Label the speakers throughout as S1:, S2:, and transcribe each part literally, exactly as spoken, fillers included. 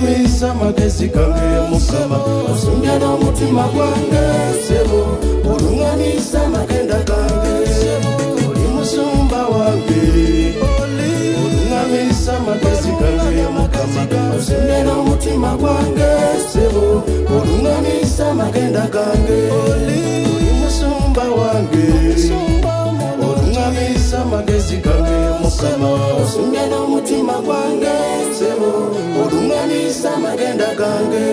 S1: olungamisa magezi gange mukama osumya n'omutima gwange sebo olungamisa magenda gange oli musumba wange olungamisa magezi gange mukama osumya n'omutima gwange sebo olungamisa magenda gange oli musumba wange olungamisa magezi gange mukama osumya n'omutima gwange sebo olungamisa magenda gange.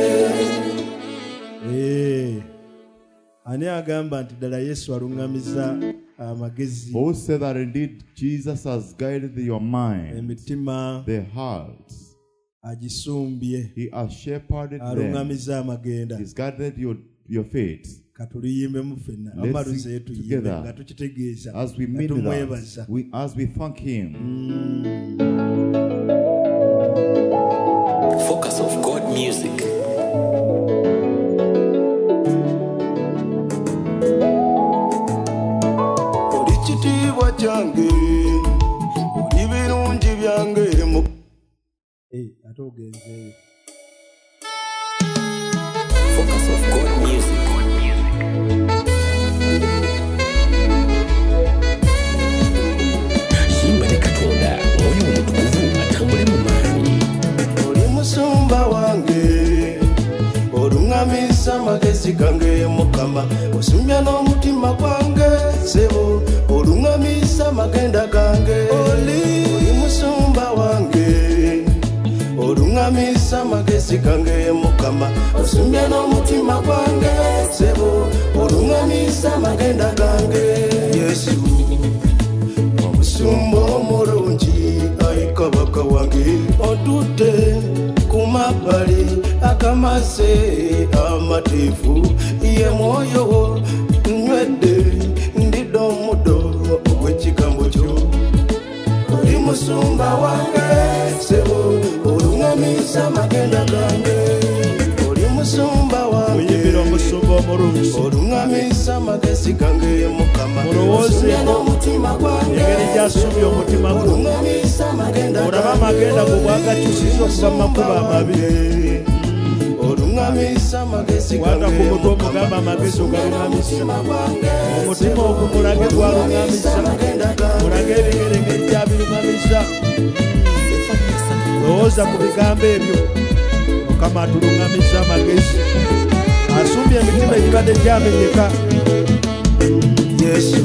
S2: Eh ani agamba nti ddala Yesu alungamiza amagezi.
S3: Who said that indeed Jesus has guided your mind,
S2: emitima,
S3: the hearts,
S2: agisumbye,
S3: he has shepherded them,
S2: alungamiza amagenda,
S3: he's guided your your feet.
S2: Katuliyimbe mu fenna amaruze yetu yimbe nga tukitegeeza
S3: as we meet with us, we as we thank him.
S2: Mm.
S4: Focus of God music.
S1: Orichitiwa change ibirungi byange mu
S2: eh atogenze.
S4: Focus of God music. Yimbale Katonda oyo omutukuvu atambule mu maanyi.
S1: Oli musumba wange olungamisa magezi gange mukama osumya n'omutima gwange sebo olungamisa magenda gange oli musumba wange olungamisa magezi gange mukama osumya n'omutima gwange sebo olungamisa magenda gange Yesu omusumba omulungi ayi kabaka wange otudde ku mabbali akamase amatifu ye mwoyo nywedde ndidde omuddo ogw'ekigambo kyo oli musumba wange sebo olungamisa magenda gange oli musumba wange
S2: omusumba omulungi
S1: olungamisa magezi gange mukama
S2: mulowooze
S1: n'omutima gwange
S2: engeri gy'asubya omutima gwo
S1: olungamisa magenda
S2: olaba amagenda go bwagakyusiza okuva mu makubo amabi
S1: olungamisa magezi
S2: wata ku mutwe omugamba amagezi ogalungamisa omutima ogwo mulage gwalungamisa mulage ebigere engeri gyabirungamisa lowooza ku bigambo ebyo mukama atulungamisa amagezi asumbye emitima egibadde gyamenyeka.
S1: Yesu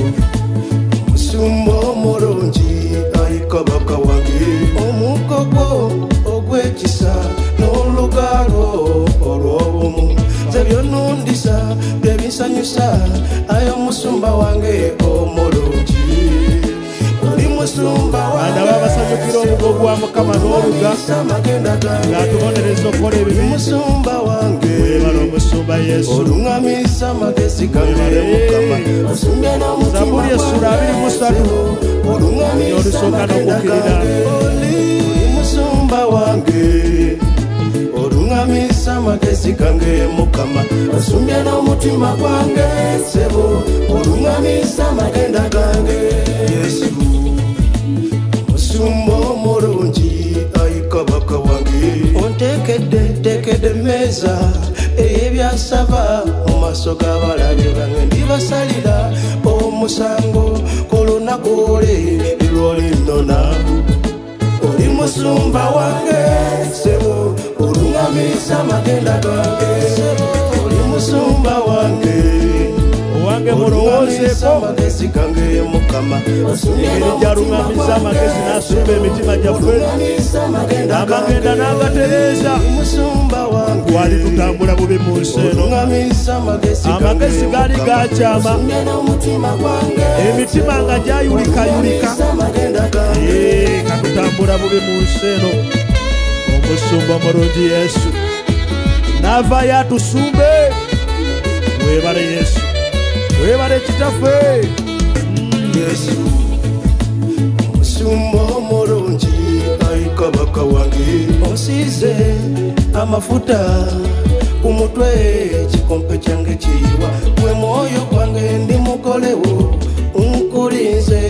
S1: omusumba omulungi ayi kabaka wange omugogo ogw'ekisa n'olugalo olw'obumu ze byonnundisa bye binsanyusa ayi omusumba wange omulungi oli musumba wange
S2: abasanyukira omugo gwa mukama n'oluga ng'atubonereza okukola ebibi.
S1: musumba wange
S2: webala omusumba Yesu
S1: olungamisa magezi gange mukama osumya n'omutima
S2: Zaburi essula abiri mu ssatu olusooka n'okukkirira.
S1: oli musumba wange olungamisa magezi gange mukama osumya n'omutima gwange sebo olungamisa magenda gange Yesu omusumba omulungi ayi kabaka wange ontekedde tekedde mmeeza eyebyasaba mu maaso g'abalabe bange ndibasalira omusango ku lunaku olwe lw'olindona oli musumba wange sebo olungamisa magenda gange oli musumba wange
S2: owange mulowoozeeko
S1: magezi gange mukama
S2: engeri gyalungamisa amagezi n'asumba emitima gyaffe amagenda n'agatereeza twali tutambula bubi mu nsi eno amagezi gaali gakyama emitima nga gyayulikayulika katutambula bubi mu nsi eno omusumba omulungi Yesu n'avaayo atusumbe. Webale Yesu webale kitaffe
S1: Yesu omusumba omulungi ayi kabaka wange onsiize amafuta ku mutwe ekikompe kyange kiyiwa gwe mwoyo gwange ndi mukolewo nkulinze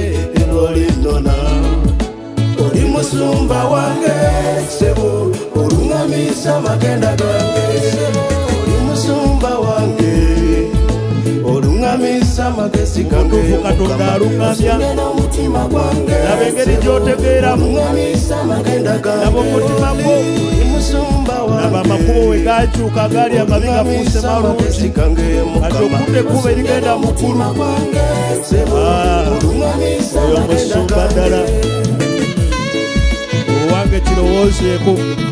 S1: lw'olindona oli musumba wange sebo olungami olungamisa magenda gange oli musumba wange olungamisa magezi gange
S2: Katonda alungamya
S1: n'omutima gwange
S2: laba engeri gy'otegeeramu
S1: olungamisa magenda gange
S2: laba omutima gwo
S1: oli musumba wange
S2: laba amakubo we gakyuka gaali amabi gafuuse malungi kati okudde ekkubo erigenda mu ggulu oyo musumba ddala owange kirowoozeeko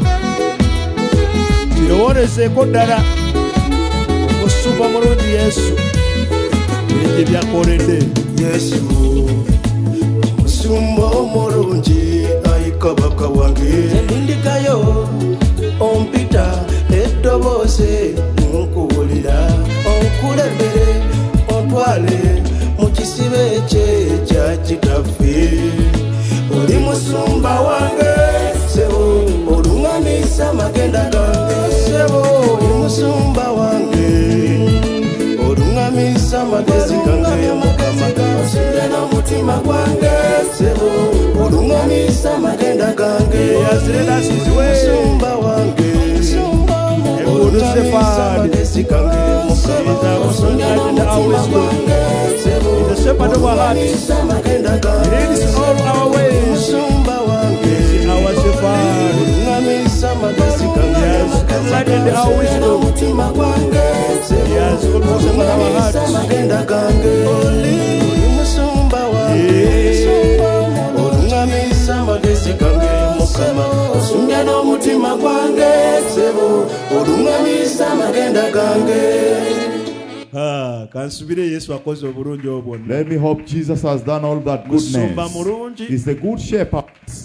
S2: kirowoolezeeko ddala omusumba mulungi Yesu ebyo byakoledde
S1: Yesu omusumba omulungi ayi kabaka wange ndindikayo ompita eddobooze nkuwulira onkulembere ontwale mu kisibe kye ekya kitaffe oli musumba wange sebo olungamisa magenda gange sebo oli musumba wange olungamisa magezi gange mukama osinde n'omutima gwange sebo olungamisa magenda gange
S2: yazirena siziwe
S1: musumba wange olungamisa magezi gange mukama osinde n'omutima gwange sebo olungamisa magenda gange
S2: all our ways
S1: musumba wange
S2: our shepherd
S1: olungamisa magezi gange
S2: enlightened our wisdom
S1: n'omutima gwange
S2: yes
S1: olungamisa magenda gange oli musumba wange olungamisa magezi gange mukama osumya n'omutima gwange sebo olungamisa magenda gange.
S2: Ah, kansubire Yesu akoze obulungi obwo.
S3: Let me hope Jesus has done all that goodness. He's the good shepherd.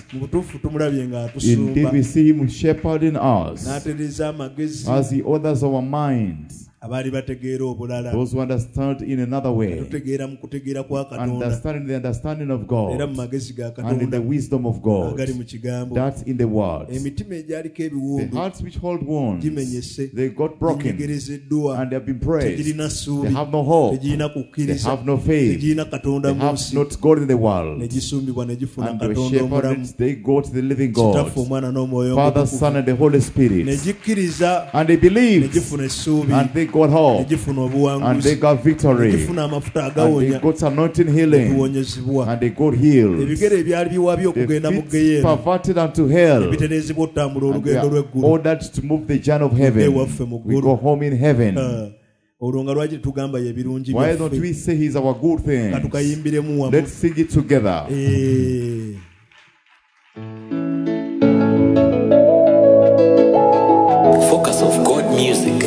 S3: Indeed, we see him shepherding us as he orders our minds. Those who understand in another way, understanding the understanding of God and in the wisdom of God, that's in the word. The hearts which hold wounds, they got broken and they have been praised. They have no hope, they have no faith, they have not God in the world. And the shepherds, they go to the living God, Father, Son, and the Holy Spirit. And they believe, and they got hope, and they got victory, and they got anointing healing, and they got healed. The feet perverted unto hell, and they are ordered to move the journey of heaven. We go home in heaven. Why don't we say he's our good thing? Let's sing it together.
S4: Focus of God music.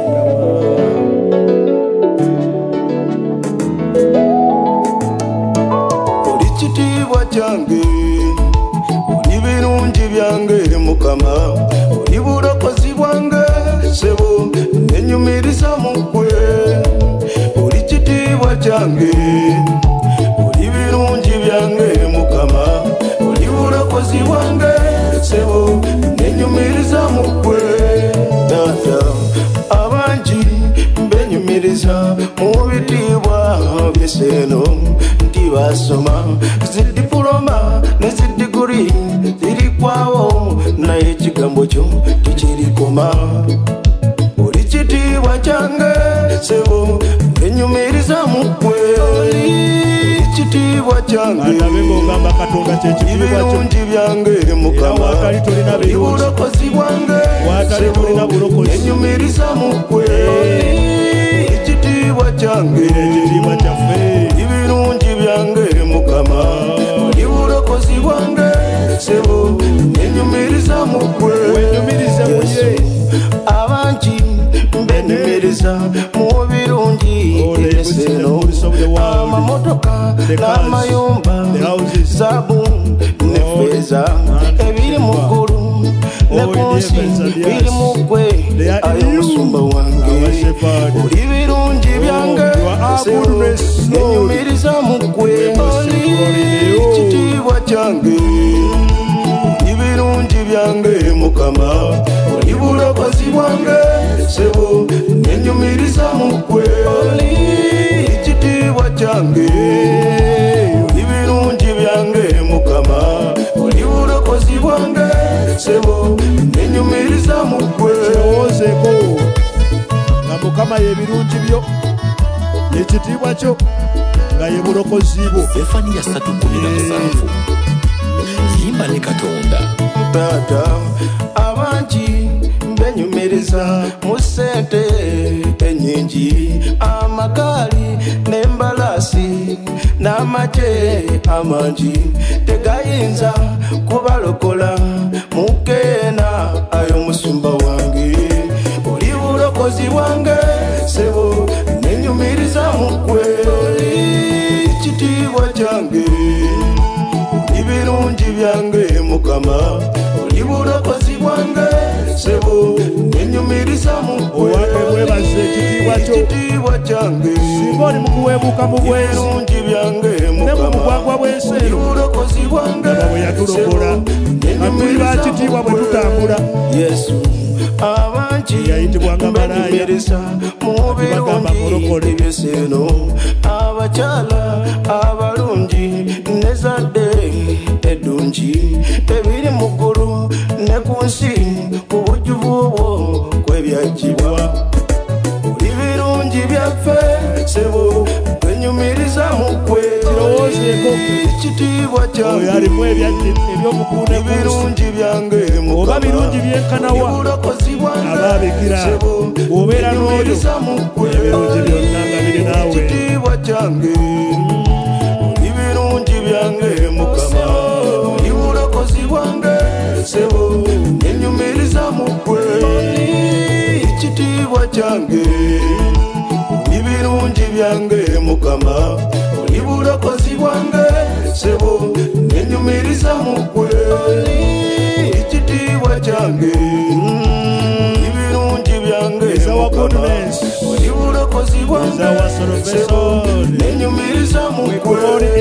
S1: Jange oli birungi byange mukama oli bulokozi bwange sebo nenyumiriza mukwe oli kitiibwa kyange oli birungi byange mukama oli bulokozi bwange sebo nenyumiriza mukwe dada abangi mbenyumiriza mu bitiibwa byeseno basoma zidipuloma nezidiguri ziri kwawo naye ekigambo kyo tekirikoma oli kitiibwa kyange sebo enyumiriza mukwe oli kitiibwa kyange ebirungi byange mukama obulokozi bwange sebo enyumiriza mukwe oli kitiibwa kyange ibirungi byange mukama oli bulokozi bwange sebo enyumiriza mukwe abangi mbenyumiriza mu birungi eseno amamotoka n'amayumba zabu nefeza ebiri mu ggulu ne ku nsi biri mukwe ayo musumba wange oli birungi byange sebo enyumiriza mukwe oli kitiibwa kyange ibirungi byange mukama oli bulokozi bwange sebo enyumiriza mukwe oli kitiibwa kyange ibirungi byange mukama oli bulokozi bwange sebo enyumiriza mukwe
S2: mukama y'ebirungi byo ekitiibwa kyo nga ye bulokozi bwo.
S4: Sefaniya ssatu kumi na musanvu. Yimba ne Katonda.
S1: Taata abangi benyumiriza mu ssente ennyingi, amagaali n'embalaasi n'amagye amangi tegayinza kubalokola mukeena ay'omusumba wange. Oli bulokozi bwange sebo nenyumiriza mukwe, ekitiibwa kyange ibirungi byange mukama. Oli bulokozi bwange sebo nenyumiriza mukwe, ekitiibwa kyange
S2: singa oli mukuweebuuka mu bwezi
S1: ibirungi byange
S2: ne mu bugwagwa bw'enseero
S1: bulokozi bwange
S2: nga bwe yatulokola atuli ba kitiibwa bwe tutambula.
S1: Yesu abangi
S2: yayitibwanga malaaya
S1: mu birungi ebyeseeno, abakyala abalungi nezadde eddungi ebiri mu ggulu ne ku nsi ku bujjuvu obwo kw'ebyagibwa. Oli birungi byaffe sebo twenyumiriza mukwe, ekitiibwa kyange
S2: alimu ebyomukuuna
S1: ebirungi byange
S2: oba birungi byenkanawa abaabikira obeera n'oyo ebirungi byonna nga biri naawe.
S1: ekitiibwa kyange ebirungi byange mukama. Oli bulokozi bwange sebo nenyumiriza mukwe, ekitiibwa kyange ebirungi byange mukama. Oli bulokozi bwange sebo nenyumiriza mukwe, ekitiibwa kyange ebirungi byange mukama. Oli bulokozi bwange sebo nenyumiriza mukwe.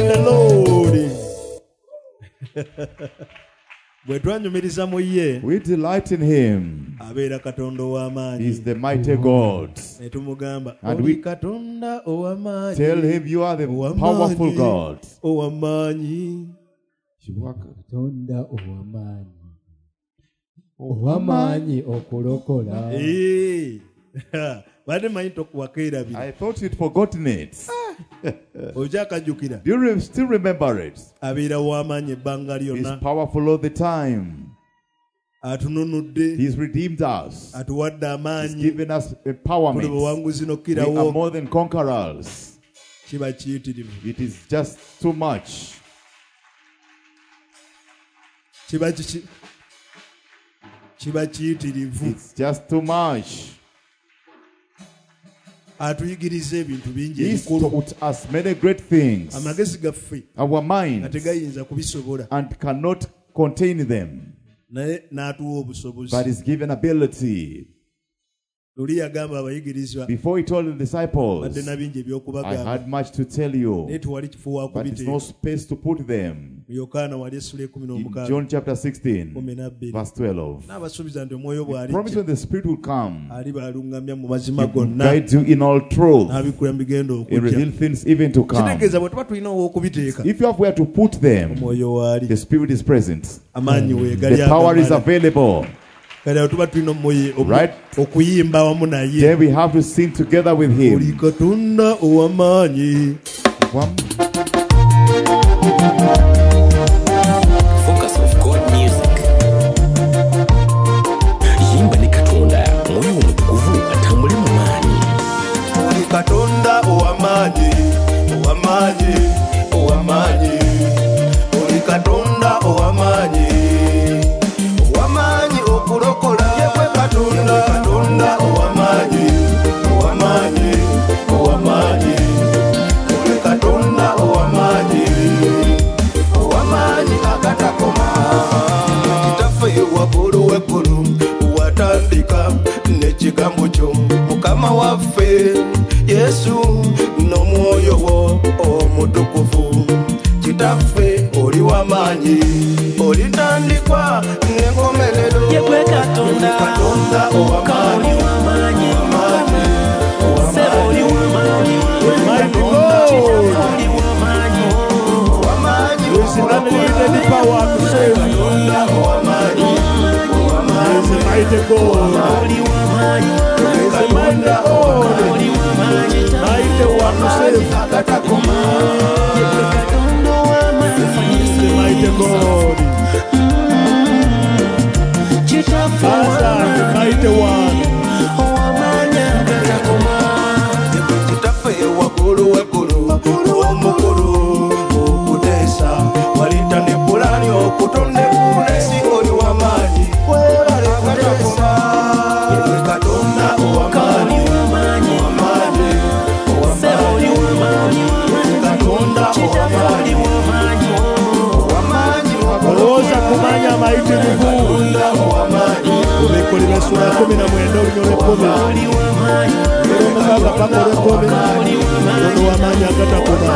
S2: bwe twanyumiriza mu ye,
S3: we delight in him.
S2: abeera Katonda ow'amaanyi.
S3: He is the mighty God.
S2: Ne tumugamba
S3: And
S2: oli
S3: we
S2: Katonda ow'amaanyi,
S3: tell him you are the powerful God.
S2: ow'amaanyi,
S5: Katonda ow'amaanyi, ow'amaanyi okulokola.
S2: Eh. Bade manyi tokuwakeerabira.
S3: I thought you'd forgotten it.
S2: Ojakajjukira.
S3: Do you re- still remember it?
S2: Abeera w'amaanyi ebbanga
S3: He's
S2: lyonna.
S3: powerful all the time.
S2: Atununudde.
S3: He's redeemed us.
S2: Atuwadde
S3: He's
S2: amaanyi.
S3: given us
S2: Tuli
S3: empowerment.
S2: buwanguzi
S3: We are
S2: nokkirawo.
S3: more than conquerors.
S2: Kiba kiyitirivu.
S3: It is just too much.
S2: Kiba kiki. Kiba kiyitirivu.
S3: It's just too much.
S2: Atuyigiriza ebintu bingi
S3: He's
S2: ebikulu.
S3: taught us many great things.
S2: Amagezi gaffe
S3: Our
S2: nga
S3: minds
S2: tegayinza kubisobola.
S3: and cannot contain them.
S2: Naye n'atuwa obusobozi.
S3: But He's given ability.
S2: Luli yagamba abayigirizwa
S3: Before He told the disciples,
S2: badde na bingi
S3: I
S2: ebyokubagamba.
S3: had much to tell you,
S2: Naye tewali kifo wa
S3: but there's no
S2: kubiteeka.
S3: space to put them.
S2: Mu Yokaana wali essula ekumi
S3: In
S2: n'omukaaga
S3: John chapter sixteen,
S2: kumi n'abbiri.
S3: verse twelve.
S2: N'abasuubiza nti omwoyo
S3: Promise
S2: bw'alijja
S3: when the Spirit will come,
S2: ali balungamya mu mazima
S3: He will
S2: gonna
S3: guide you in all truth,
S2: n'abikkula mu bigenda
S3: and
S2: okujja.
S3: reveal things even to come.
S2: Kitegeeza bwe tuba tulina w'okubiteeka
S3: If you have where to put them,
S2: omwoyo waali
S3: the Spirit is present.
S2: amaanyi weegali
S3: The power is
S2: agamala.
S3: available.
S2: Kale awo tuba tulina omwoyo omu-
S3: Right.
S2: okuyimba wamu naye.
S3: Then we have to sing together with
S2: Oli
S3: Him.
S2: Katonda ow'amaanyi.
S3: One.
S4: Focus of God Music. Yimba ne Katonda, moyo omutukuvu atambule mu maanyi.
S1: Oli Katonda ow'amaanyi, ow'amaanyi, ow'amaanyi. Oli Katonda ow'amaanyi, ow'amaanyi okulokola. Yegwe Katonda, Katonda ow'amaanyi, ow'amaanyi, ow'amaanyi. Oli Katonda ow'amaanyi, ow'amaanyi agatakoma. Kitaffe waggulu w'eggulu watandika n'ekigambo kyo. Mukama waffe Yesu n'omwoyo wo omutukuvu. Kitaffe oli w'amaanyi, olitandikwa n'enkomerero.
S6: Yegwe Katonda,
S1: Katonda ow'amaanyi,
S6: w'amaanyi,
S1: ow'amaanyi,
S6: Sebo oli w'amaanyi,
S2: Mighty God.
S6: oli w'amaanyi,
S1: ow'amaanyi,
S2: There is an unlimited power to save.
S1: Katonda ow'amaanyi,
S2: There is a
S1: ow'amaanyi,
S2: mighty God.
S6: oli w'amaanyi,
S2: There is a mighty God.
S6: katakoma yegwe katonda w'amaanyi
S2: mighty God Father the mighty one
S6: ow'amaanyi katakoma
S1: yegwe kitaffe waggulu waggulu omukulu okuteesa walita ne pulani okutonda eggulu oli w'amaanyi webale katakoma yegwe katonda ow'amaanyi
S6: w'amaanyi oli w'amaanyi
S1: katonda ow'amaanyi w'amaanyi
S2: olowooza kumanya amayitirivu Umekolera sura kumi na mwenda olunyole kumi Lero mukaaga paka olw'ekumi ono w'amaanyi agatakoma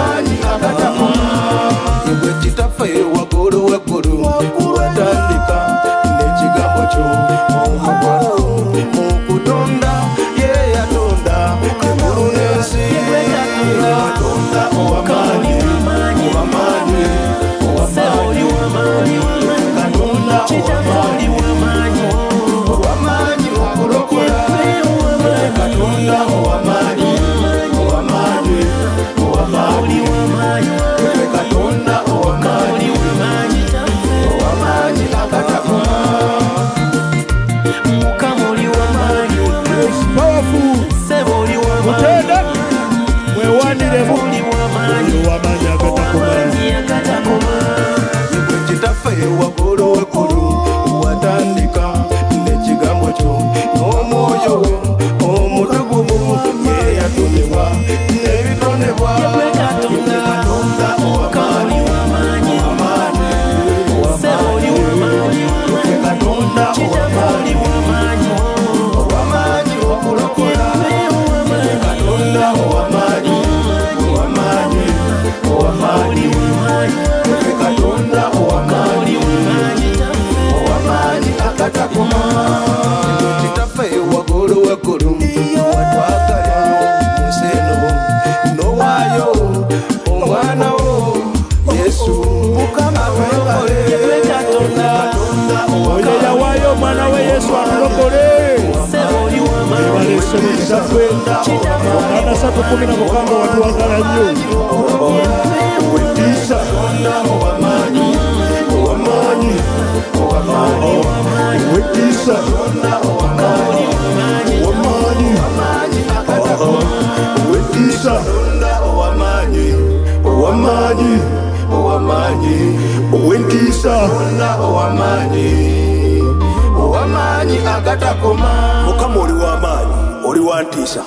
S1: yegwe kitaffe waggulu waggulu watandika n'ekigambo kyo okutonda ye yatonda eggulu n'ensi katonda ow'amaanyi ow'amaanyi ow'amaanyi katonda ow'amaanyi ow'amaanyi okulokola katonda ow'amaanyi ow'amaanyi ow'amaanyi katonda ow'amaanyi ow'amaanyi agatakoma
S6: mukama oli w'amaanyi
S2: powerful
S6: sebo oli w'amaanyi
S2: mutende mwewaniremu
S6: oli w'amaanyi
S2: w'amaanyi agatakoma
S6: agatakoma
S1: yegwe kitaffe waggulu waggulu watandika n'ekigambo kyo n'omwoyo wo omutukuvu ye yatonebwa n'ebitonebwa
S6: yegwe katonda
S1: ow'amaanyi
S6: w'amaanyi
S1: ow'amaanyi
S6: sebo oli w'amaanyi
S1: katonda ow'amaanyi
S6: w'amaanyi
S1: ow'amaanyi okulokola katonda ow'amaanyi ow'amaanyi ow'amaanyi katonda ow'amaanyi ow'amaanyi agatakoma kitaffe waggulu waggulu watwagala ensi eno n'owaayo omwana wo yesu atulokole katonda
S2: oyo yawaayo omwana we yesu atulokole
S6: sebo oli w'amaanyi
S2: ebalesebe kitaffe omwana satu kumi na mukaaga watuwagala nnyo wetiisa
S1: ow'amaanyi ow'amaanyi ow'amaanyi
S2: wetiisa
S1: ow'amaanyi
S2: wetiisa
S1: ow'amaanyi ow'amaanyi ow'amaanyi
S2: wetiisa
S1: ow'amaanyi ow'amaanyi agatakoma mukama oli w'amaanyi oli wantiisa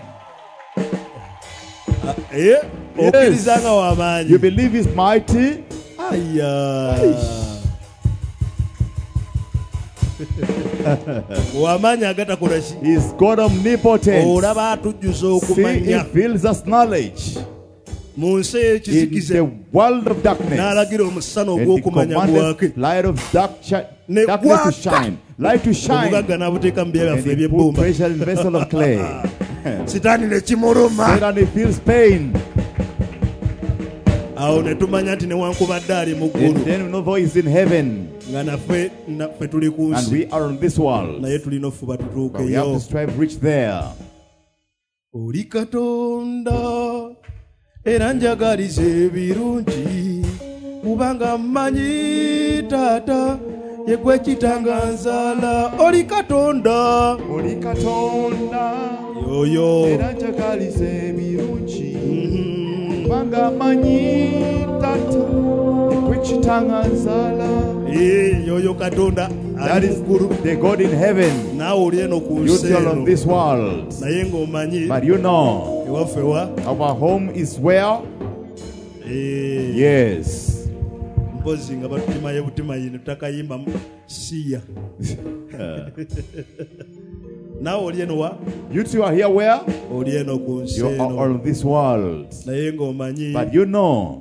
S2: Eh, okkiriza nga w'amaanyi
S3: You believe he's mighty?
S2: aya w'amaanyi agatakola ki
S3: He's God omnipotent.
S2: olaba atujjuza
S3: See,
S2: okumanya
S3: he fills us knowledge
S2: mu nsi
S3: in
S2: ey'ekizikiza
S3: the world of darkness.
S2: n'alagira omusana
S3: And he
S2: ogw'okumanya
S3: commanded
S2: gwake
S3: light of dark shi-
S2: Ne
S3: darkness to
S2: gwaka.
S3: shine. Light to shine.
S2: omugagga n'abuteeka mu bya
S3: And
S2: byaffe
S3: he put
S2: eby'ebbumba
S3: pressure in vessel of clay.
S2: sitaani ne kimuluma
S3: Satan, he feels pain.
S2: awo ne tumanya nti newankubadde ali mu
S3: And
S2: ggulu
S3: then we know though he's in heaven
S2: nga naffe naffe tuli ku
S3: and
S2: nsi
S3: we are on this world.
S2: naye tulina ofuba
S3: But we have
S2: tutuukeyo
S3: to strive to reach there.
S2: oli katonda era njagaliza ebirungi kubanga mmanyi taata yegwe kitanga nzaala oli katonda
S3: Oli katonda
S2: yoyo
S3: era njagaliza ebirungi kubanga manyi tata ekwe kitanga nzaala.
S2: Eh, yoyo katonda
S3: That
S2: ali
S3: is
S2: mu ggulu
S3: the God in heaven.
S2: naawe oli eno ku
S3: You
S2: nsi
S3: dwell on
S2: eno
S3: this world.
S2: naye ng'omanyi
S3: But you know,
S2: ewaffe wa
S3: our home is where?
S2: Eh,
S3: Yes.
S2: mpozi nga batutimaye butima yino tutakayimba mu siya naawe oli eno wa
S3: You two are here where?
S2: oli eno ku nsi
S3: You are
S2: eno
S3: on this world.
S2: naye ng'omanyi
S3: But you know,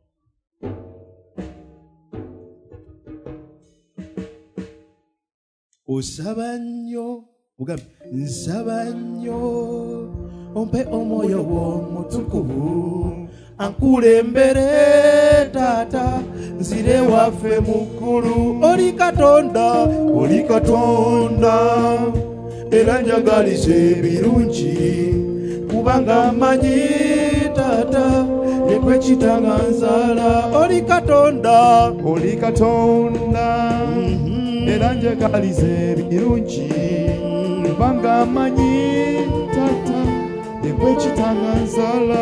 S2: osaba nnyo mugambe nsaba nnyo ompe omwoyo w'omutukuvu ankulembere taata nzire waffe mu ggulu oli katonda oli katonda era njagaliza ebirungi kubanga manyi taata
S1: yekwe chitanganzala oli katonda
S3: oli katonda era njagalize birungi kubanga amanyi tata yekwe chitanganzala.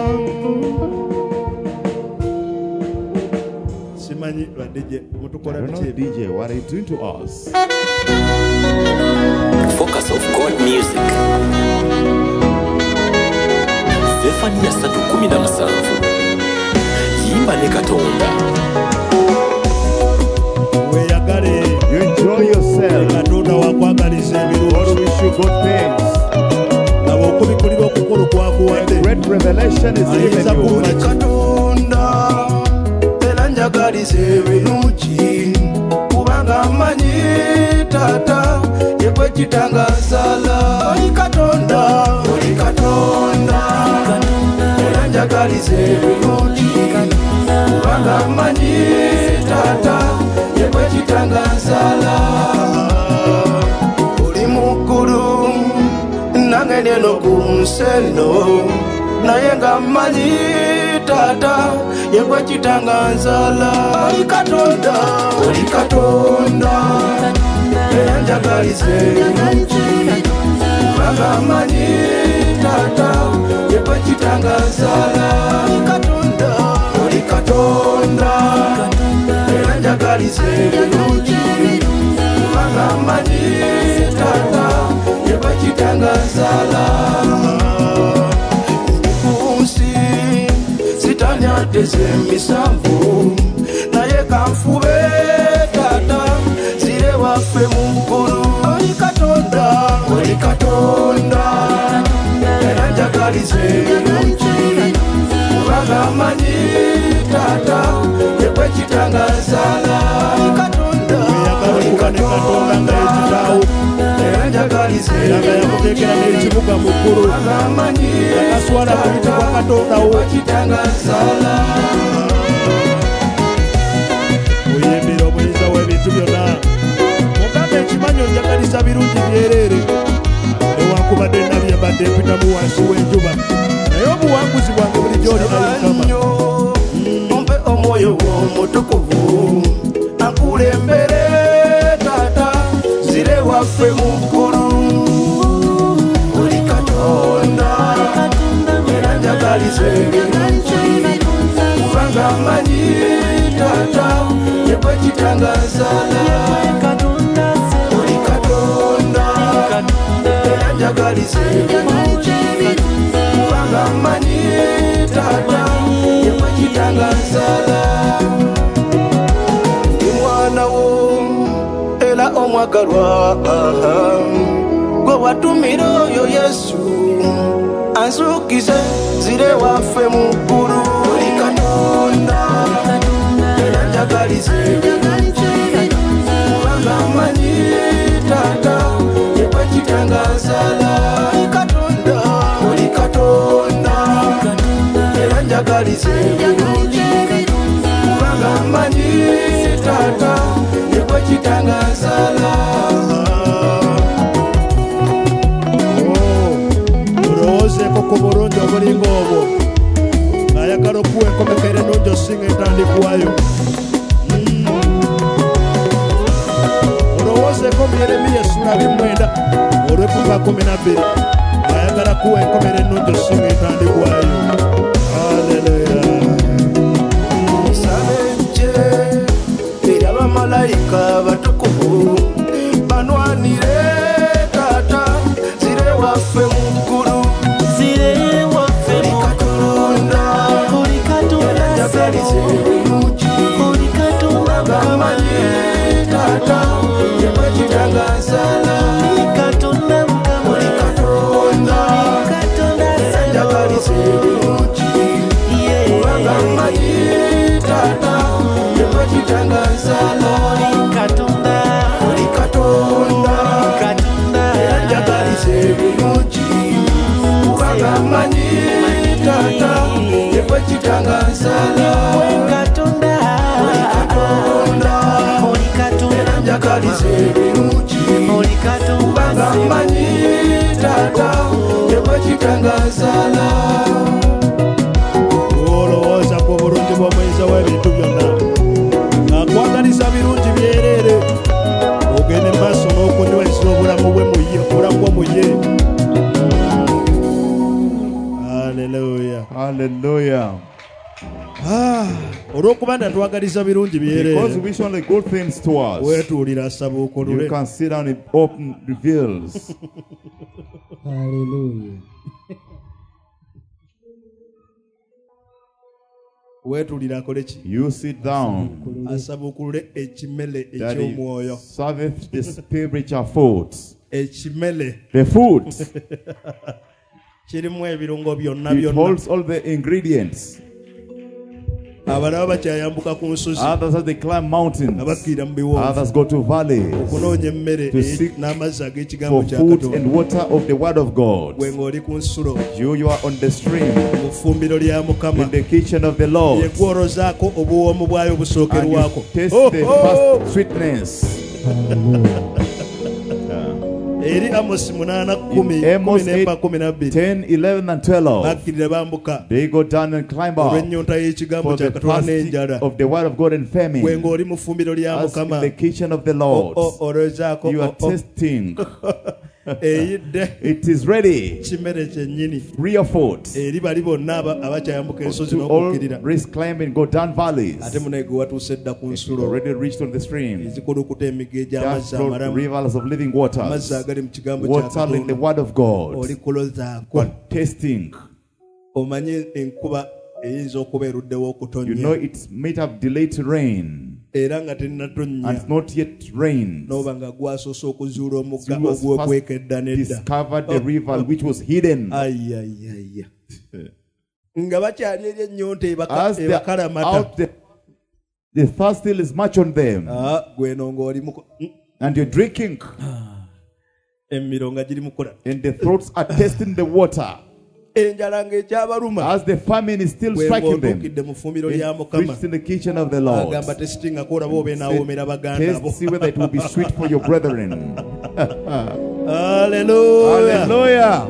S2: I don't know D J, what are you doing to us?
S4: Focus of God music. Stefania Satu kumi na musanvu. Yimba ne Katonda.
S3: You enjoy yourself. What we should go things. The great revelation is given you.
S1: Njagalize birungi kubanga amanyi tata yekwe chitanganzala oli katonda oli katonda era njagalize birungi kubanga amanyi tata yekwe chitanganzala oli mukulu nange neno kunseno naye nga amanyi tata yekwe chitanganzala oli katonda oli katonda era njagalize kubanga amanyi tata yekwe chitanganzala oli katonda oli katonda era njagalize kubanga amanyi tata yekwe chitanganzala. Teze misanvu naye kanfube tata zire waffe mukulu oli katonda oli katonda era njagalize birungi kubanga amanyi tata yekwe chitanganzala oli katonda oli katonda era njagalize
S2: yamutekera n'ekibuga mukulu yakaswala ku biti kwa katondawo
S1: chitanganzala
S2: oyimbira omuyinza w'ebintu byonna mugambe ekimanyi onjagalisa birungi byerere newankubadde nabye mbadde mpitamu wansi w'enjuba naye obuwanguzi bwange bulijjo oli ayikama
S1: ompe omwoyo w'omutukuvu ankulembere tata zire waffe mukulu oli katonda era njagalize kubanga amanyi tata yekwe chitanganzala oli katonda era njagalize kubanga amanyi tata yekwe chitanganzala. Mwana wo era omwagalwa gwe watumira oyo Yesu anzukize zire waffe mukulu oli katonda era njagalize kubanga amanyi tata yekwe chitanganzala oli katonda oli katonda era njagalize kubanga amanyi tata yekwe chitanganzala.
S2: Ku bulungi obulinga obwo ng'ayagala okuwa enkomekere ennungi osinga entandikwayo. Olowoozeeko mu Yeremiya essula abiri mu mwenda olw'ekuva kumi na bbiri ng'ayagala kuwa enkomere ennungi osinga entandikwayo. Haleluya.
S1: Musabenje era bamalayika batukuvu banwanire tata zire waffe mukulu
S2: olowooza ku
S3: Hallelujah.
S2: Ah, olw'okubanda twagaliza birungi
S3: Because
S2: byereere
S3: we wish only good things to us.
S2: weetuulira asaba
S3: You
S2: okolole.
S3: can sit down and open reveals.
S5: Hallelujah.
S2: weetuulira akole ki?
S3: You sit down.
S2: asaba okulule ekimele
S3: That
S2: eky'omwoyo.
S3: he serveth the spiritual food.
S2: ekimele
S3: The food.
S2: kirimu ebirungo byonna
S3: It
S2: byonna.
S3: holds all the ingredients.
S2: abalaba bakyayambuka ku nsozi
S3: Others as they climb mountains.
S2: abakkirira mu biwonvu
S3: Others go to valleys
S2: okunoonya emmere
S3: to
S2: e-
S3: seek
S2: n'amazzi ag'ekigambo
S3: for
S2: kya
S3: food
S2: Katonda.
S3: and water of the word of God.
S2: gwe ng'oli ku nsulo
S3: You, you are on the stream
S2: mu ffumbiro lya mukama
S3: in the kitchen of the Lord.
S2: yegworozaako obuwoomu bwayo
S3: And
S2: obusookerwako.
S3: you taste
S2: Oh,
S3: the
S2: oh!
S3: first sweetness.
S2: eri amosi munaana kumi
S3: In Amos
S2: kumi n'empa kumi nabbiri
S3: ten, eleven, and twelve.
S2: bakkirira bambuka
S3: They go down and climb up
S2: olw'ennyonta y'ekigambo
S3: for
S2: kya
S3: the
S2: Katonda
S3: thirsty
S2: n'enjala.
S3: of the word of God and
S2: gwe
S3: famine.
S2: ng'oli mu ffumbiro lya
S3: As in
S2: mukama
S3: the kitchen of the
S2: o-
S3: Lord,
S2: o- olozaako
S3: you are
S2: o- o-
S3: tasting.
S2: eyidde
S3: It is ready.
S2: kimere kyennyini
S3: Real food.
S2: eri bali bonna aba- abakyayambuka ensozi
S3: To all
S2: n'okukkirira.
S3: risk climbing, go down valleys.
S2: ate munaye gwe watuuse dda ku
S3: You
S2: nsulo
S3: already reached on the stream.
S2: ezikulukuta emiga
S3: Just
S2: egy'amazzi
S3: flowed
S2: amalamu
S3: rivers of living
S2: amazzi
S3: waters.
S2: agali mu kigambo kya
S3: Water in the
S2: Katonda.
S3: word of God.
S2: oli kulozaako
S3: But tasting.
S2: omanye enkuba eyinza okuba eruddewo
S3: You know
S2: okutonnya
S3: it might have delayed to rain
S2: era nga tennatonnya
S3: and not yet rained.
S2: n'oba nga gwasoose okuzuula omugga
S3: He was
S2: ogw'okweka
S3: first
S2: edda n'edda.
S3: discovered the river which was hidden.
S2: ayayaya nga bakyali eri ennyonta ebaka-
S3: As they are
S2: ebakalamata.
S3: out there, the thirst still is much on them.
S2: Ah, gweno ng'oli mu
S3: And you're drinking,
S2: emmiro nga giri mukola
S3: and the throats are tasting the water.
S2: enjala ng'ekyabaluma
S3: As the famine is still
S2: gwe
S3: striking them.
S2: ng'otuukidde mu ffumbiro lya
S3: And
S2: mukama
S3: preached in the kitchen of the Lord.
S2: agamba tesitingako olaba oba enaawoomera baganda bo.
S3: Taste, see whether it will be sweet for your brethren.
S2: Hallelujah.
S3: Hallelujah.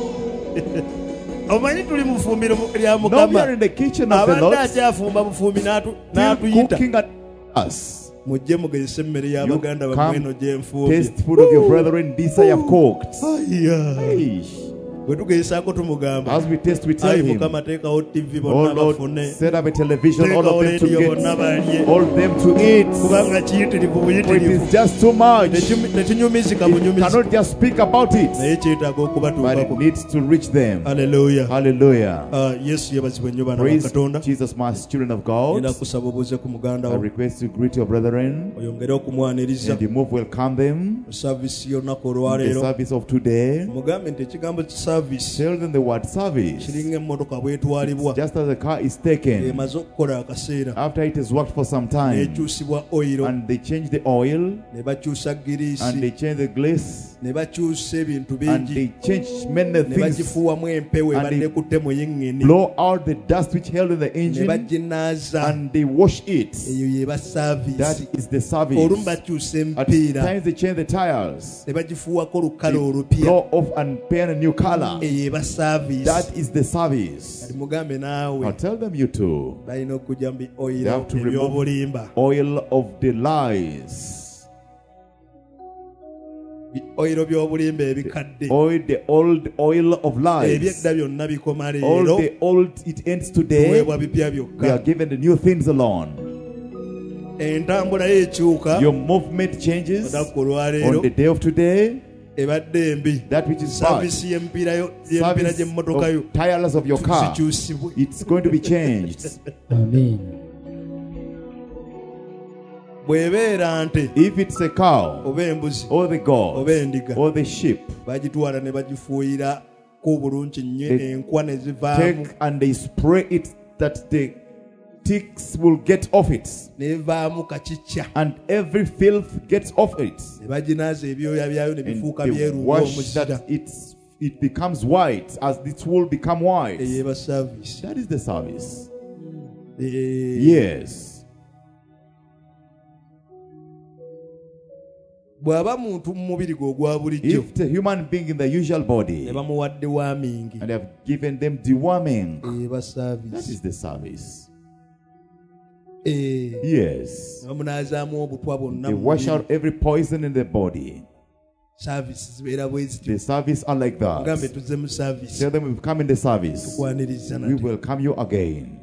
S2: omanyi tuli mu ffumbiro lya
S3: Now we
S2: mukama
S3: are in the kitchen of the
S2: abadde
S3: Lord,
S2: akyafumba bufumbi n'atu-
S3: still
S2: n'atuyita
S3: cooking at us.
S2: mujje mugezese emmere
S3: You
S2: y'abaganda bammwe eno
S3: come
S2: gyenfumbye.
S3: taste food of your brethren. This I have cooked.
S2: Aya.
S3: Eish.
S2: bwe tugezesaako tumugamba
S3: As we taste, we tell
S2: ayi
S3: him,
S2: mukama teekawo tivi
S3: oh
S2: bonna
S3: Lord,
S2: bafune
S3: set up a television, all
S2: teekawo
S3: of them to
S2: lediyo bonna
S3: get,
S2: balye
S3: all them to eat.
S2: kubanga kiyitirivu
S3: For it
S2: buyitirivu
S3: is just too much.
S2: Tekimu- tekinyumizika
S3: You
S2: bunyumizika
S3: cannot just speak about it,
S2: naye kyetaaga
S3: but it
S2: okubatuukako.
S3: needs to reach them.
S2: Haleluya.
S3: Hallelujah.
S2: Ah, yesu yebazibwa ennyo baana ba
S3: Praise
S2: katonda.
S3: Jesus, my children of God.
S2: era kusaba obuze ku muganda
S3: I
S2: wo
S3: request you greet your brethren
S2: oyongere okumwaniriza
S3: and you move welcome them
S2: mu saavisi y'olunaku
S3: in the
S2: olwaleero.
S3: service of today.
S2: mugambe nti ekigambo saavisi
S3: Tell them the word service.
S2: kiringa emmotoka bwetwalibwa
S3: Just as a car is taken
S2: emaze okukola akaseera
S3: after it has worked for some time,
S2: nekyusibwa oyiro
S3: and they change the oil,
S2: ne bakyusa
S3: and they
S2: giriisi
S3: change the glaze,
S2: ne bakyusa ebintu
S3: and
S2: bingi
S3: they change many
S2: ne
S3: things,
S2: bagifuuwamu empewo
S3: and
S2: ebadde
S3: they
S2: kutte mu yiŋŋini
S3: blow out the dust which held in the
S2: ne
S3: engine,
S2: baginaaza.
S3: and they wash it.
S2: eyo yeba
S3: That
S2: saavisi.
S3: is the service.
S2: olumu bakyusa
S3: At
S2: empiira
S3: times they change the tires,
S2: ne bagifuuwako olukale
S3: they
S2: olupya.
S3: blow off and paint a new color.
S2: eyo eba saavisi.
S3: That is the service.
S2: kati mugambe naawe
S3: Now tell them you too.
S2: balina okujja mu
S3: They
S2: bioyiro
S3: have to remove
S2: ebyobulimba.
S3: oil of the lies.
S2: bioyiro by'obulimba ebikadde.
S3: Oil, the old oil of lies.
S2: ebyedda byonna bikoma
S3: All
S2: leero.
S3: the old, it ends today.
S2: tuweebwa bipya
S3: We are
S2: byokka.
S3: given the new things alone.
S2: entambula yeekyuka
S3: Your movement changes
S2: olunaku
S3: on
S2: olwaleero
S3: the day of today.
S2: ebadde embi.
S3: That which is bad.
S2: saavisi y'empiira yo- y'empiira
S3: Service
S2: gy'emmotoka yo
S3: of tires of your car.
S2: zikyusibwe.
S3: It's going to be changed.
S5: Amen.
S2: bw'ebeera nte
S3: If it's a cow,
S2: oba embuzi
S3: or the goat,
S2: oba endiga
S3: or the sheep,
S2: bagitwala ne bagifuuyira ko bulungi nnyo
S3: They
S2: enkwa ne zivaamu
S3: take and they spray it that the ticks will get off it,
S2: nevaamu kakicya
S3: and every filth gets off it.
S2: ne baginaaza ebyoya byayo ne
S3: And
S2: bifuuka
S3: they
S2: byeru
S3: wash
S2: ng'omuzira.
S3: that it's, it becomes white as it will become white.
S2: eyo eba saavisi.
S3: That is the service.
S2: Eh,
S3: Yes.
S2: bw'aba muntu mu mubiri gwe ogwa bulijjo
S3: If the human being in the usual
S2: ne
S3: body
S2: bamuwadde waamingi
S3: and they have given them deworming,
S2: eyo eba
S3: that
S2: saavisi.
S3: is the service.
S2: Eh,
S3: Yes.
S2: ne bamunaazaamu obutwa bwonna
S3: They
S2: mu
S3: wash
S2: mubiri.
S3: out every poison in the body. The service are like that. Tell them we've come in the service. We welcome you again.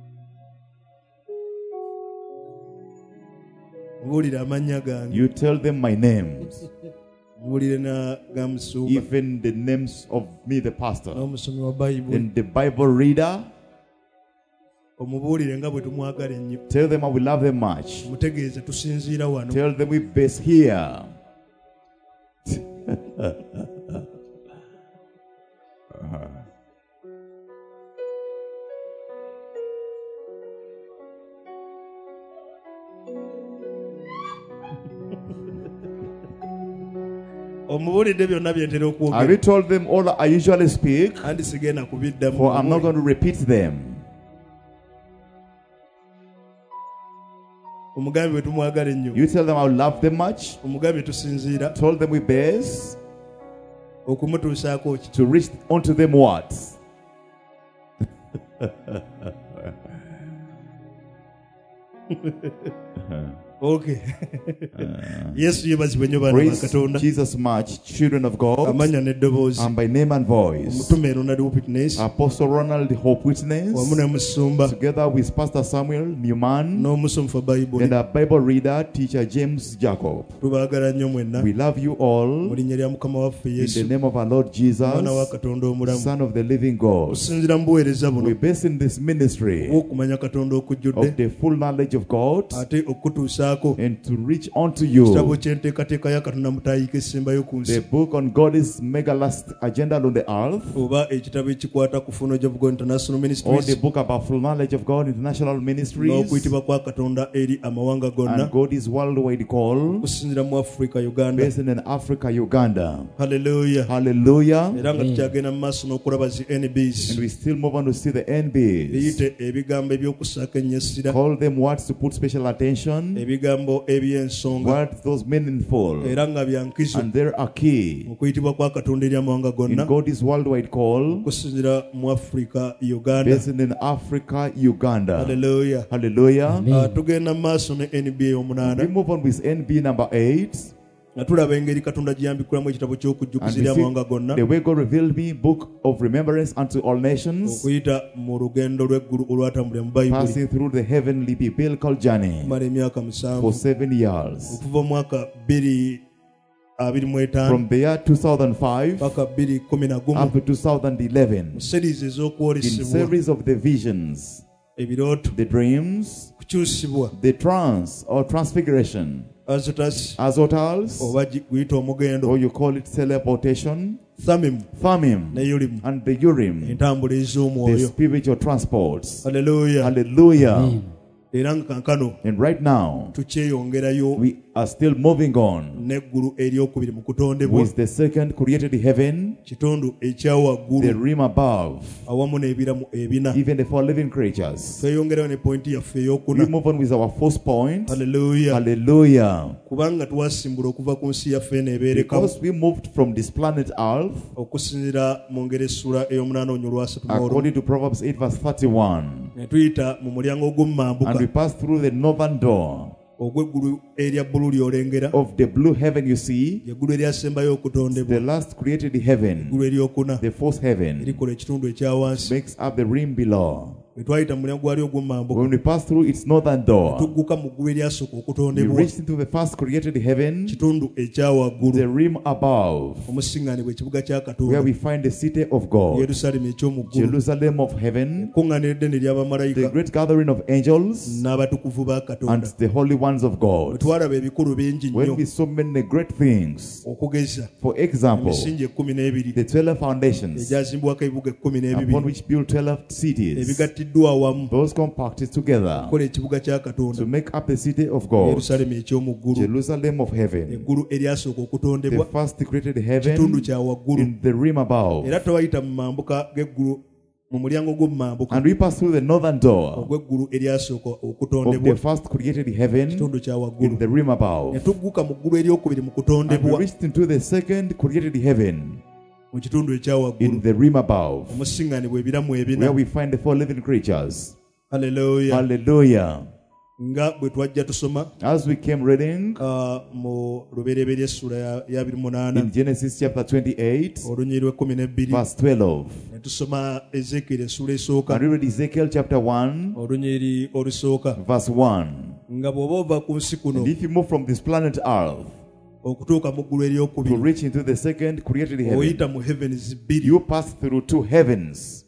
S3: You tell them my names. Even the names of me, the pastor, and the Bible reader. Tell them I will love them much. Tell them we base here. uh-huh. Have you told them all I usually speak? For I'm not going to repeat them. You tell them I love them much. Told them we base to reach unto them what?
S2: Okay.
S3: uh, yes, praise Jesus much, children of God, and by name and voice. Apostle Ronald Hope Witness, together with Pastor Samuel Newman, and our Bible reader, Teacher James Jacob. We love you all in the name of our Lord Jesus, Son of the living God. We base in this ministry of the full knowledge of God, and to reach unto you the book on God's mega last agenda on the earth, or the book about full knowledge of God international ministries, and God's worldwide call based in Africa, Uganda.
S2: Hallelujah.
S3: Hallelujah.
S2: And
S3: we still move on to see the N Bs. Call them words to put special attention, words those meaningful, and they're a key in God's worldwide call based in Africa, Uganda.
S2: Hallelujah.
S3: Hallelujah.
S2: Uh, we
S3: move on with N B number eight. And we see the way God revealed me, book of remembrance unto all nations, passing through the heavenly biblical journey for seven years. From the year two thousand five up to two thousand eleven, in series of the visions, the dreams, the trance or transfigration, Azotals, or you call it teleportation, Thummim, Thummim, and the Urim, the spiritual transports.
S2: Hallelujah.
S3: Hallelujah. Amen. And right now, we are still moving on with the second created heaven, the realm above, even the four living creatures. We move on with our first point.
S2: Hallelujah.
S3: Hallelujah. Because we moved from this planet Earth, according to Proverbs eight verse thirty-one, and we passed through the northern door of the blue heaven. You see, the last created heaven, the fourth heaven, makes up the rim below. When we pass through its northern door, we reached into the first created heaven, the rim above, where we find the city of God, Jerusalem of heaven, the great gathering of angels, and the holy ones of God. When we saw many great things, for example, the twelve foundations upon which built twelve cities, those compacted together to make up the city of God, Jerusalem of heaven, the first created heaven in the rim above. And we pass through the northern door of the first created heaven in the rim above. And we reached into the second created heaven in the rim above, where we find the four living creatures.
S2: Hallelujah.
S3: Hallelujah.
S2: nga bwe twajja tusoma
S3: as we came reading
S2: uh, mu lubereberye essula ya ya abiri mu munaana
S3: in Genesis chapter twenty-eight
S2: olunyiri lw'ekkumi n'ebbiri
S3: verse twelve,
S2: ne tusoma Ezekiel essula esooka
S3: and we read Ezekiel chapter one
S2: olunyiri olusooka
S3: verse one.
S2: nga bw'oba ova ku nsi kuno
S3: And if you move from this planet Earth
S2: okutuuka mu ggulu
S3: to
S2: eryokubiri
S3: reach into the second created heaven,
S2: oyita mu heavens bbiri
S3: you pass through two heavens.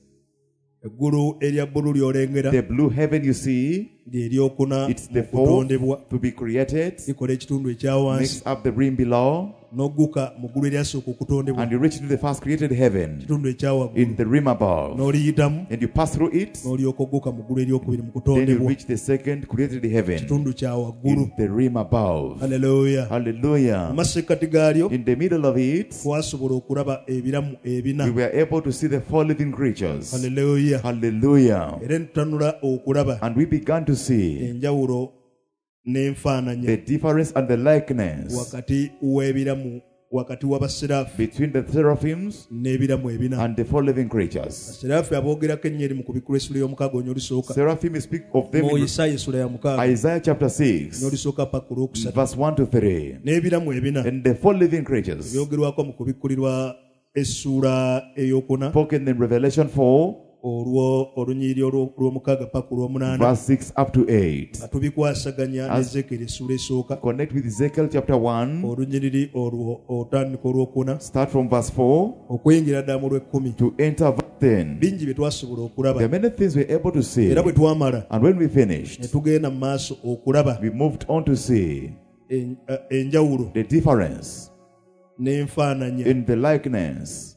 S2: eggulu erya bbulu ly'olengera
S3: The blue heaven you see,
S2: ly'eryokuna
S3: it's the
S2: mu
S3: fourth
S2: kutondebwa
S3: to be created,
S2: likola ekitundu ekya wansi
S3: makes up the rim below,
S2: n'ogguka mu ggulu eryasooka okutondebwa
S3: and you reach into the first created heaven
S2: ekitundu ekya
S3: in
S2: waggulu
S3: the rim above,
S2: n'oliyitamu
S3: and you pass through it,
S2: n'olyoka ogguka mu ggulu eryokubiri mu
S3: then you
S2: kutondebwa
S3: reach the second created heaven
S2: ekitundu kya waggulu
S3: in the rim above.
S2: haleluya
S3: Hallelujah.
S2: amasekkati gaalyo
S3: In the middle of it,
S2: twasobola okulaba ebiramu ebina
S3: we were able to see the four living creatures.
S2: haleluya
S3: Hallelujah.
S2: era ne tutanula okulaba
S3: And we began to see
S2: enjawulo n'enfaananya
S3: the difference and the likeness
S2: wakati w'ebiramu wakati w'abasiraafu
S3: between the seraphims
S2: n'ebiramu ebina
S3: and the four living creatures.
S2: basiraafu aboogerako ennyo eri mu kubikula essula y'omukaaga onyolisooka
S3: Seraphim speak of them
S2: mu
S3: in
S2: isaaya essula ya mukaaga
S3: Isaiah chapter six,
S2: n'olisooka paka olwokusatu
S3: verse one to three.
S2: n'ebiramu ebina
S3: And the four living creatures
S2: byogerwako mu kubikkulirwa essula eyokuna
S3: spoken in Revelation four,
S2: olwo olunyiri olw'omukaaga paka olw'omunaana
S3: verse six up to eight.
S2: nga tubikwasaganya
S3: As-
S2: n'ezekeri essula esooka
S3: Connect with Ezekiel chapter one,
S2: olunyiriri olwo otandika olwokuna
S3: start from verse four
S2: okuyingira ddala mu lw'ekkumi
S3: to enter verse ten.
S2: bingi bye twasobola okulaba
S3: There are many things we're able to see.
S2: era bwe twamala
S3: And when we
S2: ne
S3: finished,
S2: tugenda mu maaso okulaba
S3: we moved on to see
S2: en- eh, enjawulo
S3: the difference
S2: n'enfaananya
S3: in the likeness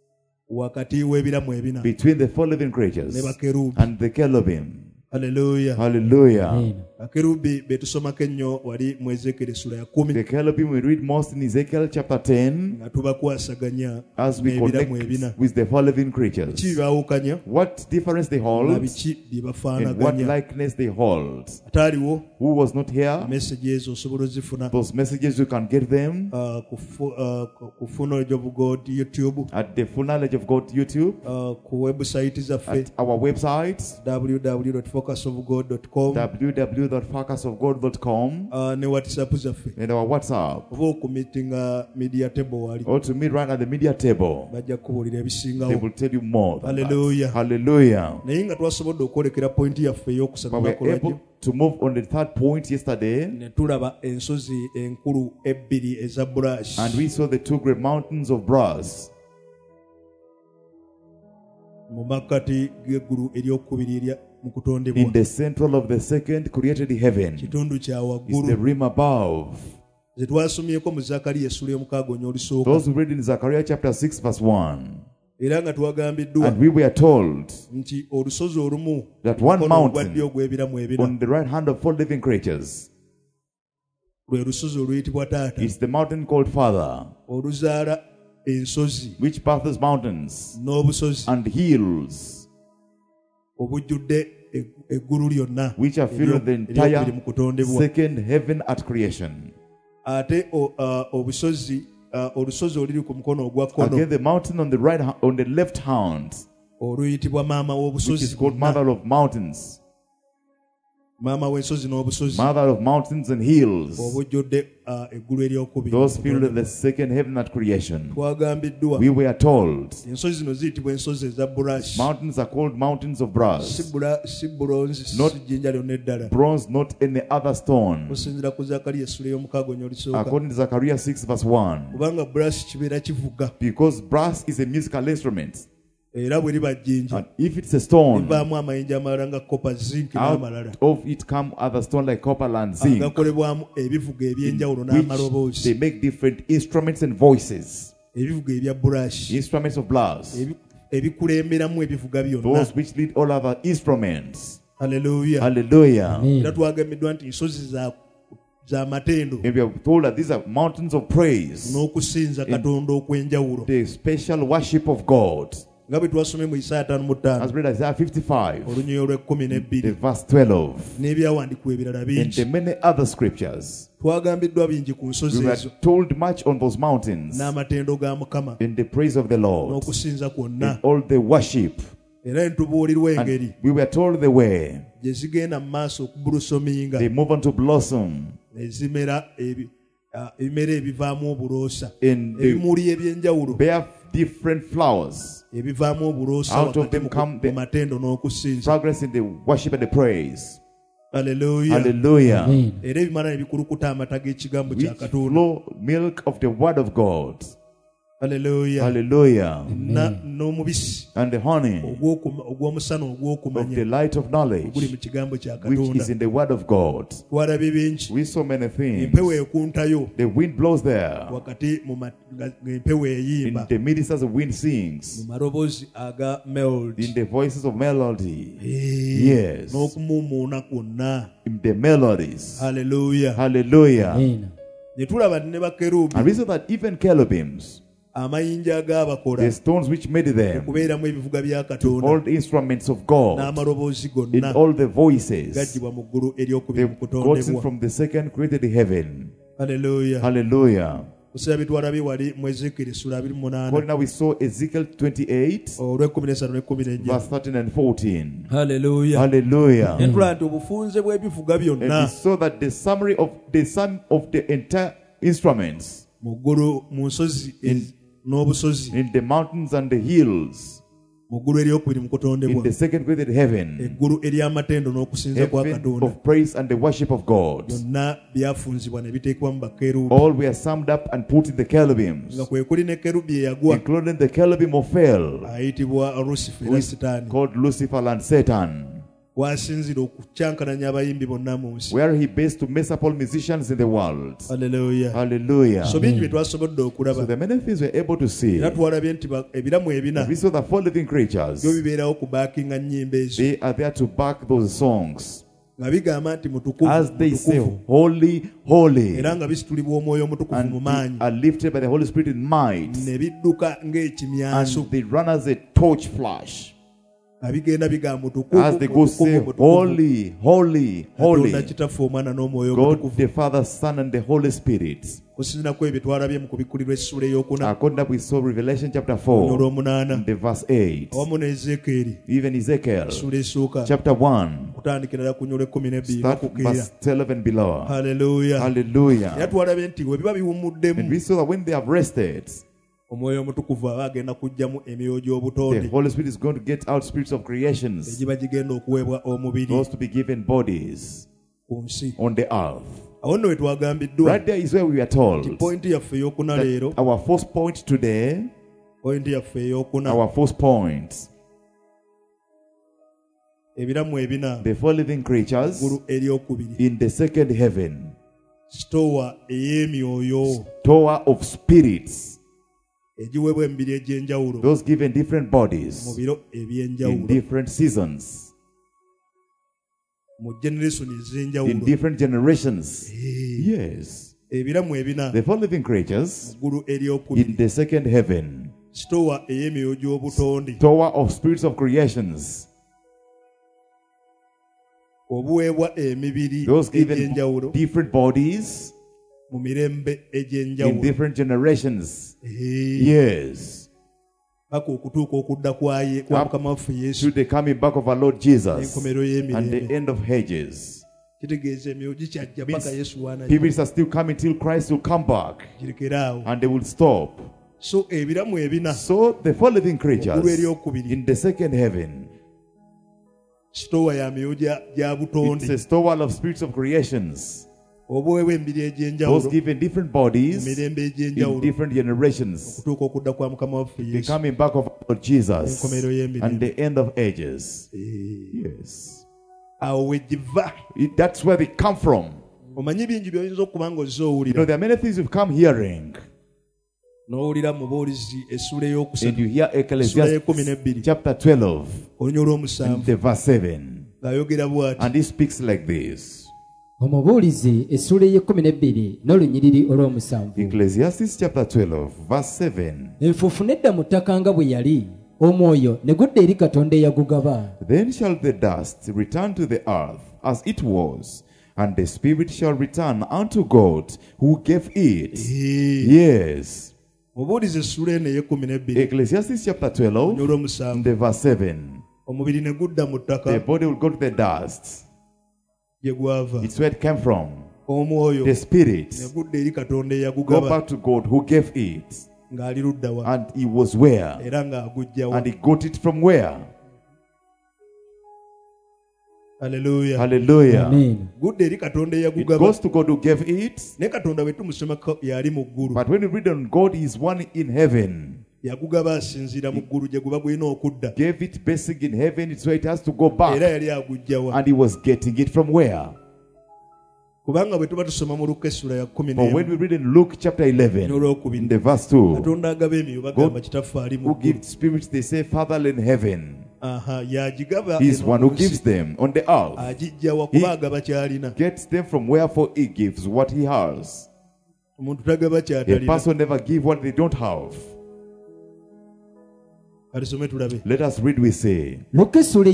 S2: wakati w'ebiramu ebina
S3: between the four living creatures
S2: ne bakerubi
S3: and the cherubim.
S2: haleluya
S3: Hallelujah.
S5: Amen.
S2: bakerubi be tusomako ennyo wali mu ezekeri essula ya kumi
S3: The cherubim we read most in Ezekiel chapter ten
S2: nga tubakwasaganya
S3: as we
S2: n'ebiramu ebina
S3: connect with the four living
S2: ki
S3: creatures.
S2: bibaawukanya
S3: What difference they
S2: na
S3: hold
S2: biki bye
S3: and what
S2: bafaanaganya
S3: likeness they hold.
S2: ataaliwo
S3: Who was not here?
S2: message ezo osobola ozifuna
S3: Those messages you can get them
S2: uh, ku fu- uh, ku- ku Knowledge of God YouTube
S3: at the Full Knowledge of God YouTube,
S2: uh, ku website zaffe
S3: at our website
S2: w w w dot focus of god dot com
S3: w w w dot focus of god dot com
S2: uh, ne whatsapp zaffe
S3: and our WhatsApp,
S2: oba okumitinga media table wali
S3: or to meet right at the media table.
S2: bajja kubuulira
S3: They
S2: ebisingawo
S3: will tell you more. Than that.
S2: Hallelujah.
S3: Hallelujah.
S2: naye nga twasobodde okwolekera pointi yaffe ey'okusatu
S3: But
S2: lunaku
S3: we're
S2: lwajjo
S3: able to move on the third point yesterday,
S2: ne tulaba ensozi enkulu ebbiri eza burash
S3: and we saw the two great mountains of brass
S2: mu makkati g'eggulu eryokubiri erya mu
S3: in
S2: kutondebwa
S3: the central of the second created heaven.
S2: kitundu kya
S3: Is
S2: waggulu
S3: the rim above.
S2: ze twasomyeko mu zakaliya essula y'omukaaga onyolisooka
S3: Those who read in Zechariah chapter six verse one.
S2: era nga twagambiddwa
S3: And we were told
S2: nti olusozi olumu
S3: that one
S2: mukono ogwaddyo
S3: mountain
S2: ogw'ebiramu ebina
S3: on the right hand of four living creatures
S2: lwe lusozi oluyitibwa taata
S3: is the mountain called Father,
S2: oluzaala ensozi
S3: which births mountains
S2: n'obusozi
S3: and hills,
S2: obujjudde e- eggulu lyonna
S3: which are filled with the
S2: eryokubiri
S3: entire
S2: mu kutondebwa
S3: second heaven at creation.
S2: ate o- uh, obusozi uh, olusozi oluli ku mukono ogwa kkono
S3: Again, the mountain on the right, ha- on the left hand,
S2: oluyitibwa maama
S3: which
S2: w'obusozi
S3: is called
S2: bwonna.
S3: Mother of Mountains,
S2: maama w'ensozi n'obusozi
S3: Mother of Mountains and Hills.
S2: obujjudde uh, eggulu eryokubiri
S3: Those
S2: mu
S3: filled
S2: kutondebwa.
S3: with the second heaven at creation.
S2: twagambiddwa
S3: We were told
S2: ensozi zino ziyitibwa ensozi eza burash
S3: mountains are called mountains of
S2: si
S3: brass,
S2: bula- si bulonzi
S3: Not-
S2: si jjinja lyonna eddala
S3: bronze, not any other stone.
S2: okusinziira ku zakaliya essula y'omukaaga onyolisooka
S3: According to Zechariah six verse one.
S2: kubanga burash kibeera kivuga
S3: Because brass is a musical instrument.
S2: era bwe liba jjinja
S3: And if it's a stone,
S2: livaamu amayinja amalala nga kopa zinc n'amalala
S3: out of it come other stone like copper and zinc,
S2: agakolebwamu ebivuga eby'enjawulo
S3: which they
S2: n'amaloboozi
S3: make different instruments and voices.
S2: ebivuga ebya burash
S3: Instruments of brass.
S2: ebi- ebikulemberamu ebivuga byonna
S3: Those which lead all other instruments.
S2: haleluya
S3: Hallelujah.
S5: Amen.
S2: era twagambiddwa nti nsozi za za matendo
S3: And we are told that these are mountains of praise,
S2: n'okusinza katonda okw'enjawulo
S3: the special worship of God.
S2: nga bwe twasomye mu isaaya ttaano mu
S3: As
S2: ttaano
S3: read Isaiah fifty-five,
S2: olunyiri olw'ekkumi
S3: the
S2: n'ebbiri
S3: verse twelve,
S2: n'ebyawandiikibwa ebirala
S3: and
S2: bingi
S3: the many other scriptures.
S2: twagambiddwa bingi ku nsozi
S3: We were
S2: ezo
S3: told much on those mountains
S2: n'amatendo ga mukama
S3: in the praise of the Lord,
S2: n'okusinza
S3: in
S2: kwonna
S3: all the worship. And we were told the way. They move on to blossom. And they bear different flowers. Out of them come the progress in the worship and the praise.
S2: Hallelujah.
S3: Hallelujah.
S2: Which
S3: flow milk of the word of God.
S2: Hallelujah.
S3: Hallelujah.
S2: Amen.
S3: And the honey of the light of knowledge, which is in the word of God. We saw many things. The wind blows there. In the ministers of wind sings. In the voices of melody. Yes. In the melodies.
S2: Hallelujah.
S3: Hallelujah.
S5: Amen.
S3: And we saw that even cherubims, the stones which made them, all the instruments of God, in all the voices, they got in from the second created heaven.
S2: Hallelujah.
S3: Hallelujah.
S2: According
S3: now we saw Ezekiel twenty-eight, verse thirteen and fourteen.
S2: Hallelujah.
S3: Hallelujah.
S2: And
S3: we saw that the summary of the sum of the entire instruments in in the mountains and the hills, in the second created heaven, heaven of praise and the worship of God, all were summed up and put in the cherubims, including the cherubim of Phil, who is called Lucifer and Satan, where he based to mess up all musicians in the world.
S2: Hallelujah.
S3: Hallelujah.
S2: So
S3: the many things we're able to see. We saw the four living creatures. They are there to back those songs. As they say, holy, holy, and they are lifted by the Holy Spirit in might, and they run as a torch flash. As they go say, holy, holy, holy, God the Father, Son, and the Holy Spirit. According to we saw Revelation chapter four, the verse eight, even Ezekiel chapter one, start verse twelve and below.
S2: Hallelujah.
S3: Hallelujah. And we saw that when they have rested, the Holy Spirit is going to get out spirits of creations, those to be given bodies on the earth. Right there is where we are told that our first point today, our first point, the four living creatures in the second heaven,
S2: store
S3: of spirits, those given different bodies in different seasons, in different generations. Yes. The four living creatures in the second heaven, store of spirits of creations, those given different bodies in different generations. Yes. Up to the coming back of our Lord Jesus and the end of ages. People are still coming till Christ will come back and they will stop.
S2: So
S3: the four living creatures in the second heaven, it's a store of spirits of creations, those given different bodies in different generations, the coming back of Lord Jesus and the end of ages. Yes. That's where they come from. You know, there are many things you've come hearing. And you hear Ecclesiastes chapter twelve and the verse seven, and he speaks like this. Ecclesiastes chapter twelve verse seven. Then shall the dust return to the earth as it was, and the spirit shall return unto God who gave it. Yes. Ecclesiastes chapter twelve the verse seven. the body will go to the dust. It's where it came from. The spirit go back to God who gave it. And he was where? And he got it from where?
S1: Hallelujah.
S3: Hallelujah.
S5: Amen.
S3: It goes to God who gave it. But when you read on God, he is one in heaven. Gave it basic in heaven, so it has to go back. And he was getting it from where? But when we read in Luke chapter eleven, in the verse two, God who gives spirits, they say, Father in heaven. He is one who gives them on the earth. He gets them from wherefore he gives what he has. A person never gives what they don't have. Let us read, we say.
S5: Luke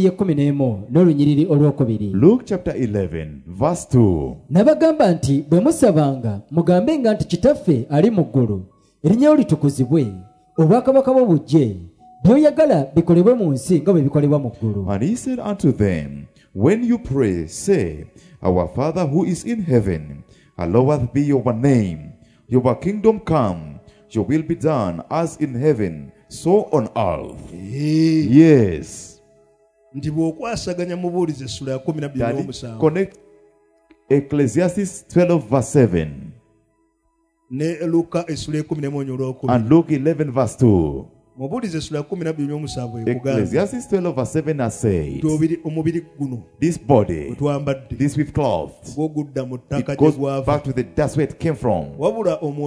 S3: chapter eleven, verse two.
S5: Nabagamba nti bwe musabanga mugambe nga nti kitaffe ali mu ggulu erinnya lyo litukuzibwe obwakabaka bwo bujje by'oyagala bikolebwe mu nsi nga bwe bikolebwa mu ggulu.
S3: And he said unto them, when you pray, say, Our Father who is in heaven, hallowed be your name. Your kingdom come, your will be done as in heaven, so on earth.
S1: Hey.
S3: Yes.
S1: That
S3: connect Ecclesiastes twelve verse seven and Luke eleven verse two. Ecclesiastes twelve verse seven has said, this body, this with clothes, it goes back to the dust where it came from. But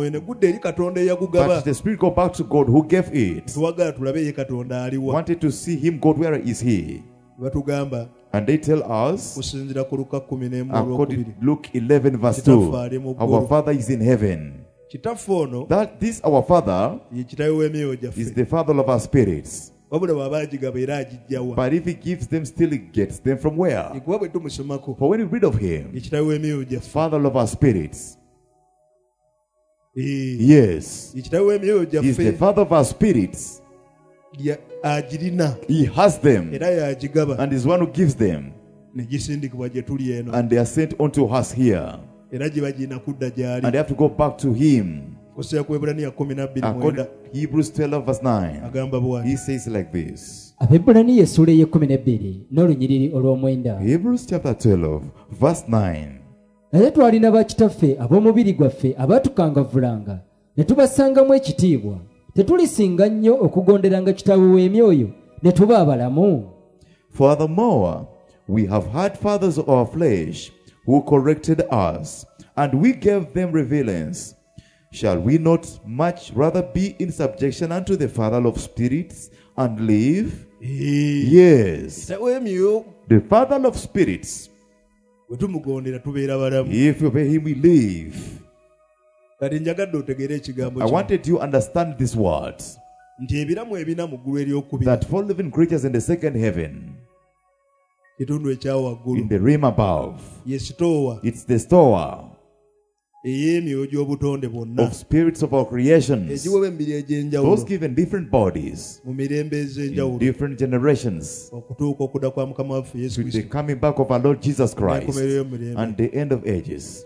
S3: the spirit go back to God who gave it. Wanted to see him, God, where is he? And they tell us, according to Luke eleven verse two, our Father is in heaven. That this our Father is the Father of our spirits. But if he gives them, still he gets them from where? For when you read of him, Father of our spirits. Yes. He is the Father of our spirits. He has them and is one who gives them. And they are sent unto us here. And they have to go back to him. According to Hebrews twelve verse nine, he says like this. Hebrews chapter twelve verse nine.
S5: Naye twalina bakitaffe ab'omubiri gwaffe abaatukangavvulanga ne tubasangamu ekitiibwa. Tetulisinga nnyo okugonderanga kitaawe w'emyoyo ne tuba abalamu.
S3: Furthermore, we have had fathers of our flesh who corrected us, and we gave them reverence. Shall we not much rather be in subjection unto the Father of spirits and live? Yes. The Father of spirits. If you obey him, we live. I wanted you to understand these words. That four living creatures in the second heaven, in the realm above, it's the store of spirits of our creations, those given different bodies in different generations, to the coming back of our Lord Jesus Christ and the end of ages.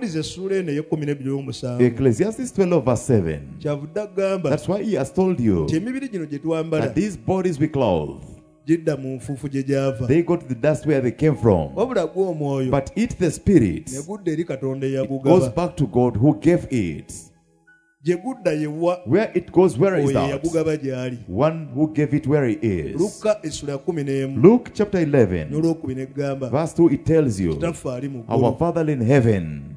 S3: Ecclesiastes twelve verse seven. That's why he has told you that these bodies we clothe, they go to the dust where they came from. But it, the spirit, it goes back to God who gave it. Where it goes, where is that? One who gave it, where he is. Luke chapter eleven verse two, it tells you, our Father in heaven,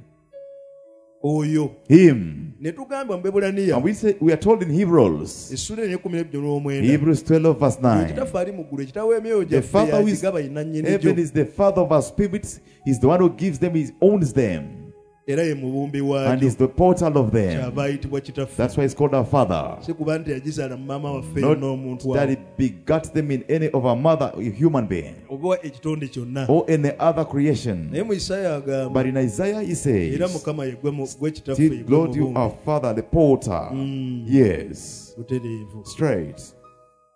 S3: him. And we say, we are told in Hebrews, Hebrews twelve verse nine, the Father who is heaven is the Father of our spirits. He's the one who gives them, he owns them, and is the portal of them. That's why it's called our Father. Not that he begat them in any of our mother, a human being, or any other creation. But in Isaiah he says, still, Lord, you are Father, the portal.
S1: Mm.
S3: Yes. Straight.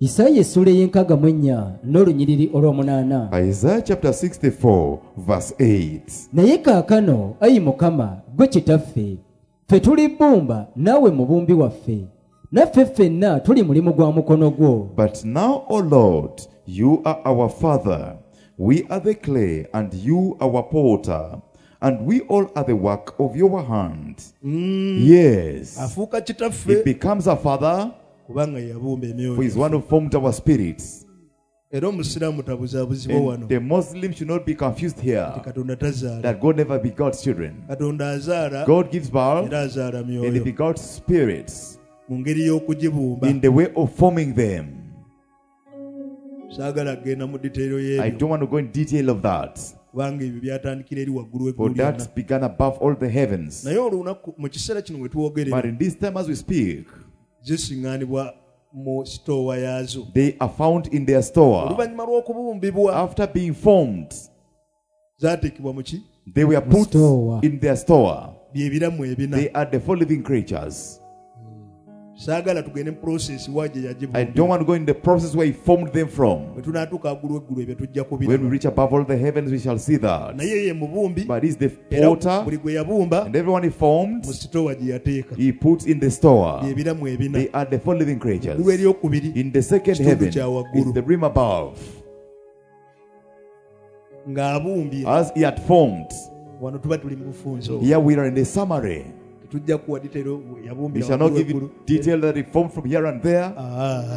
S5: Isaya essula y'enkaaga mu ennya n'olunyiriri olw'omunaana.
S3: Isaiah chapter sixty-four verse eight.
S5: Naye kaakano ayi Mukama gwe kitaffe, ffe tuli bbumba naawe mubumbi waffe, naffe ffenna tuli mulimu gwa mukono gwo.
S3: But now, O Lord, you are our Father, we are the clay, and you our potter, and we all are the work of your hand.
S2: Mm.
S3: Yes.
S2: Afuuka kitaffe.
S3: He becomes a father,
S2: kubanga yabumba emyoyo.
S3: who is one who formed our spirits.
S2: Era omusiraamu tabuzaabuzibwa
S3: And
S2: wano.
S3: the Muslim should not be confused here
S2: Katonda tazaala.
S3: that God never begot children.
S2: Katonda azaala.
S3: God gives birth
S2: Era azaala
S3: and He
S2: myoyo.
S3: begot spirits
S2: Mu ngeri y'okugibumba.
S3: in the way of forming them.
S2: Saagala kugenda mu detailo
S3: I
S2: y'ebyo.
S3: don't want to go in detail of that,
S2: Kubanga ebyo byatandikira eri waggulu
S3: for
S2: w'eggulu lyonna.
S3: that began above all the heavens.
S2: Naye olunaku mu kiseera kino we
S3: But
S2: twogerera
S3: in this time as we speak,
S2: zisiŋŋaanibwa mu sitoowa yaazo.
S3: they are found in their store.
S2: Oluvannyuma lw'okubumbibwa
S3: After being formed,
S2: zaateekebwa mu ki?
S3: they were put
S5: Store.
S3: in their store.
S2: Bye biramu ebina.
S3: They are the four living creatures.
S2: Saagala tugende mu process wa gye
S3: I
S2: yagibumbira.
S3: don't want to go in the process where He formed them from.
S2: Bwe tunaatuuka waggulu w'eggulu ebyo tujja
S3: When we
S2: kubiraba.
S3: reach above all the heavens, we shall see that.
S2: Naye ye mubumbi
S3: But He's the
S2: era
S3: potter,
S2: buli gwe yabumba
S3: and everyone He formed,
S2: mu sitoowa gye yateeka.
S3: He puts in the store.
S2: Bye biramu ebina.
S3: They are the four living creatures.
S2: Eggulu eryokubiri
S3: In the second
S2: Kitundu
S3: heaven
S2: kya waggulu.
S3: is the rim above.
S2: ng'abumbye.
S3: As He had formed,
S2: Wano tuba tuli mu bufunzo.
S3: here we are in the summary.
S2: Tujja kuwa detailo
S3: We
S2: yabumbira
S3: shall not
S2: waggulu
S3: give
S2: w'eggulu.
S3: you detail that He formed from here and there.
S2: Ah.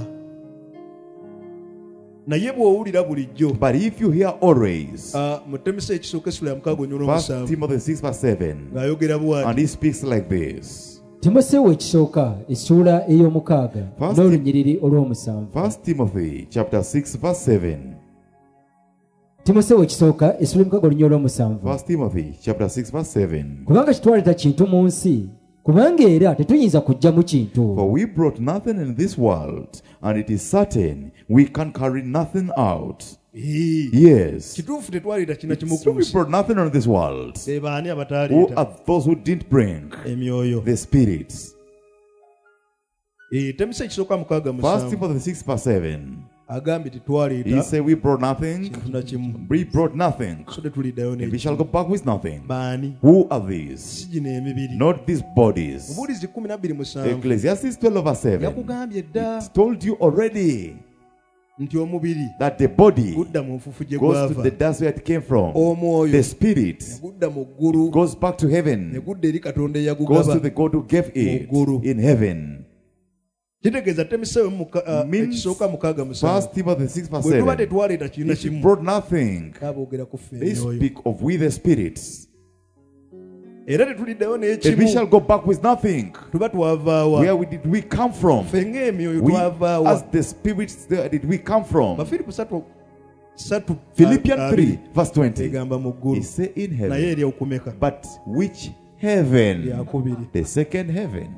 S2: Naye bw'owulira bulijjo.
S3: But if you hear always,
S2: Ah, mu Ttemesa ekisooka essula ya mukaaga onyolo
S3: First
S2: omusanvu
S3: Timothy six verse seven,
S2: ng'ayogera bw'ati.
S3: and he speaks like this.
S5: Timoseewo ekisooka essula ey'omukaaga
S3: First-
S5: n'olunyiriri olw'omusanvu.
S3: First Timothy chapter six verse seven.
S5: Timoseewo ekisooka essula y'omukaaga olunyiriri olw'omusanvu.
S3: First Timothy chapter six verse seven.
S5: Kubanga kitwaleta kintu mu nsi, kubanga era tetuyinza kujjamu kintu.
S3: For we brought nothing in this world, and it is certain we can carry nothing out.
S2: Ee.
S3: Yes.
S2: Kituufu tetwaleeta kina kimu
S3: So
S2: ku
S3: we
S2: nsi.
S3: brought nothing on this world.
S2: Be baani
S3: Who
S2: abataleeta
S3: are those who didn't bring
S2: emyoyo.
S3: the spirits?
S2: Ee, Ttemesa ekisooka mukaaga
S3: First
S2: musanvu
S3: Timothy six verse seven.
S2: agambye
S3: He
S2: tetwaleeta
S3: said we brought nothing.
S2: kintu na kimu.
S3: We brought nothing.
S2: So tetuliddayo
S3: And we shall go
S2: n'ekimu.
S3: back with nothing.
S2: Baani?
S3: Who are these?
S2: Si gino emibiri.
S3: Not these bodies.
S2: Mubuulizi kumi na bbiri musanvu
S3: Ecclesiastes twelve verse seven.
S2: yakugambye dda
S3: It's told you already
S2: nti omubiri
S3: that the body
S2: gudda mu nfufu gye
S3: goes to
S2: gwava.
S3: the dust where it came from.
S2: Omwoyo
S3: The spirit
S2: ne gudda mu ggulu
S3: goes back to
S2: ne
S3: heaven,
S2: gudda eri Katonda
S3: goes to
S2: eyagugaba.
S3: the God who gave it
S2: Muggulu.
S3: in heaven.
S2: Kitegeeza Ttemesa we muka- ah,
S3: Means
S2: ekisooka mukaaga
S3: First
S2: musanvu
S3: Timothy six verse
S2: bwe tuba
S3: seven.
S2: tetwaleeta kirina
S3: If you
S2: kimu
S3: brought nothing,
S2: kaboogera ku ffe
S3: they
S2: emyoyo.
S3: speak of we the spirits.
S2: Era tetuliddayo
S3: And we
S2: n'ekimu
S3: shall go back with nothing.
S2: tuba twavaawa.
S3: Where we did we come from?
S2: Ffe ng'emyoyo
S3: We,
S2: twavaawa.
S3: as the spirits, there did we come from?
S2: Bafiripi satu satu
S3: Philippians
S2: ah,
S3: three
S2: abiri
S3: verse twenty.
S2: egamba mu
S3: He
S2: ggulu
S3: say in
S2: naye
S3: heaven.
S2: eri okumeka
S3: But which heaven?
S2: lyakubiri.
S3: The second heaven.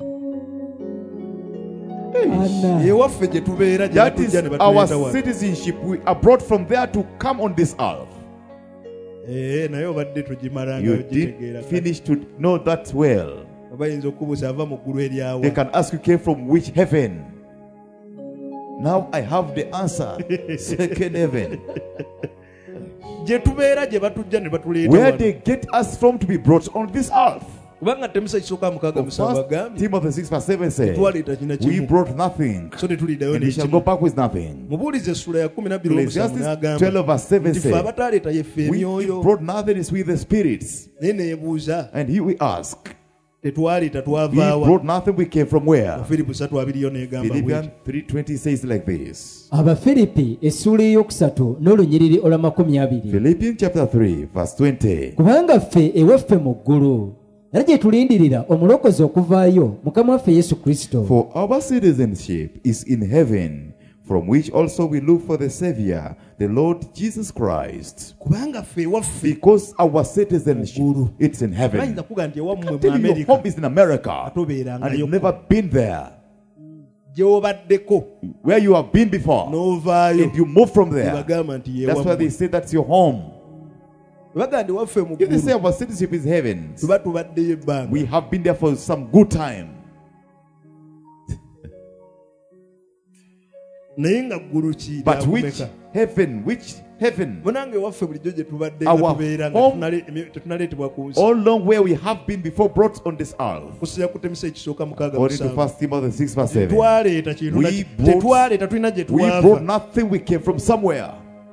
S5: Ana.
S2: ewaffe gye tubeera gye
S3: That is
S2: batujja ne
S3: our
S2: batuleeta wano.
S3: citizenship. We are brought from there to come on this earth.
S2: Eh, naye obadde tugimalanga
S3: You
S2: ogitegeera.
S3: did finish to know that well.
S2: bayinza okubuuza ava mu ggulu eryawa.
S3: They can ask you came from which heaven. Now I have the answer. Second heaven.
S2: gye tubeera gye batujja ne batuleeta
S3: Where
S2: wano.
S3: they get us from to be brought on this earth.
S2: kubanga Ttemesa ekisooka mukaaga musanvu
S3: First
S2: agambye
S3: Timothy six verse seven says,
S2: twaleeta kina
S3: we
S2: kimu
S3: brought nothing,
S2: so tetuliddayo
S3: and we shall go
S2: n'ekimu.
S3: back with nothing.
S2: mubuulize essula ya kumi na bbiri omusanvu
S3: Ecclesiastes
S2: n'agamba
S3: twelve verse seven
S2: nti ffe
S3: says,
S2: abataleeta ye ffe
S3: we
S2: emyoyo.
S3: brought nothing is with the spirits.
S2: naye neebuuza
S3: And here we ask,
S2: tetwaleeta
S3: we
S2: twavaawa.
S3: brought nothing, we came from where?
S2: Firipi satu abiriyo n'egamba
S3: Philippians
S2: bw'eti.
S3: three twenty says like this.
S5: Abafiripi essula ey'okusatu n'olunyiriri olw'amakumi abiri.
S3: Philippians chapter three verse twenty.
S5: Kubanga ffe ewaffe mu ggulu era gye tulindirira omulokozi okuvaayo Mukama waffe Yesu Kristo.
S3: For our citizenship is in heaven, from which also we look for the Savior, the Lord Jesus Christ.
S2: kubanga ffe ewaffe
S3: Because our citizenship,
S2: Muggulu.
S3: it's in heaven.
S2: bayinza kuga nti ewammwe mu
S3: Tell you your
S2: Amerika
S3: home is in America, and
S2: tobeerangayo
S3: you've never been there.
S2: gye wobaddeko
S3: Where you have been before,
S2: n'ovaayo
S3: and you move from there.
S2: bagamba nti
S3: That's why they
S2: yewammwe.
S3: say that's your home.
S2: baga nti waffe mu
S3: If they say
S2: ggulu
S3: our citizenship is heaven,
S2: tuba tubaddeyo ebbanga.
S3: we have been there for some good time. But which heaven, which heaven? Our home, all along where we have been before brought on this earth. According to First Timothy six verse seven. We brought, we brought nothing, we came from somewhere.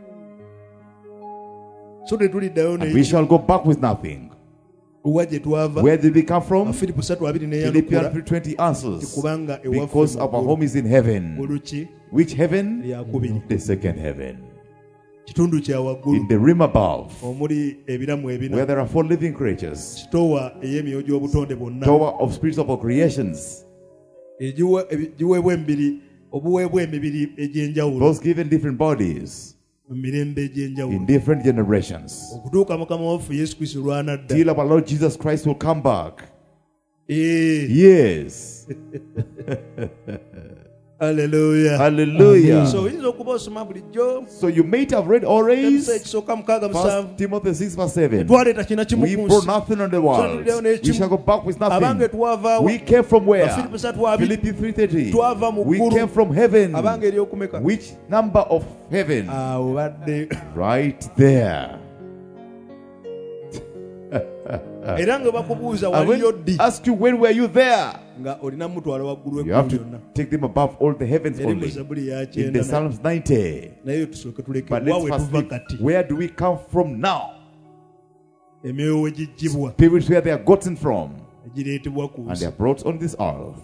S3: And we shall go back with nothing. Where did we come from? Philippians three twenty answers. Because our home is in heaven. Which heaven? The second heaven. In the realm above, where there are four living creatures, tower of spirits of all creations, those given different bodies in different generations, till our Lord Jesus Christ will come back. Yes.
S1: Hallelujah.
S3: Hallelujah.
S1: So,
S3: so you may have read already. First Timothy six verse seven. We brought nothing on the world. We shall go back with nothing. We came from where? Philippians three thirty. We came from heaven. Which number of heaven? Right there. I will ask you, when were you there? You have to take them above all the heavens only. In the Psalms ninety. But let's first look, where do we come from now? Spirits where they are gotten from, and they are brought on this earth.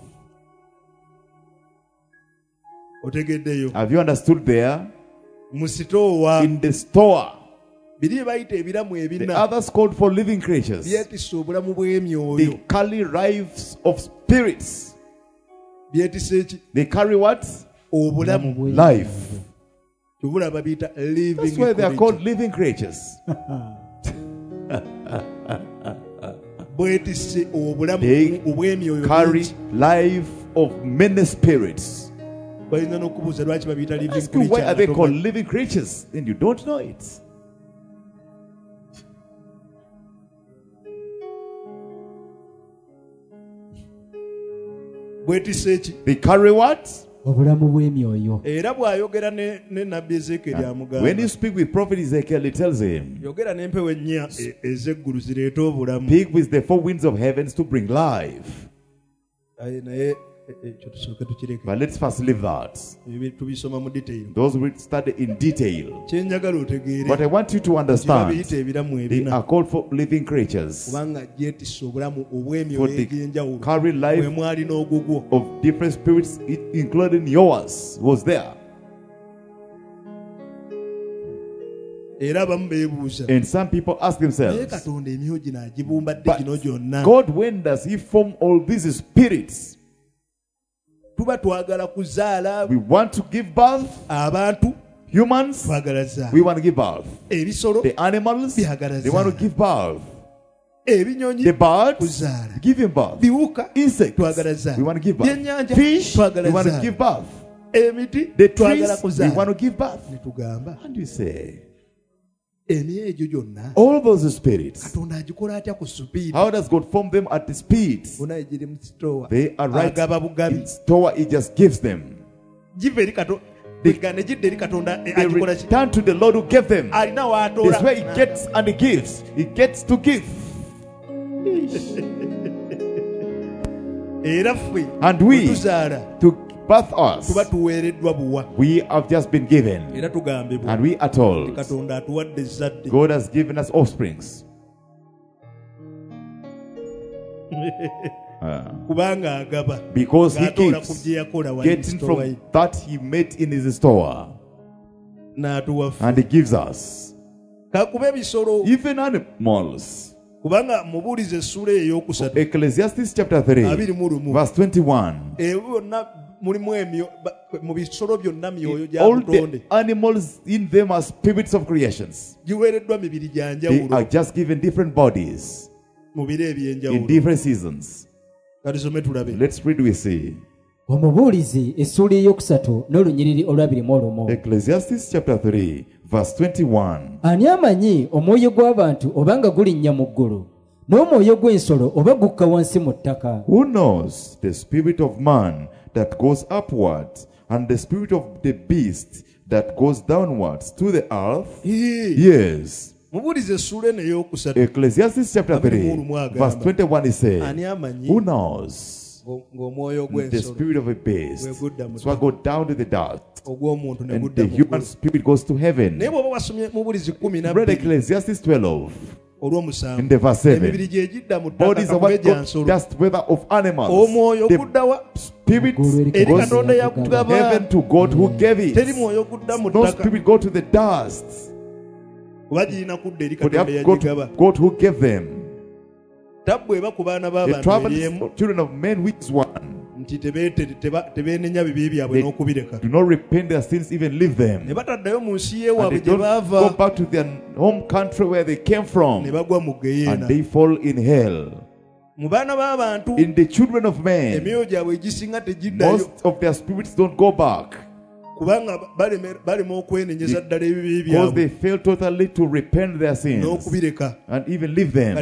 S3: Have you understood there? In the store. The others called for living creatures. They carry lives of spirits. They carry what? Life. That's why they are called living creatures. They carry life of many spirits. Ask you, why are they called living creatures? Then you don't know it. They carry what? When you speak with prophet Ezekiel, he tells him, speak with the four winds of heavens to bring life. But let's first leave that. Those will study in detail. But I want you to understand, they are called for living creatures. For they carry life of different spirits, including yours was there. And some people ask themselves, but God, when does he form all these spirits? We want to give birth. Humans, we want to give birth. The animals, they want to give birth. The birds, giving birth. Insects, we want to give birth. Fish, we want to give birth. The trees, we want to give birth. And we say, all those spirits, how does God form them at the speed? They are right in store, he just gives them. They, they return to the Lord who gave them. That's where he gets and he gives. He gets to give. And we, to birth us, we have just been given, and we are told God has given us offsprings. uh, because he keeps getting from that he made in his store, and he gives us even animals. Ecclesiastes chapter three verse twenty-one. All the animals in them are spirits of creations. They are just given different bodies in different seasons. Let's read, we see. Ecclesiastes chapter three verse twenty-one.
S5: Ani amanyi omwoyo gw'abantu obanga gulinnya mu ggulu n'omwoyo gw'ensolo oba gukka wansi mu ttaka?
S3: Who knows the spirit of man that goes upward And the spirit of the beast that goes downwards to the earth. Yes. Ecclesiastes chapter three, verse twenty-one, it says, who knows the spirit of a beast? So I go down to the dust, and the human spirit goes to heaven. Read Ecclesiastes twelve. In the verse seven, bodies are what go dust, whether of animals. The spirit goes to heaven to God who gave it. No spirit go to the dust. But they have got to God who gave them. The travelers, children of men, which one? They do not repent their sins, even leave them. And they don't go back to their home country where they came from. And they fall in hell. In the children of men, most of their spirits don't go back. Because they fail totally to repent their sins and even leave them.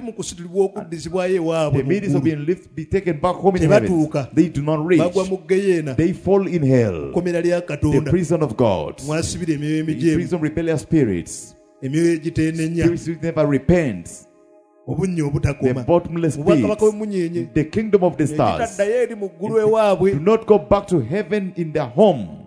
S3: The means of being lifted, be taken back home in heaven, they do not reach. They fall in hell. The prison of God. The prison of rebellious spirits. Spirits which never repent. The bottomless pit, the kingdom of the stars, do not go back to heaven in their home.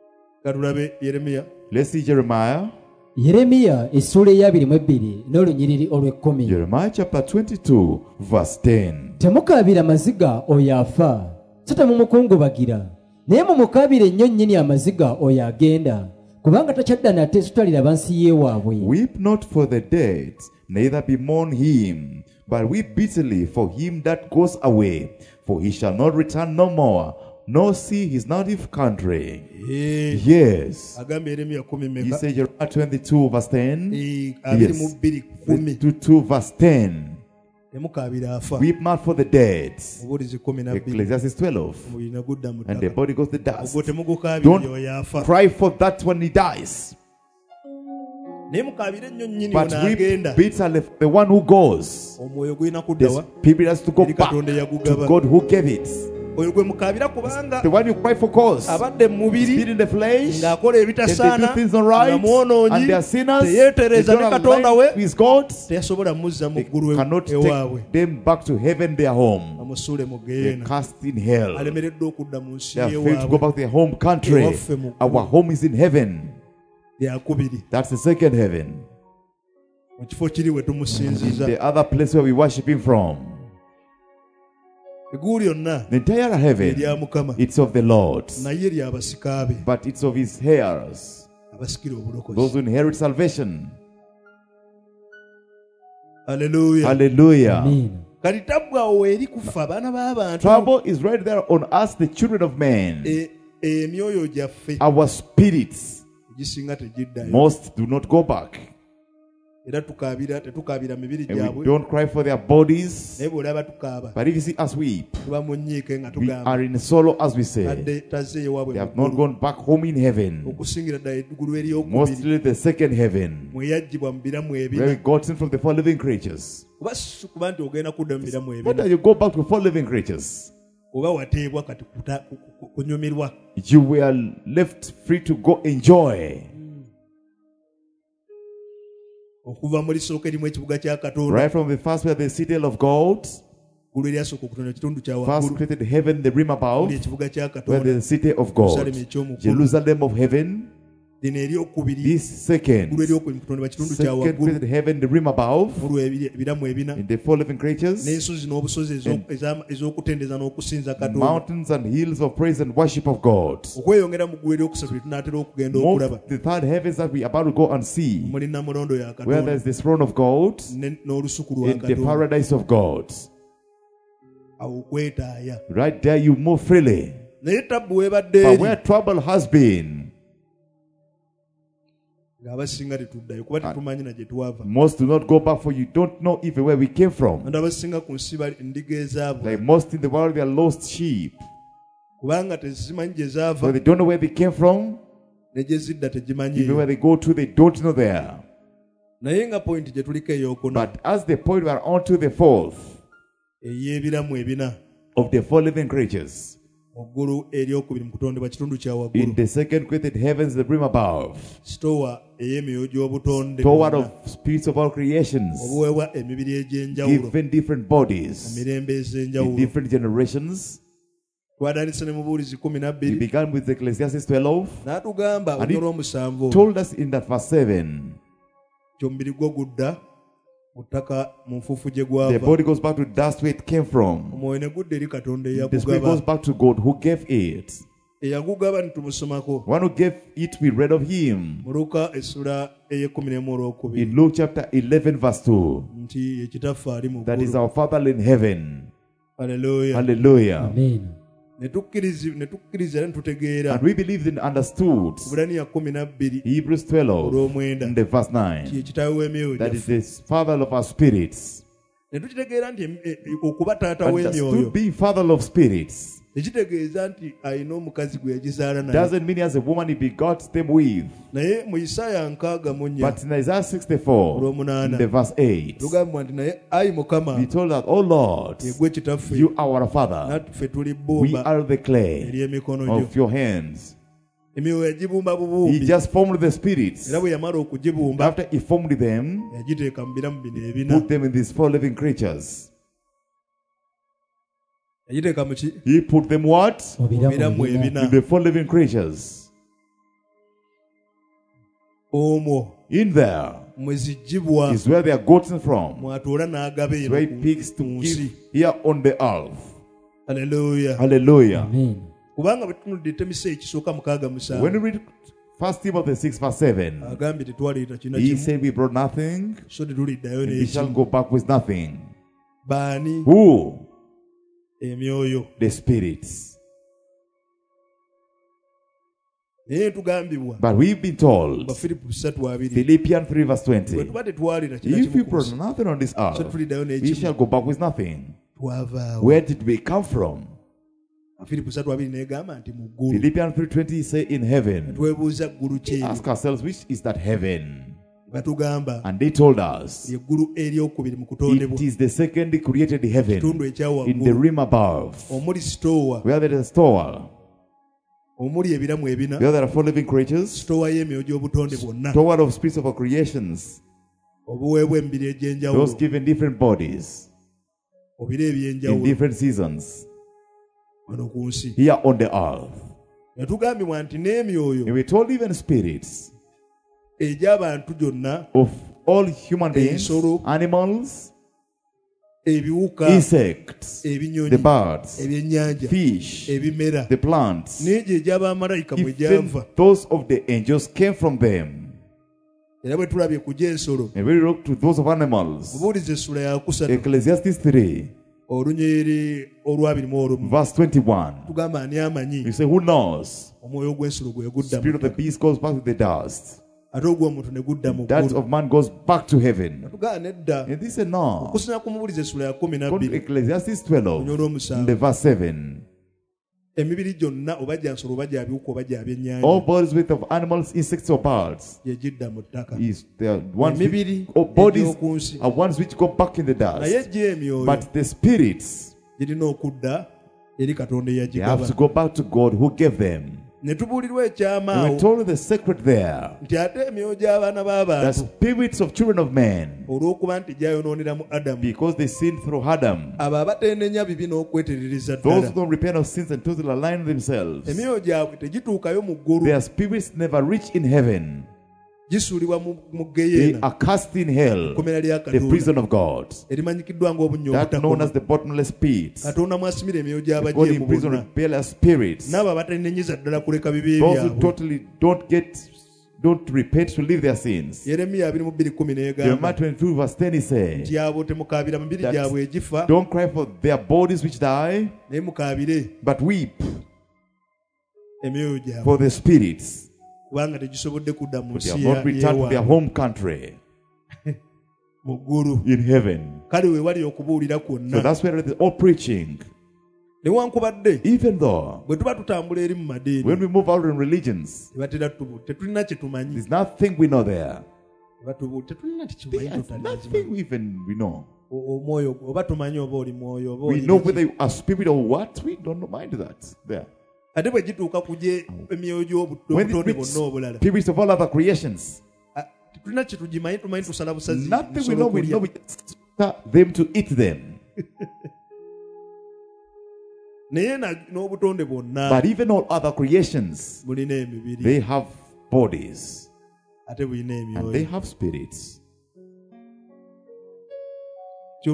S3: Let's see Jeremiah.
S5: Yeremiya essula ey'abiri mu ebbiri n'olunyiriri olw'ekkumi.
S3: Jeremiah chapter twenty-two verse ten.
S5: Temukaabira maziga oyo afa, so temumukungubagira, naye mumukaabire ennyo nnyini amaziga oyo agenda, kubanga takyadda nate so taliraba nsi y'ewaabwe.
S3: Weep not for the dead, neither bemoan him, but weep bitterly for him that goes away, for he shall not return no more, nor see his native country. Hey. Yes. You say Jeremiah twenty-two verse ten? Hey. Yes. twenty-two verse ten. Weep not for the dead. Ecclesiastes twelve. And the body goes to dust. Don't cry for that when he dies. But weep bitterly for the one who goes. The spirit has to go back to God who gave it. The one you cry for cause, spirit in the flesh, and they do things not right, and they are sinners, they don't have life with God, they cannot take them back to heaven, their home. They are cast in hell. They are free to go back to their home country. Our home is in heaven. That's the second heaven. The other place where we worship him from. The entire heaven, it's of the Lord, but it's of his heirs, those who inherit salvation.
S5: Hallelujah.
S3: Hallelujah.
S5: Amen.
S3: Trouble is right there on us, the children of men. Our spirits, most do not go back. And we don't cry for their bodies. But if you see us weep, we are in sorrow, as we say. They have not gone back home in heaven. Mostly the second heaven, where we got in from the four living creatures. Whether you go back to four living creatures, you were left free to go enjoy. Right from the first where the citadel of God, first created heaven, the rim above, where the city of God, Jerusalem of heaven. This second, second created heaven, the rim above, in the four living creatures, and mountains and hills of praise and worship of God. Most, the third heavens that we are about to go and see, where there is the throne of God, in the paradise of God. Right there you move freely. But where trouble has been, most do not go back, for you don't know even where we came from. Like most in the world, they are lost sheep. So they don't know where they came from. Even where they go to, they don't know there. But as the point we are on to the fourth of the four living creatures, In the second created heavens, the brim above. Stored of spirits of all creations, given different bodies, in different generations. We began with Ecclesiastes twelve, and he told us in that verse seven, the body goes back to dust where it came from. The spirit goes back to God who gave it. One who gave it, we read of him in Luke chapter eleven verse two. That is our Father in heaven.
S5: Hallelujah.
S3: Hallelujah.
S5: Amen.
S3: And we believed and understood Hebrews twelve in the verse nine. That is the Father of our spirits. Understood being Father of spirits doesn't mean he has a woman he begot them with. But in Isaiah sixty-four, in the verse eight, he told us, "Oh Lord, you are our Father. We are the clay of your hands." He just formed the spirits. After he formed them, he put them in these four living creatures. He put them what? In the four living creatures. In there is where they are gotten from. Where he picks to give here on the earth.
S5: Hallelujah.
S3: Hallelujah.
S5: Amen.
S3: When we read First Timothy six verse seven, he said we brought nothing, and we shall go back with nothing. Who? The spirits. But we've been told, Philippians three verse twenty, if we brought nothing on this earth, we shall go back with nothing. Where did we come from? Philippians three twenty say in heaven. We ask ourselves, which is that heaven? And they told us it is the second created heaven in the realm above, where there is a store, where there are four living creatures, store of spirits of our creations, those given different bodies in different seasons here on the earth. And we told even spirits of all human beings, animals, insects, the birds, fish, the plants, even those of the angels came from them. And we look to those of animals. Ecclesiastes three verse twenty-one. You say, who knows? Spirit of the beast goes back to the dust. That of man goes back to heaven. And they say no. Go to Ecclesiastes twelve, in the verse seven. All bodies with of animals, insects, or birds is there ones which, or bodies are ones which go back in the dust. But the spirits, they have to go back to God who gave them. And we told the secret there, the spirits of children of men, because they sinned through Adam, those who don't repent of sins and totally align themselves, their spirits never reach in heaven. They are cast in hell, the prison of God, that known as the bottomless pit. God imprisoned rebellious spirits, those who totally don't get, don't repent to leave their sins. Jeremiah twenty-two verse ten he said, that don't cry for their bodies which die, but weep for the spirits, but they have not returned to their home country in heaven. So that's where they're all preaching. Even though when we move out in religions, there's nothing we know there. There's nothing we even we know. We know whether you are spirit or what. We don't mind that. There. When it spirits of all other creations, nothing we know, we know we them to eat them. But even all other creations, they have bodies and they have spirits. That's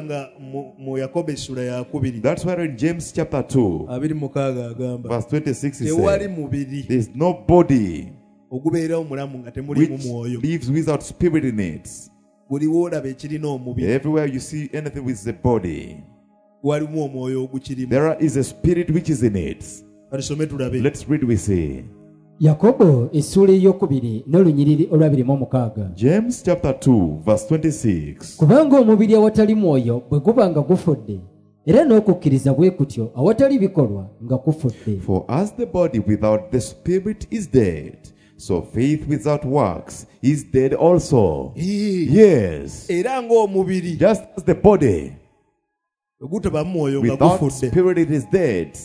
S3: why in James chapter two, verse twenty-six, it says, there is no body which lives without spirit in it. Everywhere you see anything with the body, there is a spirit which is in it. Let's read, we say.
S5: Yakobo essula ey'okubiri n'olunyiriri olwabiri mu mukaaga.
S3: James chapter two verse twenty-six.
S5: Kubanga omubiri awatali mwoyo bwe guba nga gufudde, era n'okukkiriza bwe kutyo awatali bikolwa nga kufudde.
S3: For as the body without the spirit is dead, so faith without works is dead also. Yes.
S2: Era ng'omubiri,
S3: just as the body without spirit it is dead.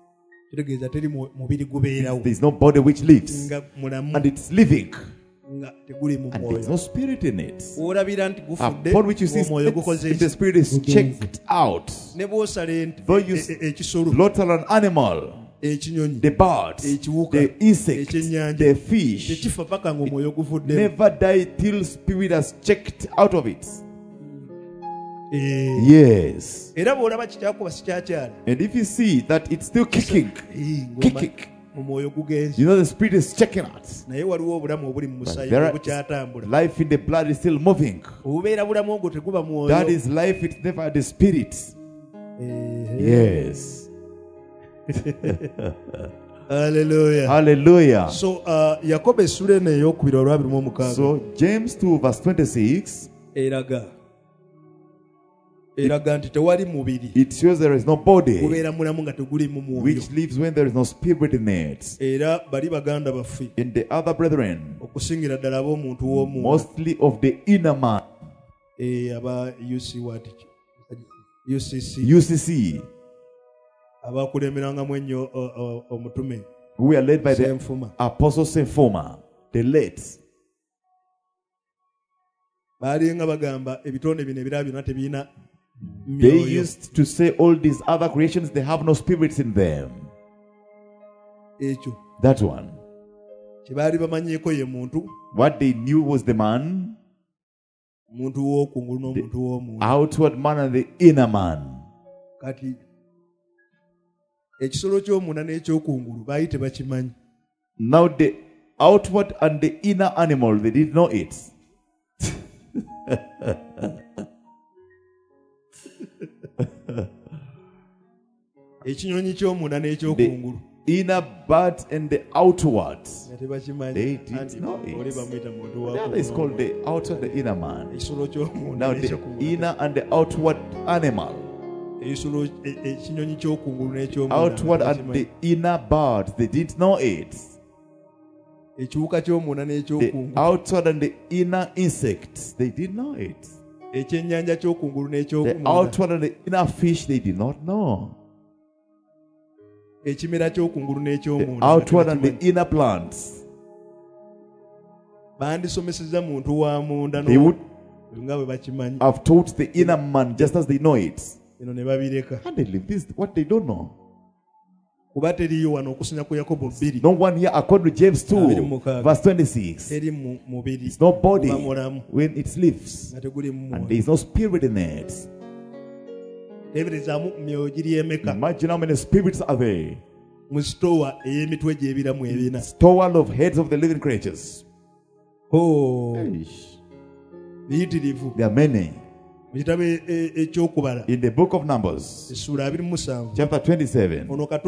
S3: There is no body which lives and it's living and there is no spirit in it. Upon which you see if the spirit is checked out, though you slaughter an animal, the birds, the insect, the fish, never die till spirit has checked out of it. Yes. And if you see that it's still kicking, kicking, you know the spirit is checking out. Life in the blood is still moving. That is life, it's never the spirit. Yes.
S2: Hallelujah.
S3: Hallelujah.
S2: So, uh,
S3: so James two verse twenty-six. It shows there is no body which lives when there is no spirit in it. In the other brethren, mostly of the inner man, U C C, who are led by the Apostle Semfoma, the late. They used to say all these other creations, they have no spirits in them. That one. What they knew was the man, the outward man and the inner man. Now the outward and the inner animal, they didn't know it. The inner bird and the outward, they didn't know it. The other is called the outer, the inner man. Now the inner and the outward animal, outward and the inner bird, they didn't know it. The outward and the inner insects, they didn't know it. The outward and the inner fish, they did not know. The outward and the inner plants. They would have taught the inner man just as they know it. And they leave this, what they don't know. No one here, according to James two, verse twenty-six. It's no body when it lives, and there is no spirit in it. Imagine how many spirits are there. Store of heads of the living creatures.
S2: Oh,
S3: there are many. In the book of Numbers, chapter twenty-seven,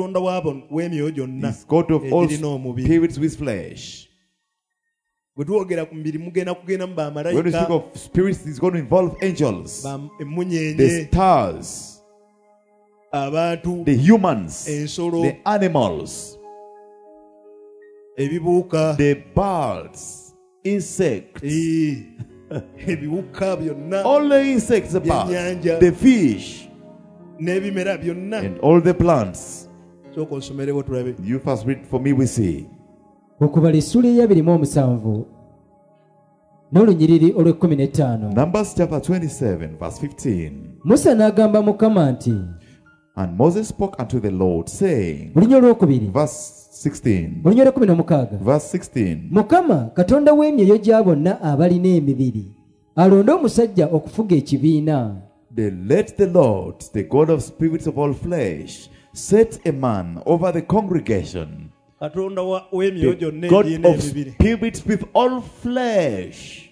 S3: this God of all spirits with flesh. When we speak of spirits, it's going to involve angels, the stars, the humans, the animals, the birds, insects. all the insects about, the fish, and all the plants. You first read for me, we see.
S5: Okubala essula ey'abiri mu omusanvu n'olunyiriri olw'ekkumi n'ettaano.
S3: Numbers chapter twenty-seven, verse fifteen.
S5: Musa n'agamba Mukama nti,
S3: and Moses spoke unto the Lord, saying,
S5: Lunyiriri olwokubiri,
S3: verse sixteen.
S5: Lunyiriri olw'ekkumi n'omukaaga.
S3: Verse sixteen.
S5: Mukama Katonda w'emyoyo gya bonna abalina emibiri alonde omusajja okufuga ekibiina.
S3: Then let the Lord, the God of spirits of all flesh, set a man over the congregation. The God of spirits with all flesh.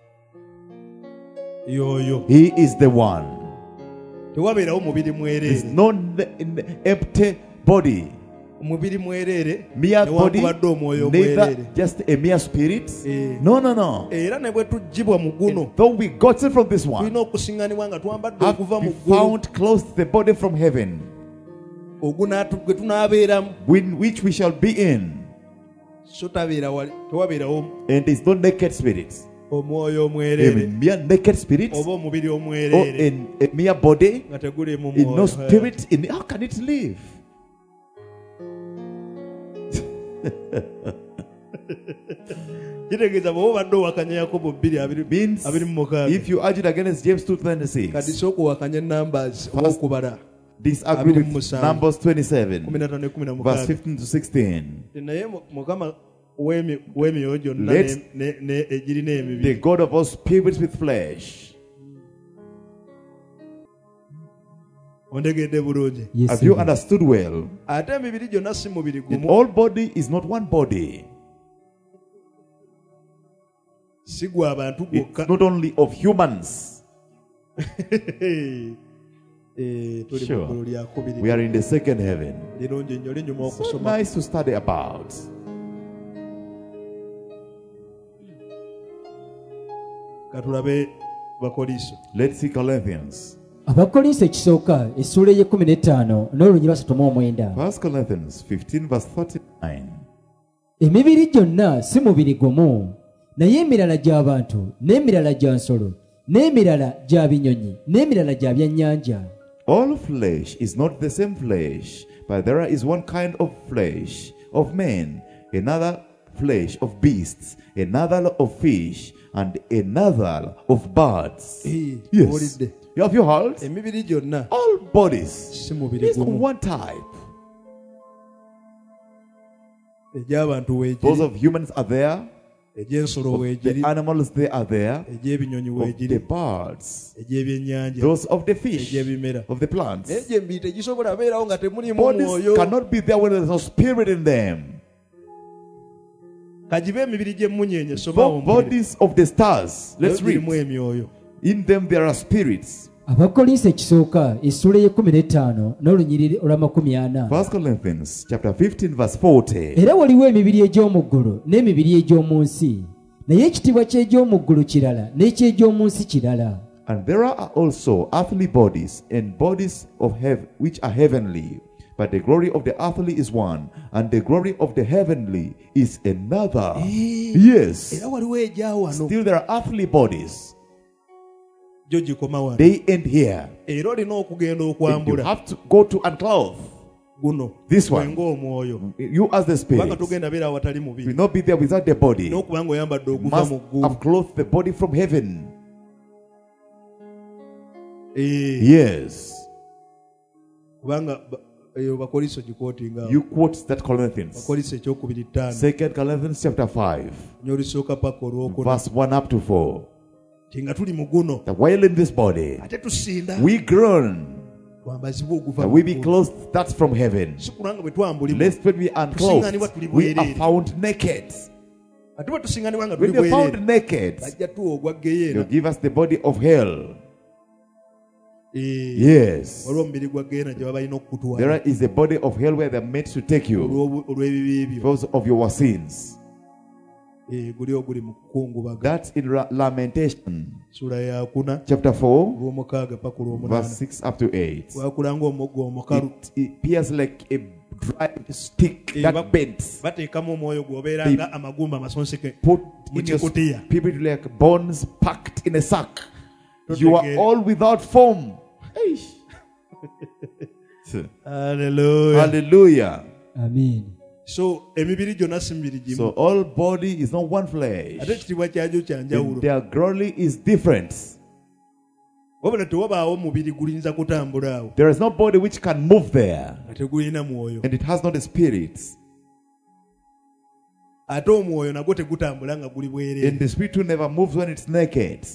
S3: He is the one. There is no empty body. Mere body, neither just a mere spirit. No, no, no. And though we got it from this one, have we found close the body from heaven, in which we shall be in. And it's not naked spirits. A mere naked spirit, or in a mere body, in no spirit, in how can it live? Means if you argue against James two twenty-six, disagree with Numbers twenty-seven, verse fifteen to sixteen. Let the God of all spirits with flesh.
S5: Yes,
S3: have you understood well? And all body is not one body. It's not only of humans. Sure. We are in the second heaven. So nice to study about. Let's see Corinthians.
S5: Abakolinso ekisooka essula ey'ekkumi n'ettaano n'olunyiriri asatu mu omwenda.
S3: First Corinthians fifteen verse thirty-nine.
S5: Emibiri gyonna si mubiri gumu, naye emirala gy'abantu n'emirala gya nsolo n'emirala gya binyonyi n'emirala gya byannyanja.
S3: All flesh is not the same flesh, but there is one kind of flesh of men, another flesh of beasts, another of fish, and another of birds.
S2: Hey,
S3: yes. You have your heart? All bodies. It's one type. Those of humans are there. Of the animals they are there. Of the birds. Those of the fish. Of the plants. Bodies cannot be there when there is no spirit in them. The bodies of the stars. Let's read. In them there are spirits.
S5: Abakolinso ekisooka essula ey'ekkumi n'ettaano n'olunyiriri olw'amakumi ana.
S3: First Corinthians chapter fifteen verse forty.
S5: Era waliwo emibiri egy'omu ggulu n'emibiri egy'omu nsi, naye ekitiibwa ky'egy'omu ggulu kirala n'eky'egy'omu nsi kirala.
S3: And there are also earthly bodies and bodies of heaven which are heavenly, but the glory of the earthly is one, and the glory of the heavenly is another. Yes. Still there are earthly bodies. They end here. And you have to go to unclothe this one. You as the spirit will not be there without the body. You must have clothed the body from heaven. Yes. You quote that Corinthians. Second Corinthians chapter five, verse one up to four. That while in this body, we groan that we be clothed, that's from heaven. Lest when we are unclothed, we are found naked. When we are found naked, they'll give us the body of hell. Yes. There is a body of hell where they're meant to take you because of your sins. That's in Lamentation chapter four, verse six up to eight. It, it appears like a dried stick that bends. They put in your spirit like bones packed in a sack. You are all without form.
S2: Hallelujah.
S3: Hallelujah.
S5: Amen.
S2: So,
S3: so all body is not one flesh. And their glory is different. There is no body which can move there, and it has not a spirit. And the spirit too never moves when it's naked.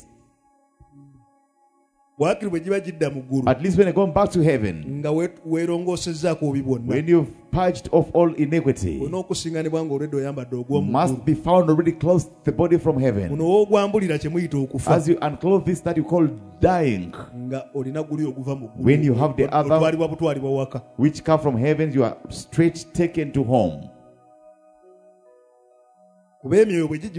S3: At least when you go back to heaven, when you've purged off all iniquity, must be found already close the body from heaven. As you unclothe this that you call dying, when you have the other which come from heaven, you are straight taken to home. Spirits,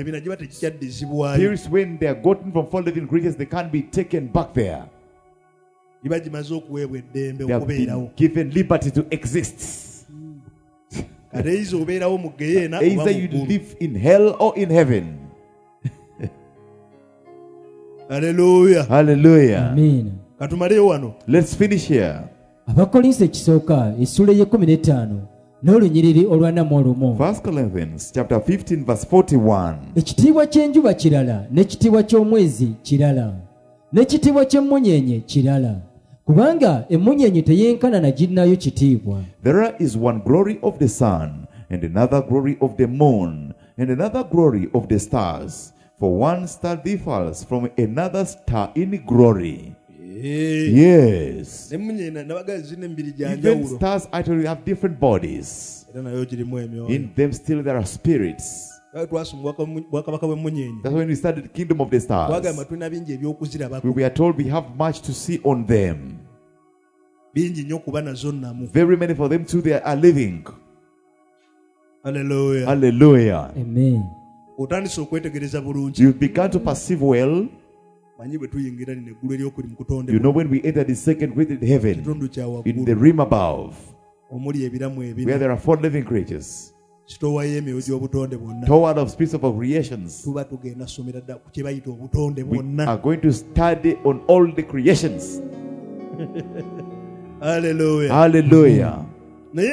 S3: when they are gotten from four living creatures, they can't be taken back there. They have been given liberty to exist. Either you live in hell or in heaven.
S2: Hallelujah.
S3: Hallelujah.
S5: Amen.
S3: Let's finish here.
S5: Abakolinse ekisooka essula ey'ekkumi n'ettaano n'olunyiriri olwanamu olumu.
S3: First Corinthians chapter fifteen verse forty-one.
S5: Ekitiibwa ky'enjuba kirala n'ekitiibwa ky'omwezi kirala n'ekitiibwa ky'emmunyeenye kirala kubanga emmunyeenye teyenkana na ginnayo kitiibwa.
S3: There is one glory of the sun and another glory of the moon and another glory of the stars, for one star differs from another star in glory. Yes. Even stars actually have different bodies. In them still there are spirits. That's when we started the kingdom of the stars. We were told we have much to see on them. Very many for them too, they are living.
S2: Hallelujah.
S3: Hallelujah.
S5: Amen.
S3: You began to perceive well. You know, when we enter the second created heaven, in the realm above, where there are four living creatures, toward of spirits of creations, we are going to study on all the creations.
S2: Hallelujah.
S3: Hallelujah.
S2: But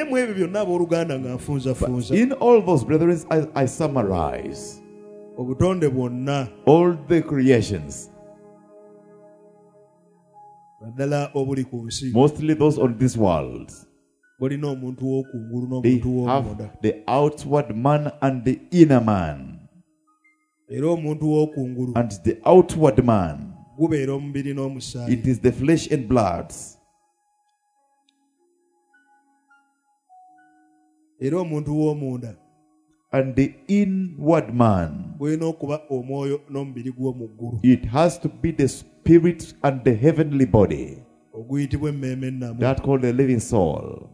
S3: in all those brethren, I, I summarize all the creations, mostly those on this world. They have the outward man and the inner man. And the outward man, it is the flesh and blood. And the inward man, it has to be the spirit and the heavenly body, that called the living soul.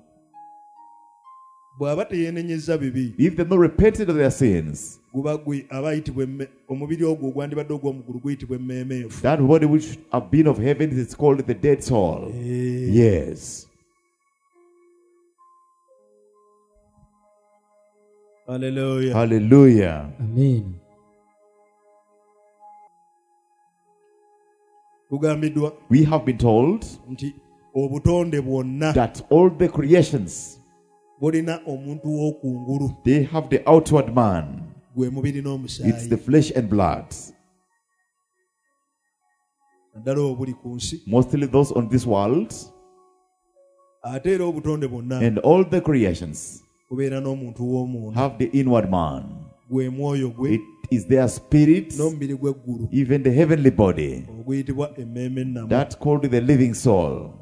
S3: If they've not repented of their sins, that body which have been of heaven is called the dead soul. Yes.
S2: Hallelujah.
S3: Hallelujah.
S5: Amen.
S3: We have been told that all the creations, they have the outward man. It's the flesh and blood. Mostly those on this world, and all the creations have the inward man. It is their spirit, even the heavenly body, that's called the living soul.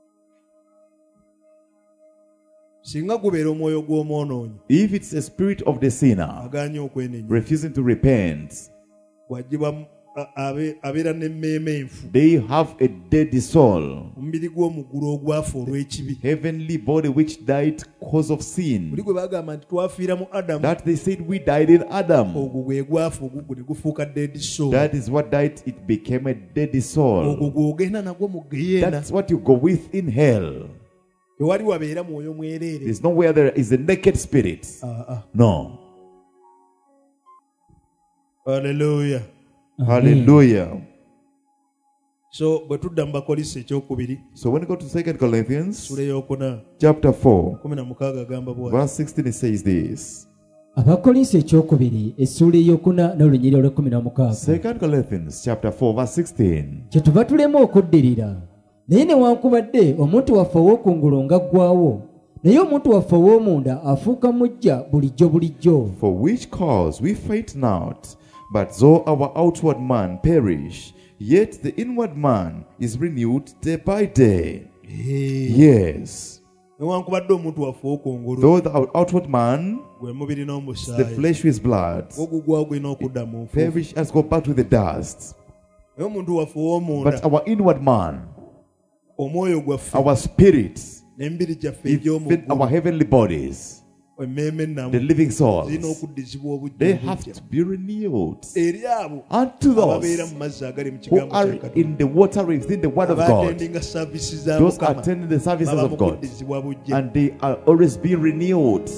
S3: If it's a spirit of the sinner refusing to repent, they have a dead soul, heavenly body which died cause of sin. That they said we died in Adam. That is what died, it became a dead soul. That's what you go with in hell. There's nowhere there is a naked spirit.
S2: Uh-uh.
S3: No.
S2: Hallelujah.
S3: Hallelujah.
S2: So, but to damba kolise ekyokubiri.
S3: So when you go to Second Corinthians
S2: sura eyokuna
S3: chapter four,
S2: kumi na mukaaga agamba bw'ati.
S3: verse sixteen, it says this.
S5: Abakolinso ekyokubiri essuula eyokuna n'olunyiri olw'ekkumi na mukaaga.
S3: Second Corinthians chapter four, verse sixteen.
S5: Kyetuva tulema okuddirira. Naye newankubadde omuntu waffe ow'okungulu ng'aggwaawo, naye omuntu waffe ow'omunda afuuka mujja bulijjo bulijjo.
S3: For which cause we faint not, but though our outward man perish, yet the inward man is renewed day by day.
S2: Hey.
S3: Yes.
S2: Newankubadde omuntu waffe ow'okungulu
S3: Though the out- outward man,
S2: gwe mubiri
S3: the
S2: n'omusaayi
S3: flesh with blood,
S2: ogugwawo gulina okudda mu nfuufu.
S3: perish has gone back to the dust.
S2: Naye omuntu waffe ow'omunda
S3: But our inward man,
S2: omwoyo gwaffe
S3: our spirits,
S2: n'emibiri gyaffe
S3: even our
S2: egy'omuggulu
S3: heavenly bodies,
S2: emmeeme ennamu
S3: the living souls,
S2: zirina okuddizibwa obujja
S3: they have
S2: obujja
S3: to be renewed
S2: eri abo
S3: unto
S2: ababeera
S3: those
S2: mu mazzi agali mu
S3: who
S2: kigambo
S3: are
S2: kya Katonda.
S3: in the water within the word of God.
S2: Abaatendinga saavisi za
S3: Those
S2: Mukama
S3: attending the services
S2: baba
S3: of
S2: mu
S3: God,
S2: kuddizibwa bujja.
S3: and they are always being renewed.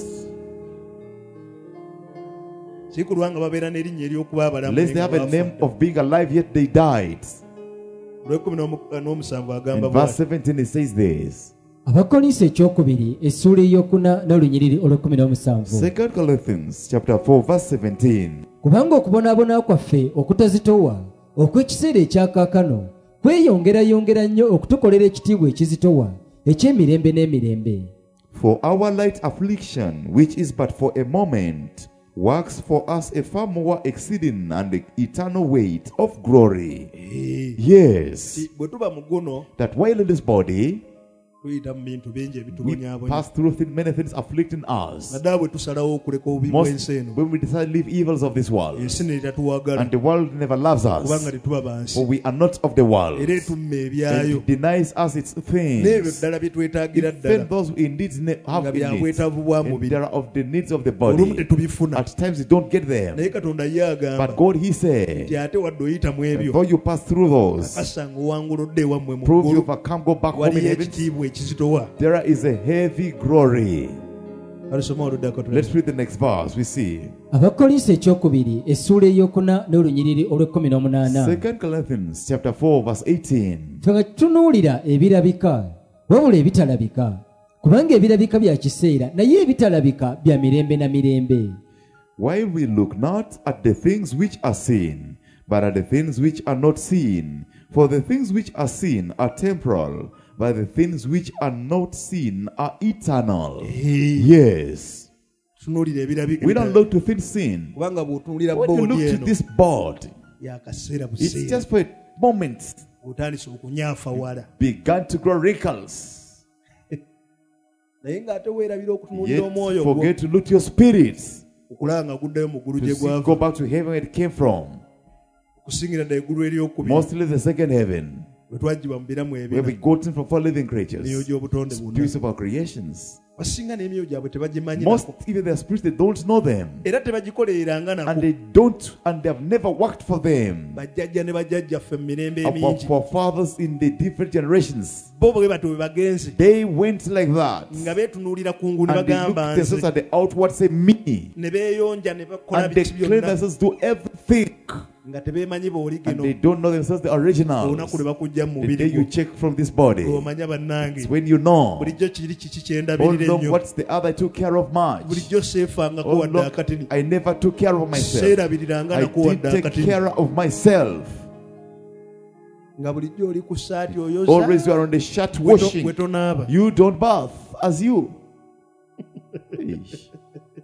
S2: Si kulwa nga babeera n'erinnya ery'okuba abalamu
S3: Lest they have a name of being alive yet they died.
S2: olw'ekkumi n'omu- n'omusanvu
S3: In
S2: agamba
S3: verse
S2: bw'ati.
S3: seventeen it says this.
S5: Abakolinso ekyokubiri essuula eyokuna n'olunyiriri olw'ekkumi n'omusanvu.
S3: Second Corinthians chapter four verse seventeen.
S5: Kubanga okubonaabona kwaffe okutazitowa okw'ekiseera ekyakaakano kweyongerayongera nnyo okutukolera ekitiibwa ekizitowa eky'emirembe n'emirembe.
S3: For our light affliction, which is but for a moment, works for us a far more exceeding and eternal weight of glory.
S2: Eh,
S3: Yes,
S2: bwe tuba mu guno
S3: that while in this body,
S2: tuyita mu bintu bingi
S3: we
S2: ebitubonyaabonya.
S3: pass through thin- many things afflicting us.
S2: naddala bwe tusalawo okuleka obubi
S3: Most
S2: bw'ensi eno
S3: when we decide to leave evils of this world,
S2: ensi ne tetatuwagala
S3: and the world never loves
S2: kubanga
S3: us,
S2: tetuba bansi
S3: for we are not of the world,
S2: era etumma
S3: and
S2: ebyayo
S3: it denies us its
S2: n'ebyo
S3: things.
S2: ddala bye twetaagira
S3: Even
S2: ddala
S3: those who indeed ne- have
S2: nga bya
S3: needs,
S2: bwetaavu bwa
S3: and
S2: mubiri
S3: there are of the needs of the
S2: olumu
S3: body.
S2: tetubifuna.
S3: At times you don't get them,
S2: naye katonda ye agamba
S3: but God, He said,
S2: nti ate wadde oyita mu ebyo
S3: before you pass through those,
S2: akasanga owanguludde ewammwe mu
S3: prove you
S2: ggulu
S3: overcome, go back home in
S2: waliyo
S3: heaven.
S2: ekitiibwa ekizitowa.
S3: There is a heavy glory.
S2: alisoma oluddako tu.
S3: Let's read the next verse. We see
S5: Abakolinso ekyokubiri essuula eyokuna n'olunyiriri olw'ekkumi n'omunaana.
S3: Second Corinthians chapter four verse eighteen.
S5: Ffe nga tutunuulira ebirabika wabula ebitalabika, kubanga ebirabika bya kiseera naye ebitalabika bya mirembe na mirembe.
S3: While we look not at the things which are seen, but at the things which are not seen. For the things which are seen are temporal, but the things which are not seen are eternal. Yes.
S2: tunuulira ebirabika
S3: We don't look to things seen.
S2: kubanga bw'otunuulira
S3: When you
S2: boodi
S3: look to
S2: eno
S3: this board,
S2: yakaseera
S3: it's
S2: buseera
S3: just for a moment.
S2: otandise okunyaafa wala
S3: Began to grow wrinkles.
S2: naye ng'ate weerabira okutunuulira
S3: Yet
S2: omwoyo gwo
S3: forget to look to your spirits.
S2: okulaba nga guddayo mu ggulu
S3: To
S2: gye
S3: see,
S2: gwava
S3: go back to heaven where it came from.
S2: okusingira ddala eggulu eryokubiri
S3: Mostly the second heaven,
S2: bwe twagibwa mu biramu
S3: where
S2: ebina
S3: we gotten from four living
S2: emyoyo
S3: creatures,
S2: gy'obutonde bwonna
S3: spirits of our creations.
S2: basinga n'emyoyo gyabwe tebagimanyi
S3: Most
S2: nako
S3: even their spirits, they don't know them,
S2: era tebagikolereranga
S3: and
S2: nako
S3: they don't, and they have never worked for them.
S2: bajjajja ne bajjajjaffe mu mirembe
S3: Our
S2: emingi
S3: forefathers in the different generations,
S2: bo bwe batyo bwe bagenze
S3: they went like that,
S2: nga beetunuulira kungu ne
S3: and they looked
S2: bagamba
S3: themselves
S2: nze
S3: at the outward, say me,
S2: ne beeyonja ne bakola
S3: and they
S2: biti
S3: claim
S2: byonna
S3: themselves do everything,
S2: nga tebeemanyi
S3: and
S2: b'oligino
S3: they don't know themselves the originals.
S2: olunaku lwe bakujja mu
S3: The
S2: mubiri
S3: day you
S2: gwo
S3: check from this body,
S2: omanya bannange
S3: it's when you know.
S2: bulijjo kiri kiki
S3: Oh
S2: kyendabirira
S3: no,
S2: ennyo
S3: what's the other I took care of much?
S2: bulijjo seefangako
S3: Oh
S2: wadde
S3: look,
S2: akatini
S3: I never took care of myself.
S2: seerabiriranga
S3: I
S2: nako
S3: did
S2: wadde
S3: take
S2: akatini
S3: care of myself.
S2: nga bulijjo oli ku ssaati oyoza
S3: Always you are on the shirt
S2: bwe to-
S3: washing.
S2: bwe tonaaba
S3: You don't bath as you. Eesh.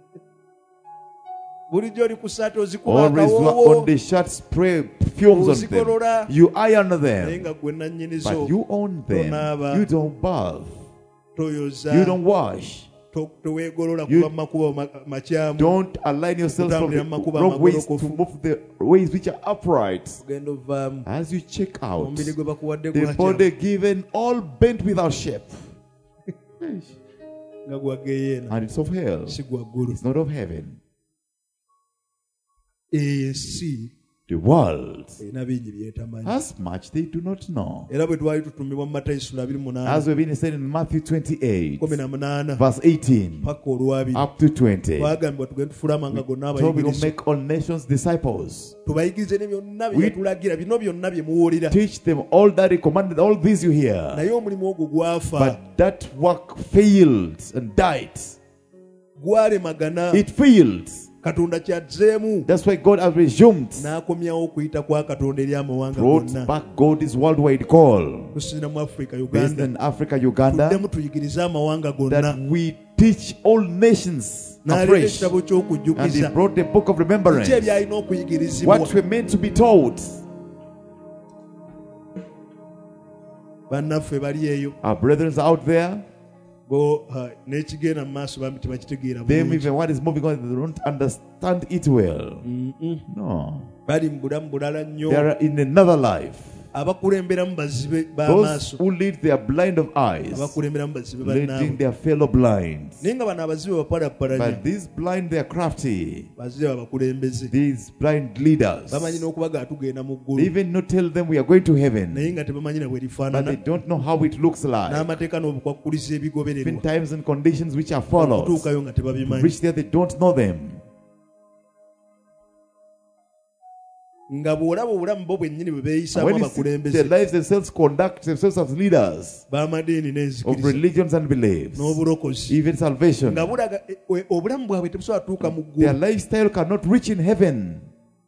S2: bulijjo oli ku ssaati ozikuba
S3: Always you are on
S2: akawoowo
S3: the shirt spray fumes on them.
S2: ozikolola
S3: You iron
S2: naye
S3: them.
S2: nga gwe nannyinizo
S3: But you own them.
S2: Tonaaba.
S3: You don't bath.
S2: toyoza
S3: You don't wash.
S2: to- teweegolola
S3: You
S2: kuba mu makubo ma- makyamu
S3: Don't align yourself from
S2: Kutambulira mu
S3: the
S2: makubo
S3: wrong ways to
S2: amagolokofu.
S3: move the ways which are upright.
S2: ogenda ovaamu
S3: As you check out,
S2: omubiri gwe bakuwadde
S3: the
S2: gwakyamu
S3: body given all bent without shape.
S2: nga gwageyeena
S3: And it's of hell.
S2: si gwa ggulu
S3: It's not of heaven.
S2: ensi
S3: The world has much they do not know. As we've been saying in Matthew twenty-eight, verse eighteen up to twenty, we told we will make all nations disciples. We teach them all that he commanded, all these you hear. But that work failed and died. It failed. That's why God has resumed. Brought back God's worldwide call. Based in Africa, Uganda, that we teach all nations afresh. And He brought the book of remembrance. What we're meant to be taught. Our brethren are out there. Them even what is moving on, they don't understand it well. Mm-mm. No. They are in another life. Those who lead their blind of eyes, leading their fellow blind. But these blind, they are crafty. These blind leaders, they even not tell them we are going to heaven, but they don't know how it looks like. Even times and conditions which are followed, which there they don't know them. When you see their lives themselves conduct themselves as leaders of religions and beliefs, even salvation, their lifestyle cannot reach in heaven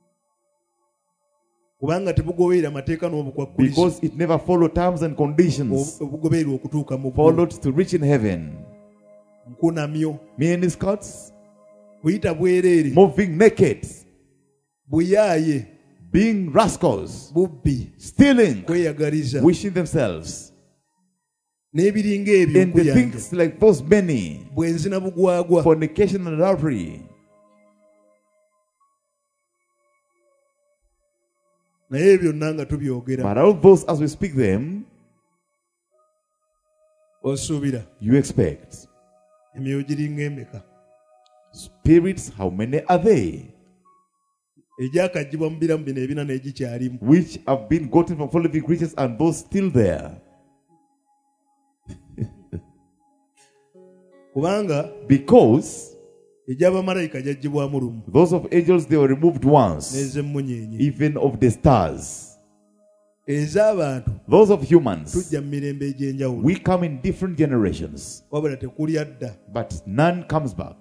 S3: because it never followed terms and conditions followed to reach in heaven. Mini skirts, moving naked, being rascals, stealing, wishing themselves, and the things like those many, fornication and adultery. But all those, as we speak them, you expect. Spirits, how many are they? Which have been gotten from four living creatures and those still there. Because those of angels, they were removed once, even of the stars. Those of humans, we come in different generations, but none comes back.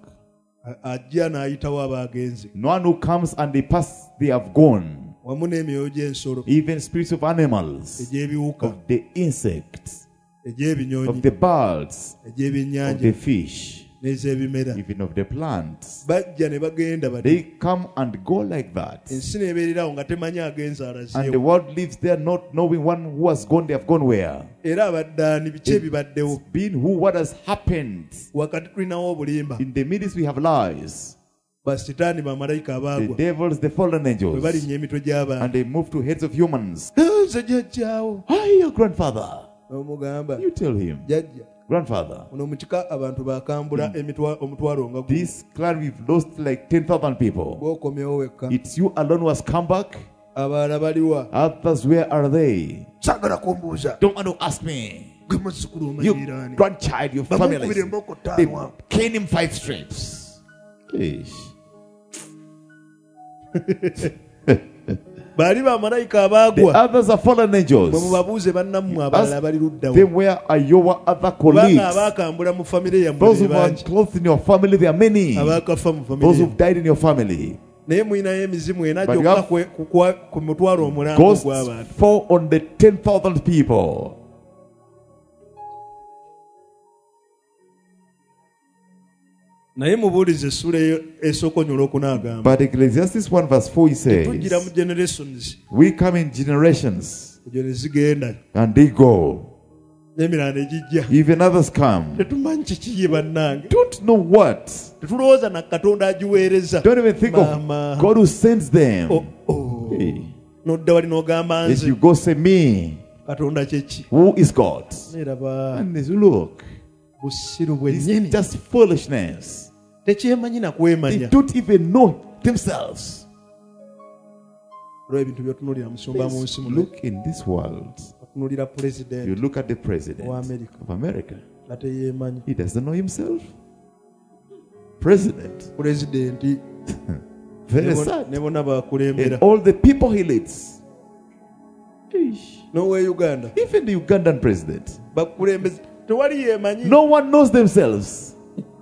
S3: No one who comes and they pass, they have gone. Even spirits of animals, of the insects, of the birds, of the fish, even of the plants. They come and go like that. And the world lives there not knowing one who has gone, they have gone where. It's been who, what has happened. In the midst we have lies. The devils, the fallen angels, and they move to heads of humans. Hi, your grandfather. You tell him, grandfather, mm. this clan we've lost like ten thousand people. It's you alone who has come back. Others, where are they? Don't want to ask me. Your grandchild, your family, they cane him five strips. The others are fallen angels. Ask them, where are your other colleagues? Those who are clothed in your family, there are many. Those who have died in your family. But you have ghosts fall on the ten thousand people. But Ecclesiastes one verse four says, we come in generations and they go. Even others come. Don't know what. Don't even think of God who sends them. Oh, oh. Hey. If you go say me, who is God? And they say, look, it's just foolishness. They don't even know themselves. Please look in this world. You look at the president of America. He doesn't know himself. President. Very sad. And all the people he leads.
S2: No way Uganda.
S3: Even the Ugandan president. No one knows themselves.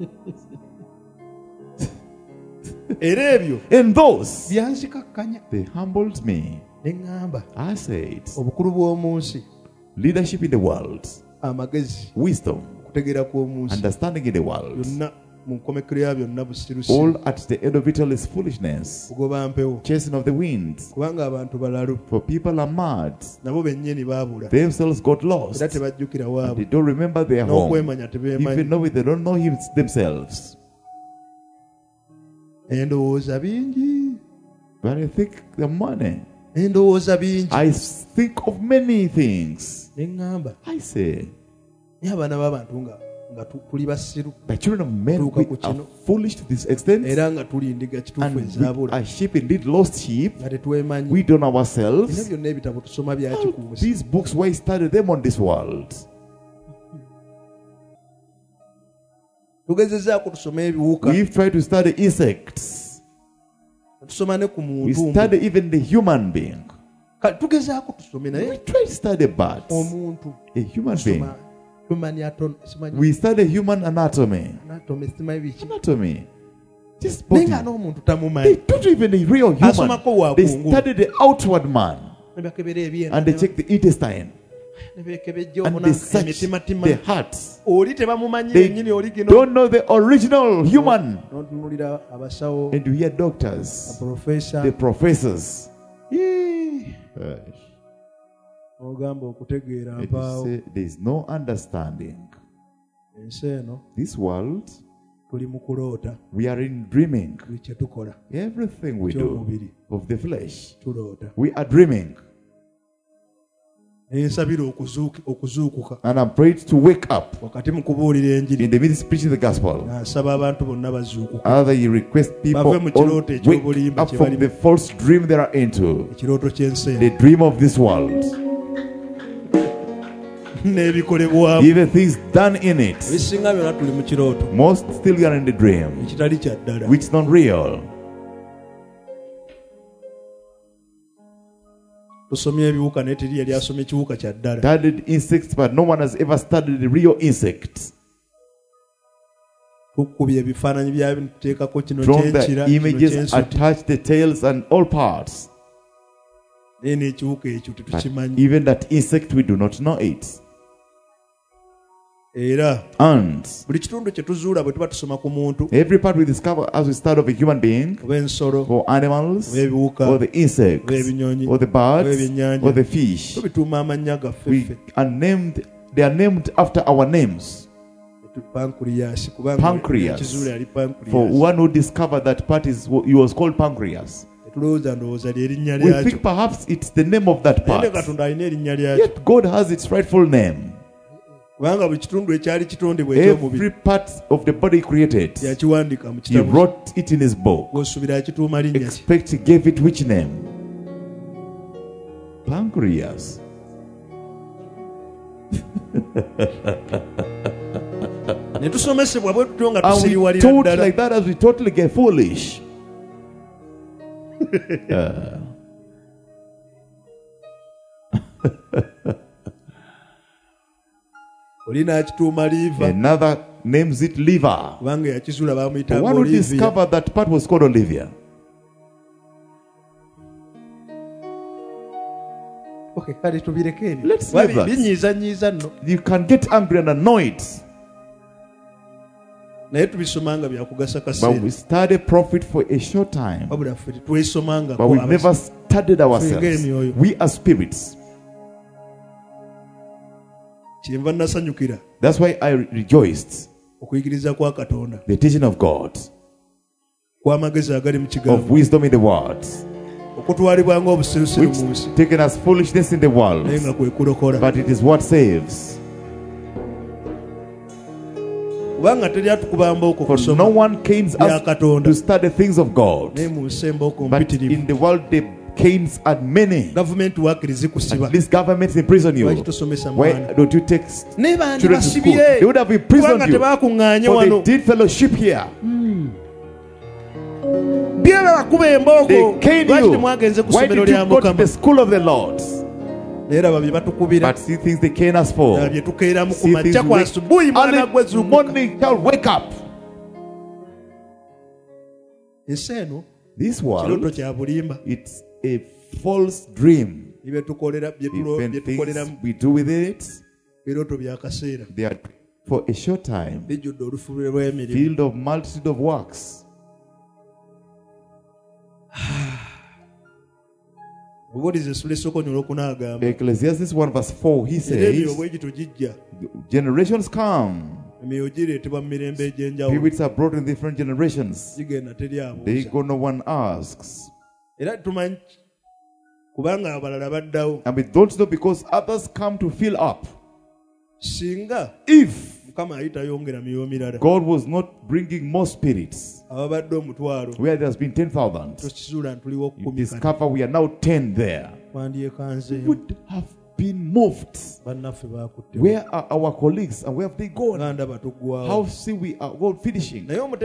S3: And those, they humbled me. I said, leadership in the world, wisdom, understanding in the world, all at the end of it all is foolishness, chasing of the wind. For people are mad. Themselves got lost. And they don't remember their home. Even though they don't know him themselves. But I think the money. I think of many things. I say, the children of men, we are foolish to this extent, and we are sheep, indeed lost sheep. We don't know ourselves. All these books, why study them on this world? We've tried to study insects. We study even the human being. We try to study birds. A human being. We study human anatomy. Anatomy. Just body. They don't even the real human. They study the outward man. And they check the intestine. And they search the hearts. They don't know the original human. And you hear doctors, the professors. Say there is no understanding. This world, we are in dreaming. Everything we do of the flesh, we are dreaming. And I'm prayed to wake up in the midst of preaching the gospel. Either you request people all wake up from the false dream they are into, the dream of this world, even things done in it. Most still are in the dream, which is not real. Studied insects, but no one has ever studied the real insect. From the images attached the tails and all parts. But even that insect, we do not know it. And every part we discover as we start of a human being, or animals, or the insects, or the birds, or the fish, we are named, they are named after our names. Pancreas. For one who discovered that part, is he was called Pancreas. We think perhaps it's the name of that part. Yet God has its rightful name. Every part of the body created, he wrote it in his book. Expect he gave it which name? Pancreas. Are we told like that as we totally get foolish? uh. Another names it liver. The one who discovered that part was called Olivia. Let's leave that. You can get angry and annoyed. But we study profit for a short time. But we never studied ourselves. We are spirits. That's why I rejoiced. The teaching of God, of wisdom in the world, which taken as foolishness in the world, but it is what saves. For no one came us to study things of God, but in the world they canes are many.
S2: Government workers
S3: At least governments imprison you. Why don't you take children to school? They would have imprisoned you. For they did fellowship here. They cane you. Why did you go to the school of the Lord? But see things they cane us for. See things we wake, early morning shall wake up. This world, it's a false dream. Even things we do with it, they are for a short time. Field of multitude of works. Ecclesiastes one verse four, he says, generations come. Spirits are brought in different generations. They go, no one asks. And we don't know because others come to fill up. If God was not bringing more spirits, where there has been ten thousand, you discover we are now ten there. We would have been moved. Where are our colleagues and where have they gone? How see we are all finishing? But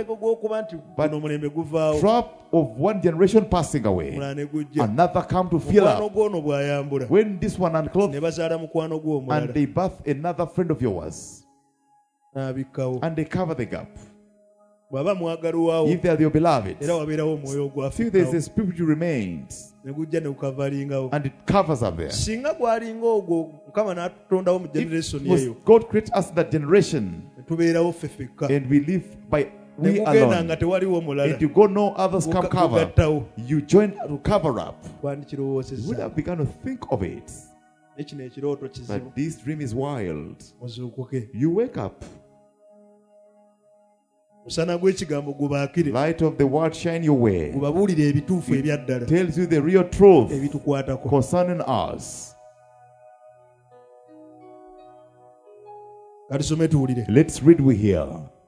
S3: trap of one generation passing away, another come to fill up. When this one unclothed and they birth another friend of yours, and they cover the gap. If they are your beloved, see there's a spirit who remains, and it covers up there. If God creates us that generation, and we live by we alone, and you go no others come cover, you join to cover up, you would have begun to think of it. But this dream is wild. You wake up. Light of the word shine your way. It tells you the real truth concerning us. Let's read we here.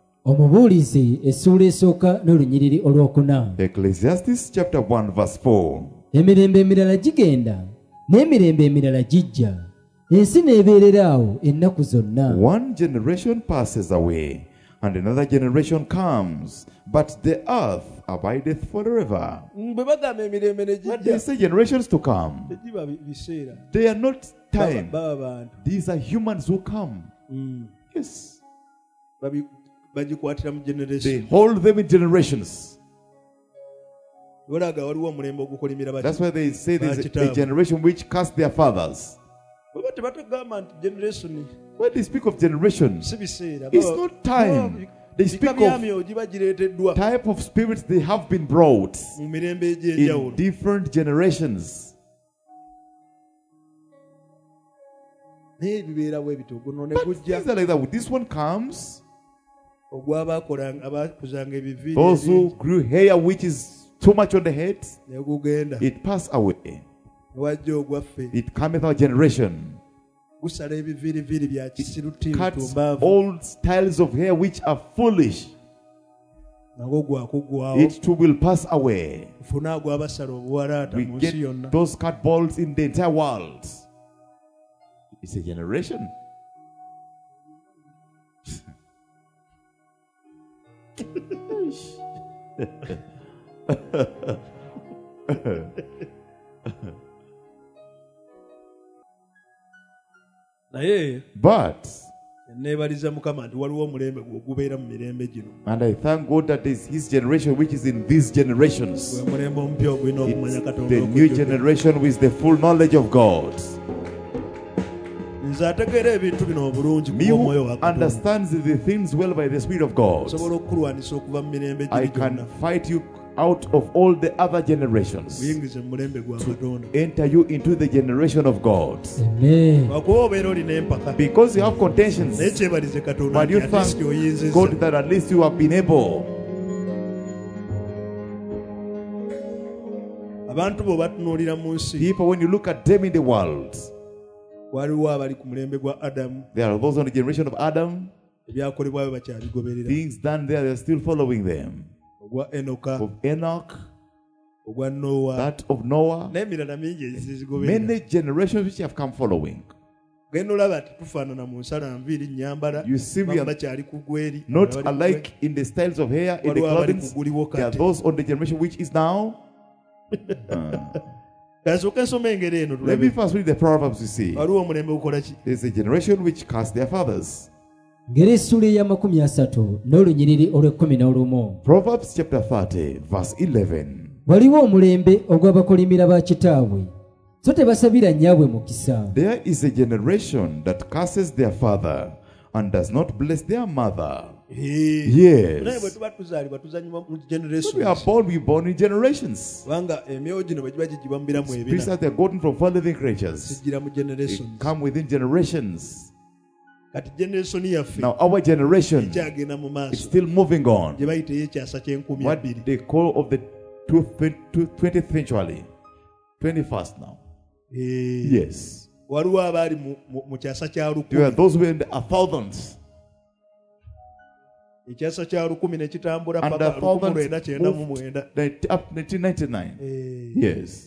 S3: Ecclesiastes chapter one verse four.
S5: Emirembe emirala gigenda n'emirembe emirala gijja ensi n'ebeereraawo ennaku zonna.
S3: One generation passes away and another generation comes, but the earth abideth forever. But they say generations to come. They are not time. These are humans who come. Yes. They hold them in generations. That's why they say there's a, a generation which cast their fathers. When they speak of generation, it's not time. They speak of type of spirits they have been brought in different generations. But things are like that. This one comes. Those who grew hair which is too much on the head, it passed away. It cometh our generation. It cuts all styles of hair which are foolish. It too will pass away. We get those cut balls in the entire world. It's a generation. But and I thank God that is His generation which is in these generations. It's the new generation with the full knowledge of God. Me who understands the things well by the Spirit of God, I can fight you out of all the other generations to enter you into the generation of God.
S5: Amen.
S3: Because you have contentions, but you thank God that at least you have been able. People, when you look at them in the world, there are those on the generation of Adam. Things done there, they're still following them. Of Enoch, that of Noah, many generations which have come following. You see, we are not alike in the styles of hair, in the clothing. There are those on the generation which is now. uh. Let me first read the Proverbs. You see, there's a generation which cast their fathers. Proverbs chapter thirty, verse eleven. There is a generation that curses their father and does not bless their mother. Yes. We are born, we are born in generations. Priests are gotten from four living creatures. They come within generations. Now our generation is still moving on. What they call of the twentieth century, twenty-first now. Yes. There are those who are in the thousands. And the thousands up nineteen ninety-nine. Yes.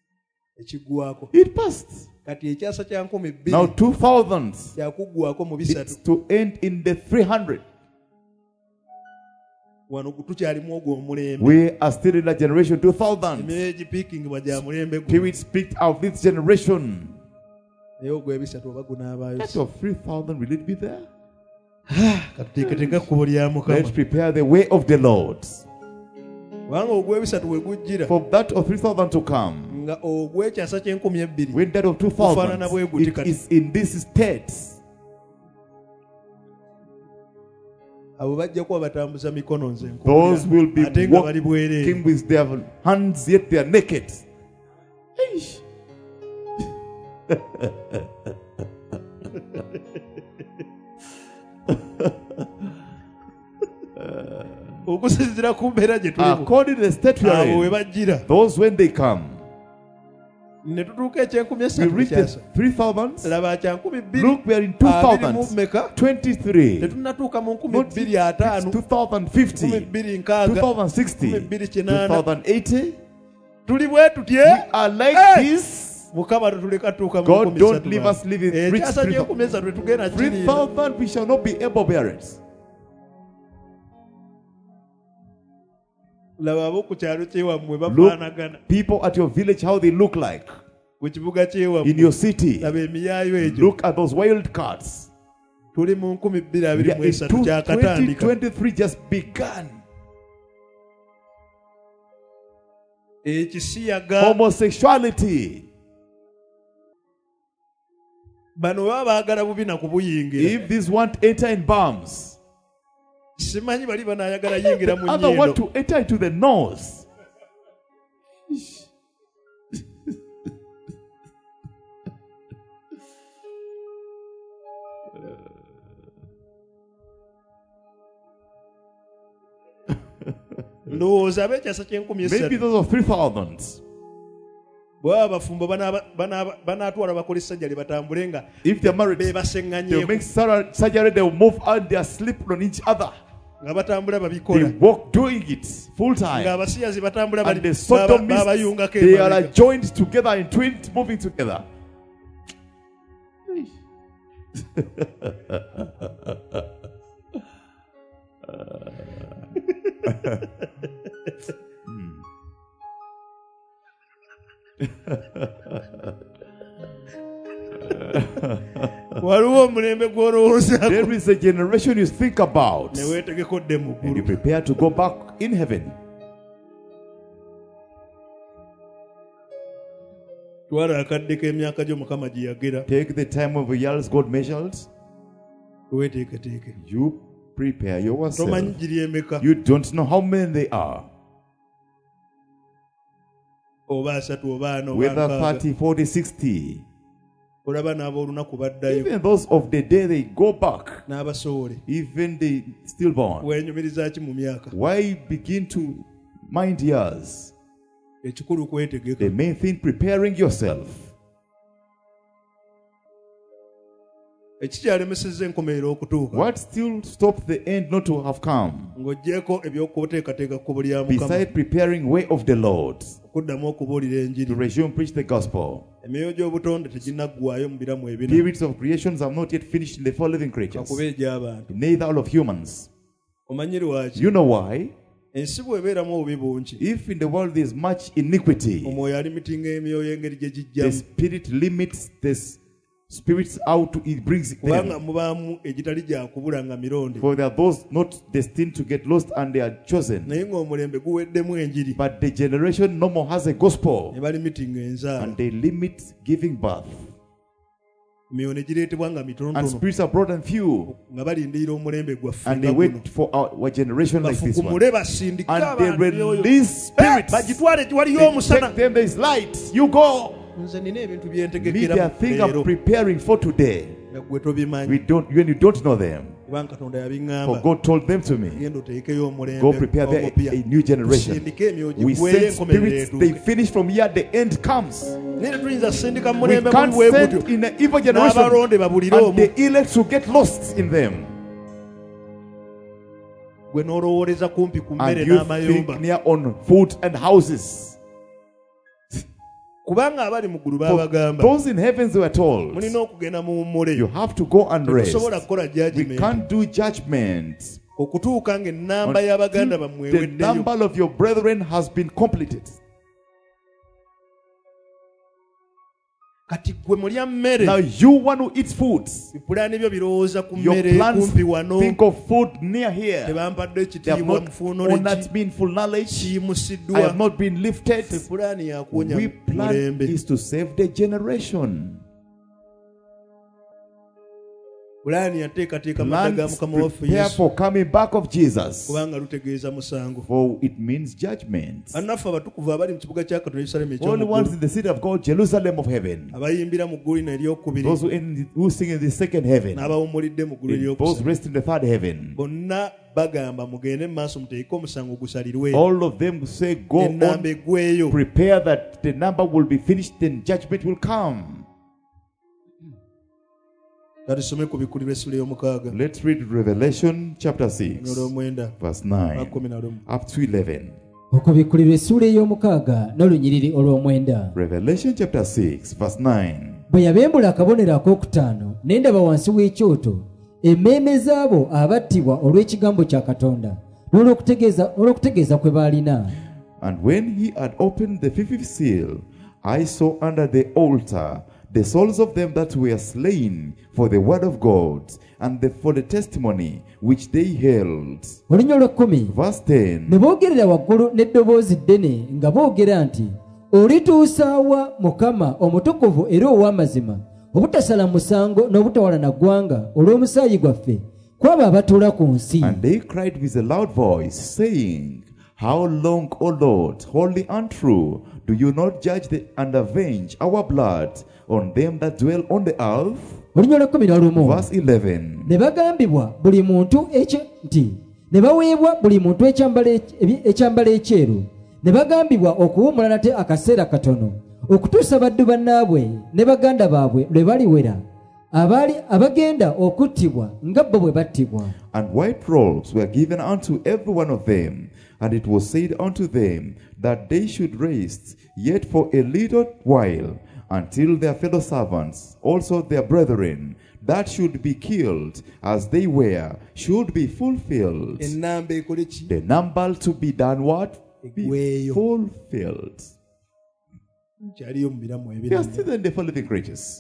S3: It passed. Now two thousands. It's to end in the three hundred. We are still in the generation two thousand. Spirits speak of this generation. That of three thousand, will it be there? Let's prepare the way of the Lord. For that of three thousand to come, when that of two thousand, it is in this state. Those will be walking with their hands, yet they are naked. According to the state we are in, those when they come, we reach the three thousand. Look, we are in two thousand twenty-three. It's two thousand fifty, two thousand sixty, two thousand eighty. We are like this. God, don't leave us live in rich three thousand. We shall not be able to bear it. Look, people at your village, how they look like. In your city, look at those wild cards. twenty twenty-three just began. Homosexuality. If these want enter in bombs, the other want to enter into the nose. Maybe those are three thousand. If they're married, they'll make surgery, they'll move and they'll sleep on each other. They walk doing it full time. And the sodomists, they are joined together and twins moving together. There is a generation you think about and you prepare to go back in heaven. Take the time of years God measured. You prepare yourself. You don't know how many they are. Whether thirty, forty, sixty. Even those of the day they go back. Even the stillborn. Why begin to mind years? The main thing, preparing yourself. What still stopped the end not to have come? Beside preparing way of the Lord to resume preach the gospel. Periods of creations have not yet finished in the four living creatures, neither all of humans. You know why? If in the world there is much iniquity, the Spirit limits this spirits out to it brings them. For there are those not destined to get lost and they are chosen. But the generation no more has a gospel and they limit giving birth. And spirits are broad and few, and they wait for our, our generation like this one, and they release spirits. They take them, there is light, you go. Me, they are things I'm preparing for today. We don't, when you don't know them, for God told them to me, go prepare their, a new generation. We send spirits, they finish from here, the end comes. We can't send in the evil generation and the elect to get lost in them. And you think near on food and houses. For those in heavens were told, you have to go and rest. We can't do judgment until the number of your brethren has been completed. Now you want to eat food. Your plans think of food near here. They have not honored me in full knowledge. I have not been lifted. We plan is to save the generation. Plans prepare for coming back of Jesus. For it means judgment. Only ones in the city of God, Jerusalem of heaven. Those who, in, who sing in the second heaven. Those rest in the third heaven. All of them say, go on, prepare that the number will be finished, then judgment will come. Let's read Revelation chapter six, verse nine up to eleven. Revelation chapter six, verse nine.
S5: Bwe yabembula akabonero ak'okutaano ne ndaba wansi w'ekyoto emmeeme z'abo abattibwa olw'ekigambo kya Katonda n'olw'okutegeeza kwe baalina.
S3: And when he had opened the fifth seal, I saw under the altar the souls of them that were slain for the word of God and the, for the testimony which they held. Verse ten.
S5: Ne boogerera waggulu n'eddoboozi ddene nga boogera nti, olituusa wa Mukama omutukuvu era ow'amazima obutasala musango n'obutawalana ggwanga olw'omusaayi gwaffe kwabo abatuula ku nsi.
S3: And they cried with a loud voice, saying, how long, O Lord, holy and true, do you not judge the, and avenge our blood on them that dwell on the earth? Verse eleven.
S5: Ne bagambibwa buli muntu ekyo nti ne baweebwa buli muntu ekyambalo ekyeru ne bagambibwa okuwummula nate akaseera katono okutuusa baddu bannaabwe ne baganda baabwe lwe baliwera abaali abagenda okuttibwa nga bo bwe battibwa.
S3: And white robes were given unto every one of them, and it was said unto them that they should rest yet for a little while, until their fellow servants, also their brethren, that should be killed as they were, should be fulfilled. The number to be done what? Be fulfilled. They are still in the four living creatures.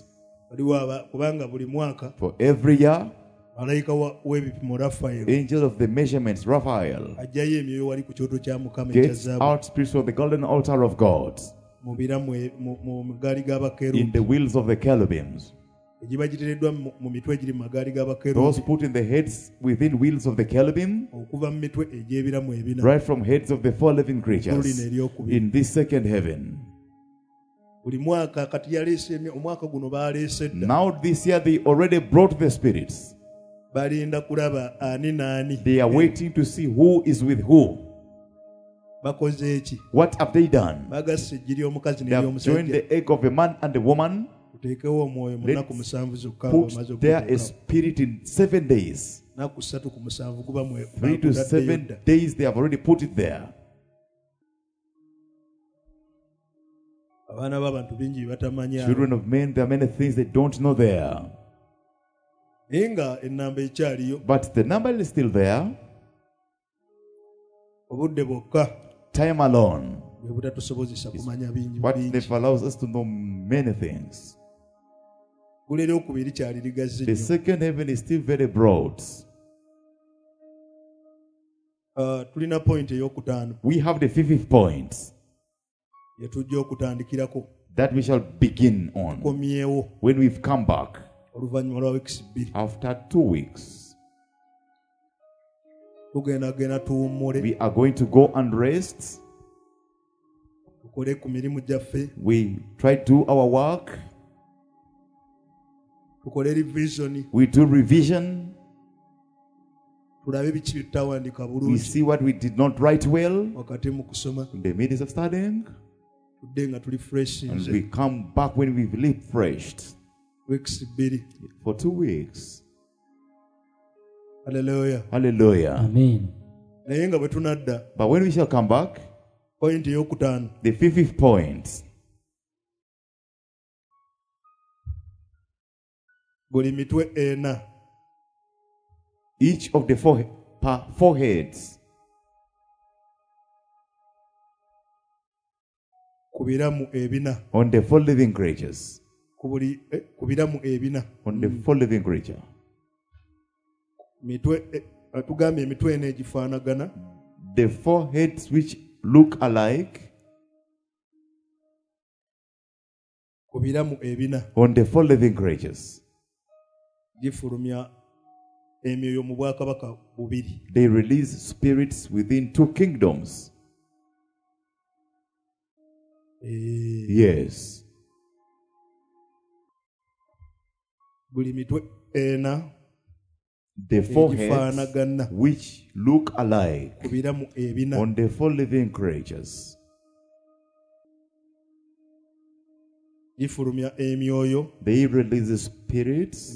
S3: For every year, angel of the measurements, Raphael, gets out spirits from the golden altar of God in the wheels of the cherubims. Those put in the heads within wheels of the cherubim, right from heads of the four living creatures in this second heaven. Now this year they already brought the spirits. They are waiting to see who is with who. What have they done? They have joined the egg of a man and a woman Let put there a spirit in seven days. Three to seven days they have already put it there. Children of men, there are many things they don't know there. But the number is still there. Time alone is what never allows us to know many things. The second heaven is still very broad.
S2: Uh, point
S3: we have the fifth point that we shall begin on when we've come back after two weeks. We are going to go and rest. We try to do our work. We do revision. We see what we did not write well in the midst of studying. And we come back when we've refreshed for two weeks.
S2: Hallelujah.
S3: Hallelujah.
S5: Amen.
S3: But when we shall come back, the fifth point. Each of the four, four heads on the four living creatures. On the four living creature. The four heads which look alike on the four living creatures. They release spirits within two kingdoms. Yes. The four heads which look alike on the four living creatures. They release spirits,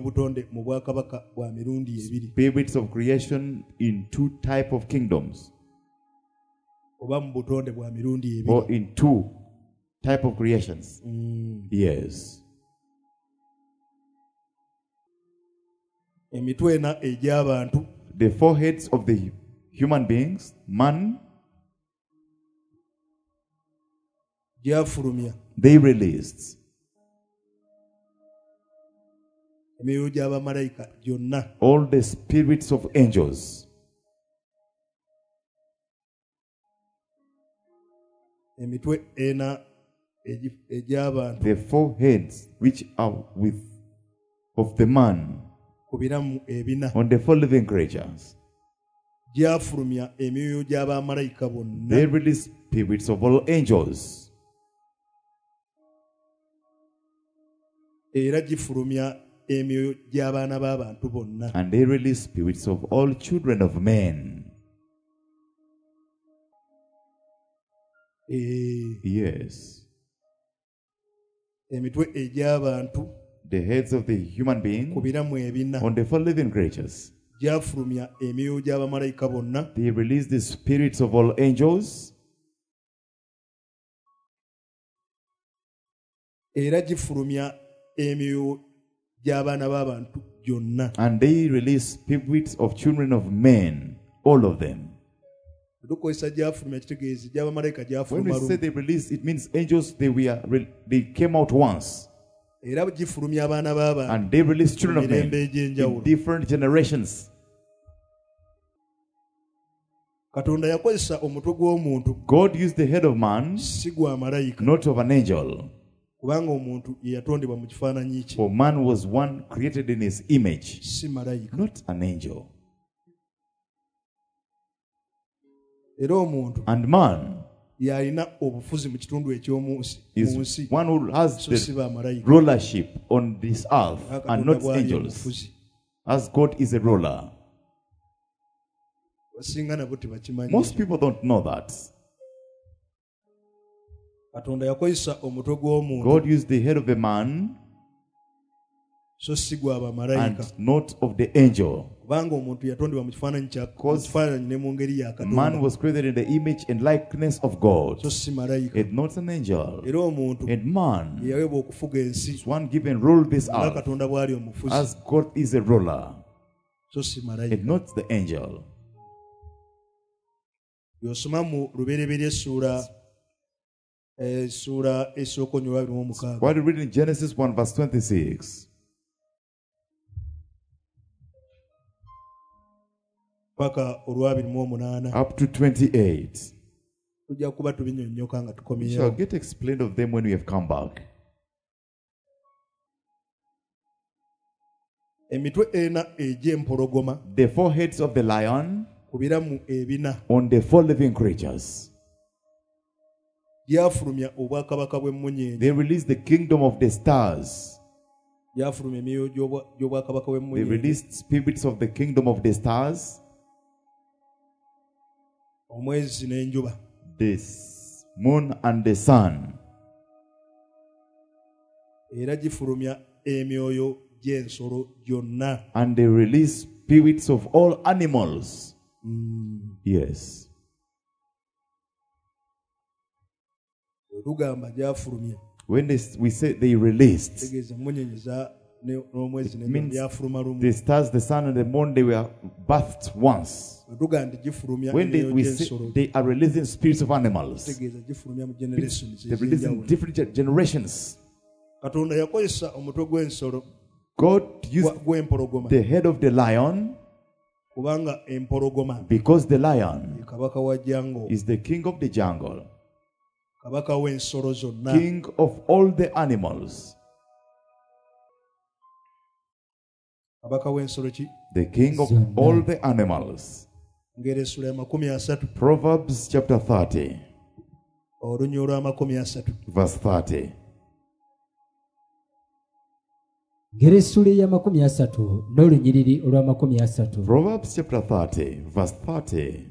S3: spirits of creation in two type of kingdoms, or in two type of creations.
S2: Mm.
S3: Yes. The four heads of the human beings, man, they released all the spirits of angels. The four heads which are with of the man on the four living creatures. They release spirits of all angels. And they release spirits of all children of men. Yes. The heads of the human being on the four living creatures. They release the spirits of all angels. And they release spirits of children of men, all of them. When we say they released, it means angels, they were they came out once. And they released children of men in different generations. God used the head of man, not of an angel. For man was one created in his image, not an angel. And man is one who has the rulership on this earth and not angels, as God is a ruler. Most people don't know that. God used the head of a man and not of the angel.
S2: Because
S3: man was created in the image and likeness of God, and not an angel. And man is one given rule this earth as God is a ruler, and not the angel. What we read in Genesis one verse twenty-six. Up to twenty-eight. We shall get explained of them when we have come back. The four heads of the lion on the four living creatures. They released the kingdom of the stars. They released spirits of the kingdom of the stars. This moon and the sun. And they release spirits of all animals. Mm. Yes. When they, we say they released, it means the stars, the sun, and the moon, they were birthed once. When they, we say they are releasing spirits of animals, they're releasing different generations. God used the head of the lion because the lion is the king of the jungle, king of all the animals. The king of all the animals. Proverbs chapter thirty, verse thirty. Proverbs chapter thirty, verse thirty.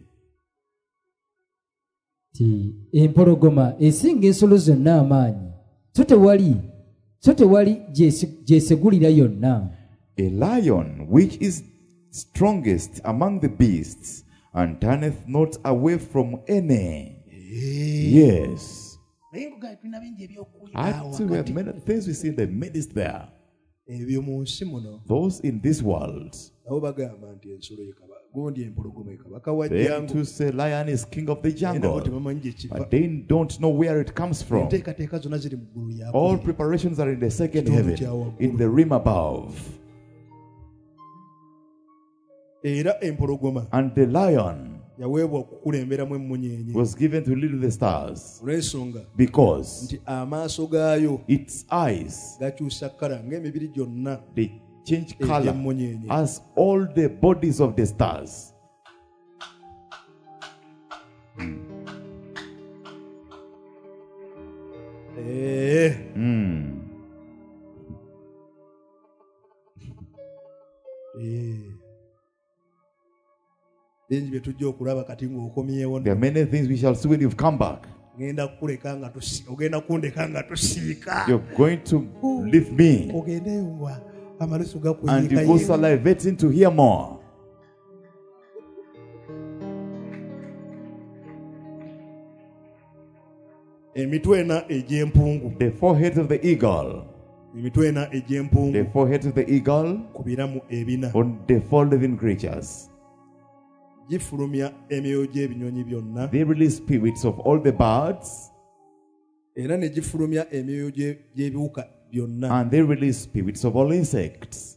S5: Empologoma esinga ensolo zonna amaanyi, so tewali so tewali gyesegulira yonna.
S3: A lion which is strongest among the beasts and turneth not away from any. Yes. Actually, we have many things we see in the midst there. Those in this world, they to say lion is king of the jungle, but they don't know where it comes from. All preparations are in the second heaven, in the realm above. And the lion was given to lead the stars because its eyes, they change color as all the bodies of the stars. Mm. Mm. There are many things we shall see when you've come back. You're going to leave me and you go salivating to hear more. The forehead of the eagle. The forehead of the eagle on the four living creatures. They release spirits of all the birds, and they release spirits of all insects.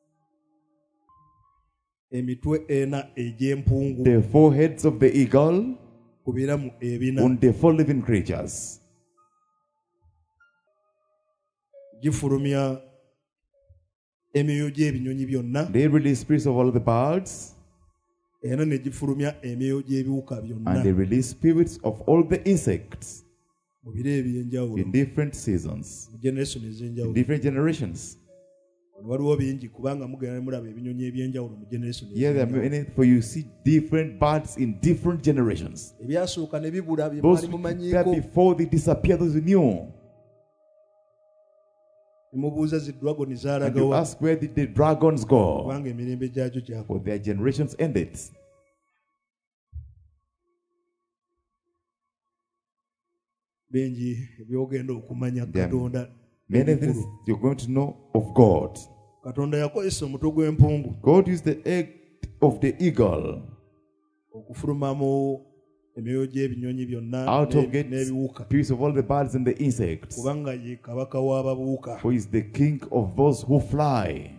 S3: The four heads of the eagle on the four living creatures. They release spirits of all the birds, and they release spirits of all the insects in different seasons, in different generations. Yeah, there are many, for you see different birds in different generations. Those that before they disappear, those who knew. And you ask, where did the dragons go? For their generations ended.
S2: Benji byogenda okumanya Katonda.
S3: Many things you're going to know of God.
S2: Katonda yakozesa omutwe gw'empungu.
S3: God used the egg of the eagle.
S2: Okufulumamu emyoyo gy'ebinyonyi byonna
S3: n'ebiwuka. Piece of all the birds and the insects.
S2: Kubanga ye kabaka w'ababuuka.
S3: Who is the king of those who fly.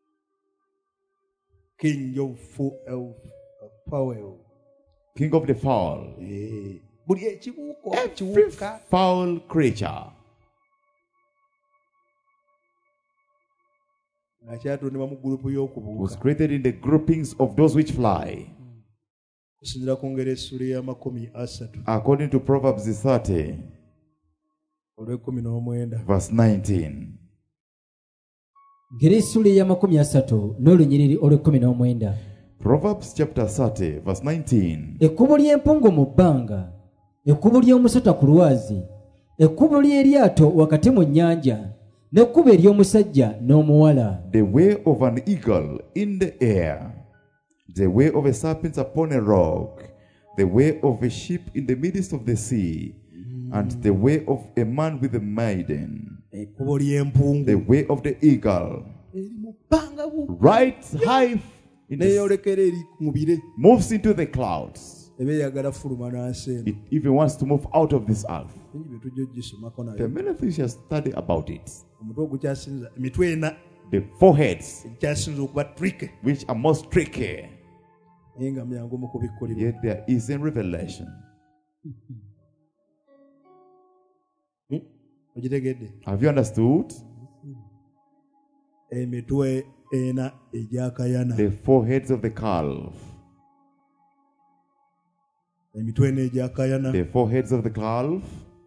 S2: King of fowl.
S3: King of the fowl.
S2: Eh.
S3: Every foul creature was created in the groupings of those which fly. According to Proverbs thirty, verse nineteen. Proverbs chapter thirty, verse nineteen.
S5: Ekkubo ly'omusota ku lwazi, ekkubo ly'eryato wakati mu nnyanja, n'ekkubo ery'omusajja n'omuwala.
S3: The way of an eagle in the air, the way of a serpent upon a rock, the way of a ship in the midst of the sea, mm. and the way of a man with a maiden, the way of the eagle, right high in the, moves into the clouds. It even wants to move out of this earth. There are many things you study about it. The foreheads, which are most tricky, yet there is a revelation. Have you understood? The foreheads of the calf. The foreheads of the calf.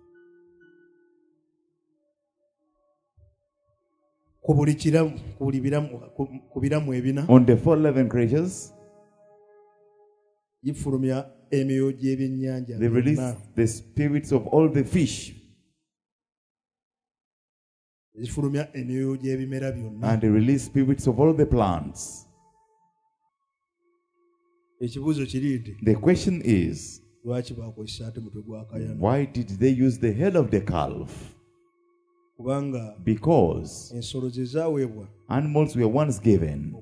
S3: On the four living creatures, they release the spirits of all the fish. And they release spirits of all the plants. The question is, why did they use the head of the calf? Because animals were once given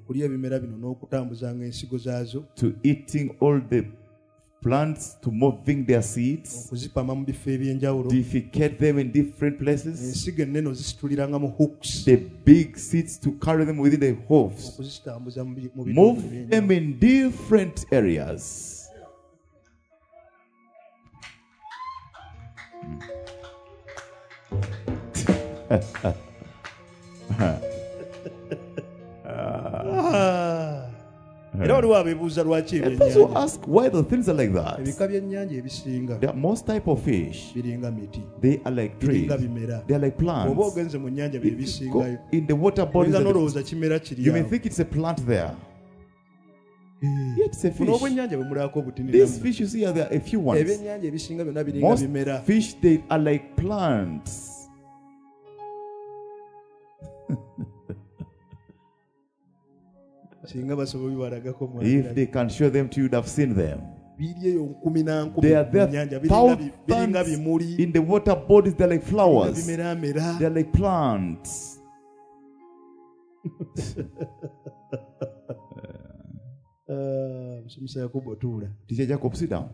S3: to eating all the plants, to moving their seeds, to defecate them in different places, the big seeds to carry them within the hoofs, move them in different areas. And those who ask why the things are like that, there are most type of fish. They are like trees. They are like plants. If you go in the water bodies, you may think it's a plant there. Yet it's a fish. These fish you see are there a few ones. Most fish, they are like plants. If they can show them to you, you'd have seen them. They are there thousands in the water bodies. They're like flowers. They're like plants. Teacher Jacob, sit down.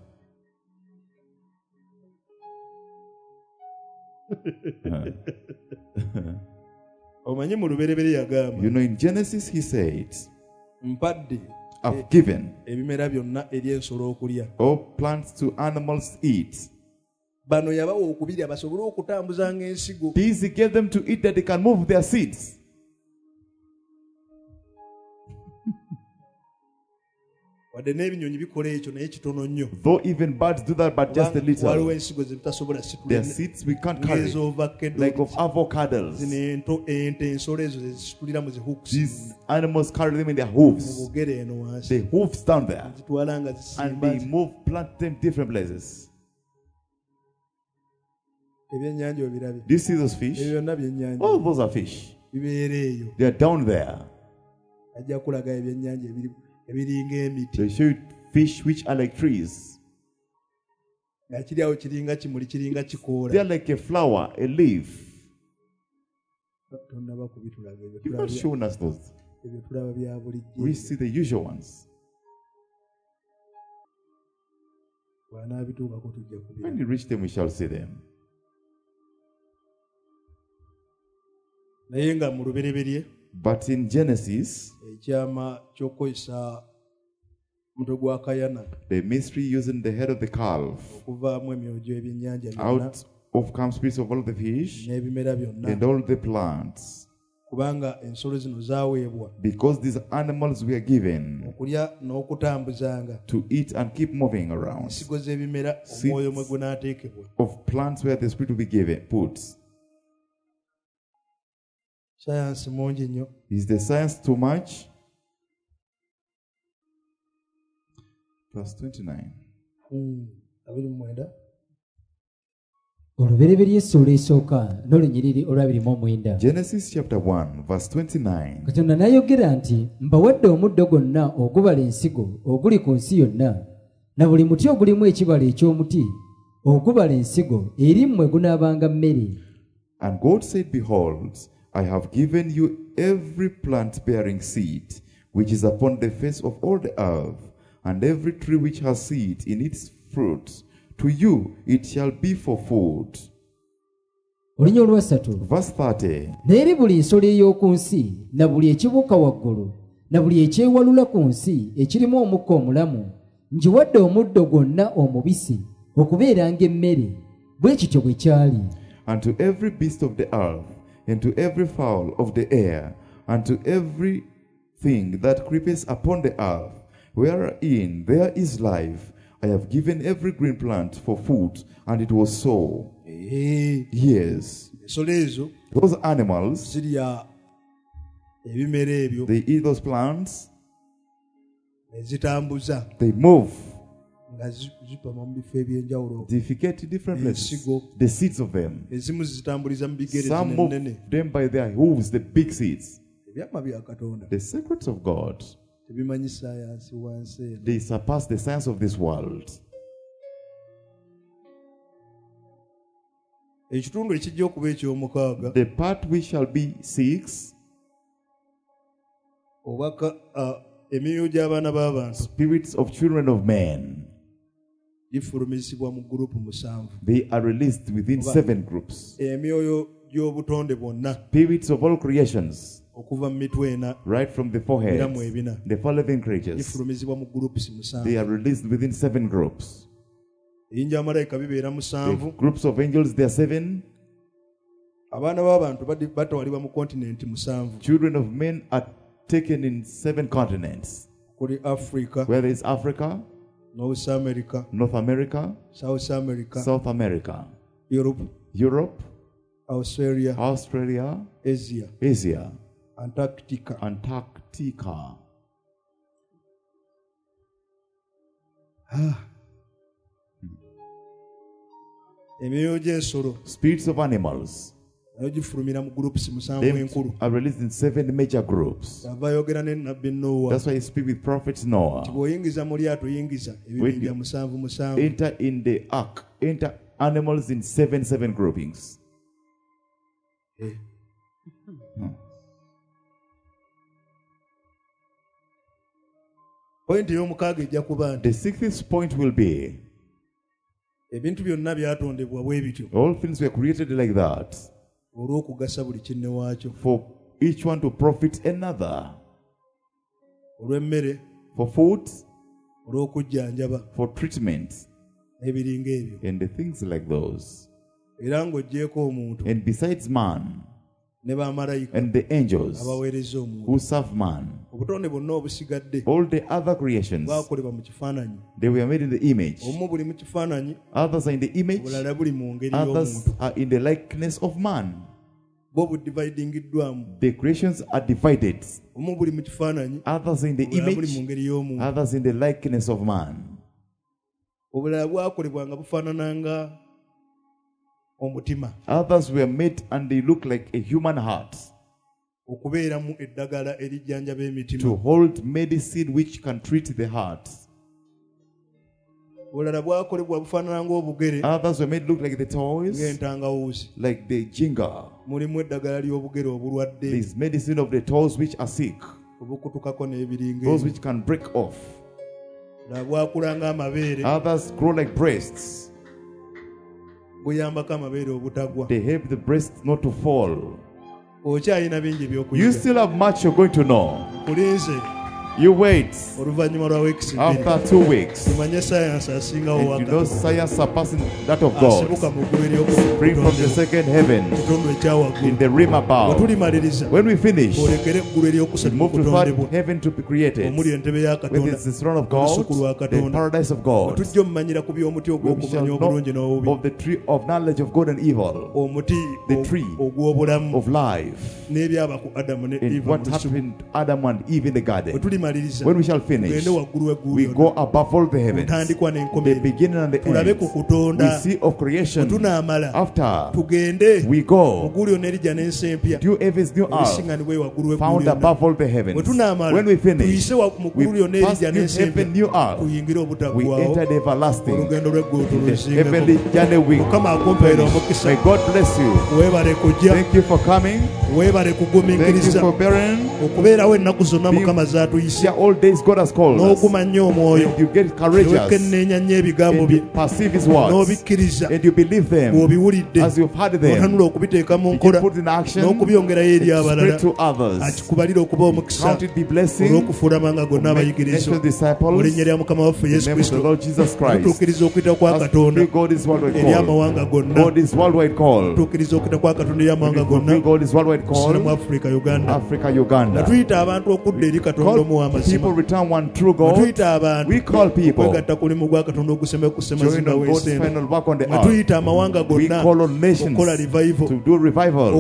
S3: You know, in Genesis he said, I've given all plants to animals eat. These he gave them to eat that they can move their seeds. Though even birds do that, but just a little. Their seeds we can't carry, like of avocados. These animals carry them in their hooves. The hooves down there, and they move, plant them different places. Do you see those fish? All those are fish. They are down there. They show you fish which are like trees. They are like a flower, a leaf. You've not shown us those. We see the usual ones. When we reach them, we shall see them. But in Genesis, the mystery using the head of the calf, out of comes spirits of all the fish and all the plants. Because these animals were given to eat and keep moving around. Seeds of plants where the spirit will be given, put. Is the science too much? Verse twenty-nine. Genesis chapter one verse twenty-nine.
S5: Katonda n'ayogera nti mbawadde omuddo gwonna ogubala ensigo oguli ku nsi yonna na buli muti ogulimu ekibala eky'omuti ogubala ensigo eri mmwe gunaabanga mmere.
S3: And God said, Behold, I have given you every plant bearing seed which is upon the face of all the earth, and every tree which has seed in its fruit. To you it shall be for food. Verse thirty.
S5: N'eri buli nsolo ey'oku nsi na buli ekibuuka waggulu na buli ekyewalula ku nsi ekirimu omukka omulamu ngiwadde omuddo gwonna omubisi okubeeranga emmere, bwe kityo bwe kyali.
S3: And to every beast of the earth, and to every fowl of the air, and to every thing that creepeth upon the earth, wherein there is life, I have given every green plant for food. And it was so. Yes. Those animals, they eat those plants, they move, defecate to different places, the seeds of them. Some move them by their hooves, the big seeds. The secrets of God, they surpass the science of this world. The part which shall be six, spirits of children of men, they are released within seven groups. Spirits of all creations, right from the forehead, the four living creatures, they are released within seven groups. The groups of angels, they are seven. Children of men are taken in seven continents. Where there is Africa,
S2: North America,
S3: North America,
S2: South America,
S3: South America,
S2: Europe,
S3: Europe,
S2: Australia,
S3: Australia,
S2: Asia,
S3: Asia,
S2: Antarctica,
S3: Antarctica.
S2: Ah.
S3: Spirits of animals, they are released in seven major groups. That's why he speaks with Prophet Noah. When you enter in the ark, enter animals in seven, seven groupings. Hmm. The sixth point will be, all things were created like that, for each one to profit another, for food, for treatment, and the things like those. And besides man and the angels who serve man, all the other creations, they were made in the image. Others are in the image, others are in the likeness of man. The creations are divided. Others in the image, others in the likeness of man.
S2: omutima.
S3: Others were made and they look like a human heart.
S2: Okubeeramu eddagala erijjanjaba emitima.
S3: To hold medicine which can treat the heart.
S2: Bulala bwakolebwa bufaanana ng'obugere.
S3: Others were made look like the toys.
S2: Ng'entangawuuzi.
S3: Like the jinga.
S2: Mulimu eddagala ly'obugere obulwadde.
S3: There is medicine of the toes which are sick.
S2: Obukutukako n'ebiringa.
S3: Those which can break off.
S2: Bwakula ng'amabeere.
S3: Others grow like breasts.
S2: Buyambako amabeere obutagwa.
S3: They help the breasts not to fall.
S2: Okyalina bingi by'okuyiga.
S3: You still have much you're going to know.
S2: Kulinze.
S3: You wait
S2: after
S3: two weeks. And
S2: you
S3: know science surpassing that of God. Spring from the second heaven in the realm above. When we finish, we move to third heaven to be created. Whether it's the throne of God, the paradise of God. We shall know of the tree of knowledge of good and evil. The tree of life. And what happened to Adam and Eve in the garden. When we shall finish, we go above all the heavens, the beginning and the end. We see of creation. After we go, new heavens, new earth, found above all the heavens. When we finish, we pass new heaven, new earth. We enter the everlasting. The heavenly journey we finish. May God bless you. Thank you for coming. Thank you for bearing. All days God has called us. And you get courageous. And you perceive His words. And you believe them. As you've heard them. You can put in action. Spread to others. Count it the blessing. Make nations disciples. In the name of the Lord Jesus Christ. As God is worldwide called. God is worldwide called. God is worldwide called. Africa, Uganda. Call people return one true God. We call people join on God's final work on the earth. We call on nations to do revival.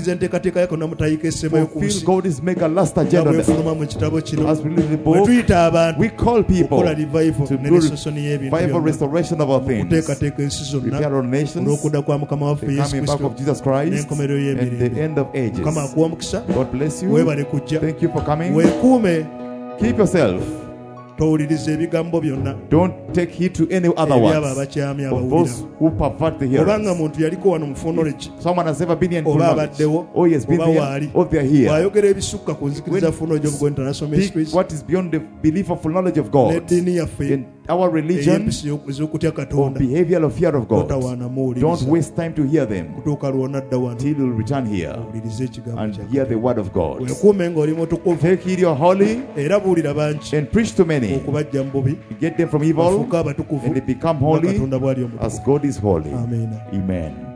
S3: Fulfill God's mega last agenda on the earth. As we read the book, we call people to do revival, restoration of our things. Prepare our nations, the coming back of Jesus Christ, and the end of ages. God bless you. Thank you for coming. Keep yourself. Don't take heed to any other words of those who pervert the hearers. Someone has ever been here in knowledge. Oh, he has been here. Oh, they are here. When what is beyond the belief of full knowledge of God in our religion or behavioral fear of God, don't waste time to hear them till you return here and hear the word of God. Take heed, you are holy, and preach to many. Get them from evil and they become holy as God is holy. Amen. Amen.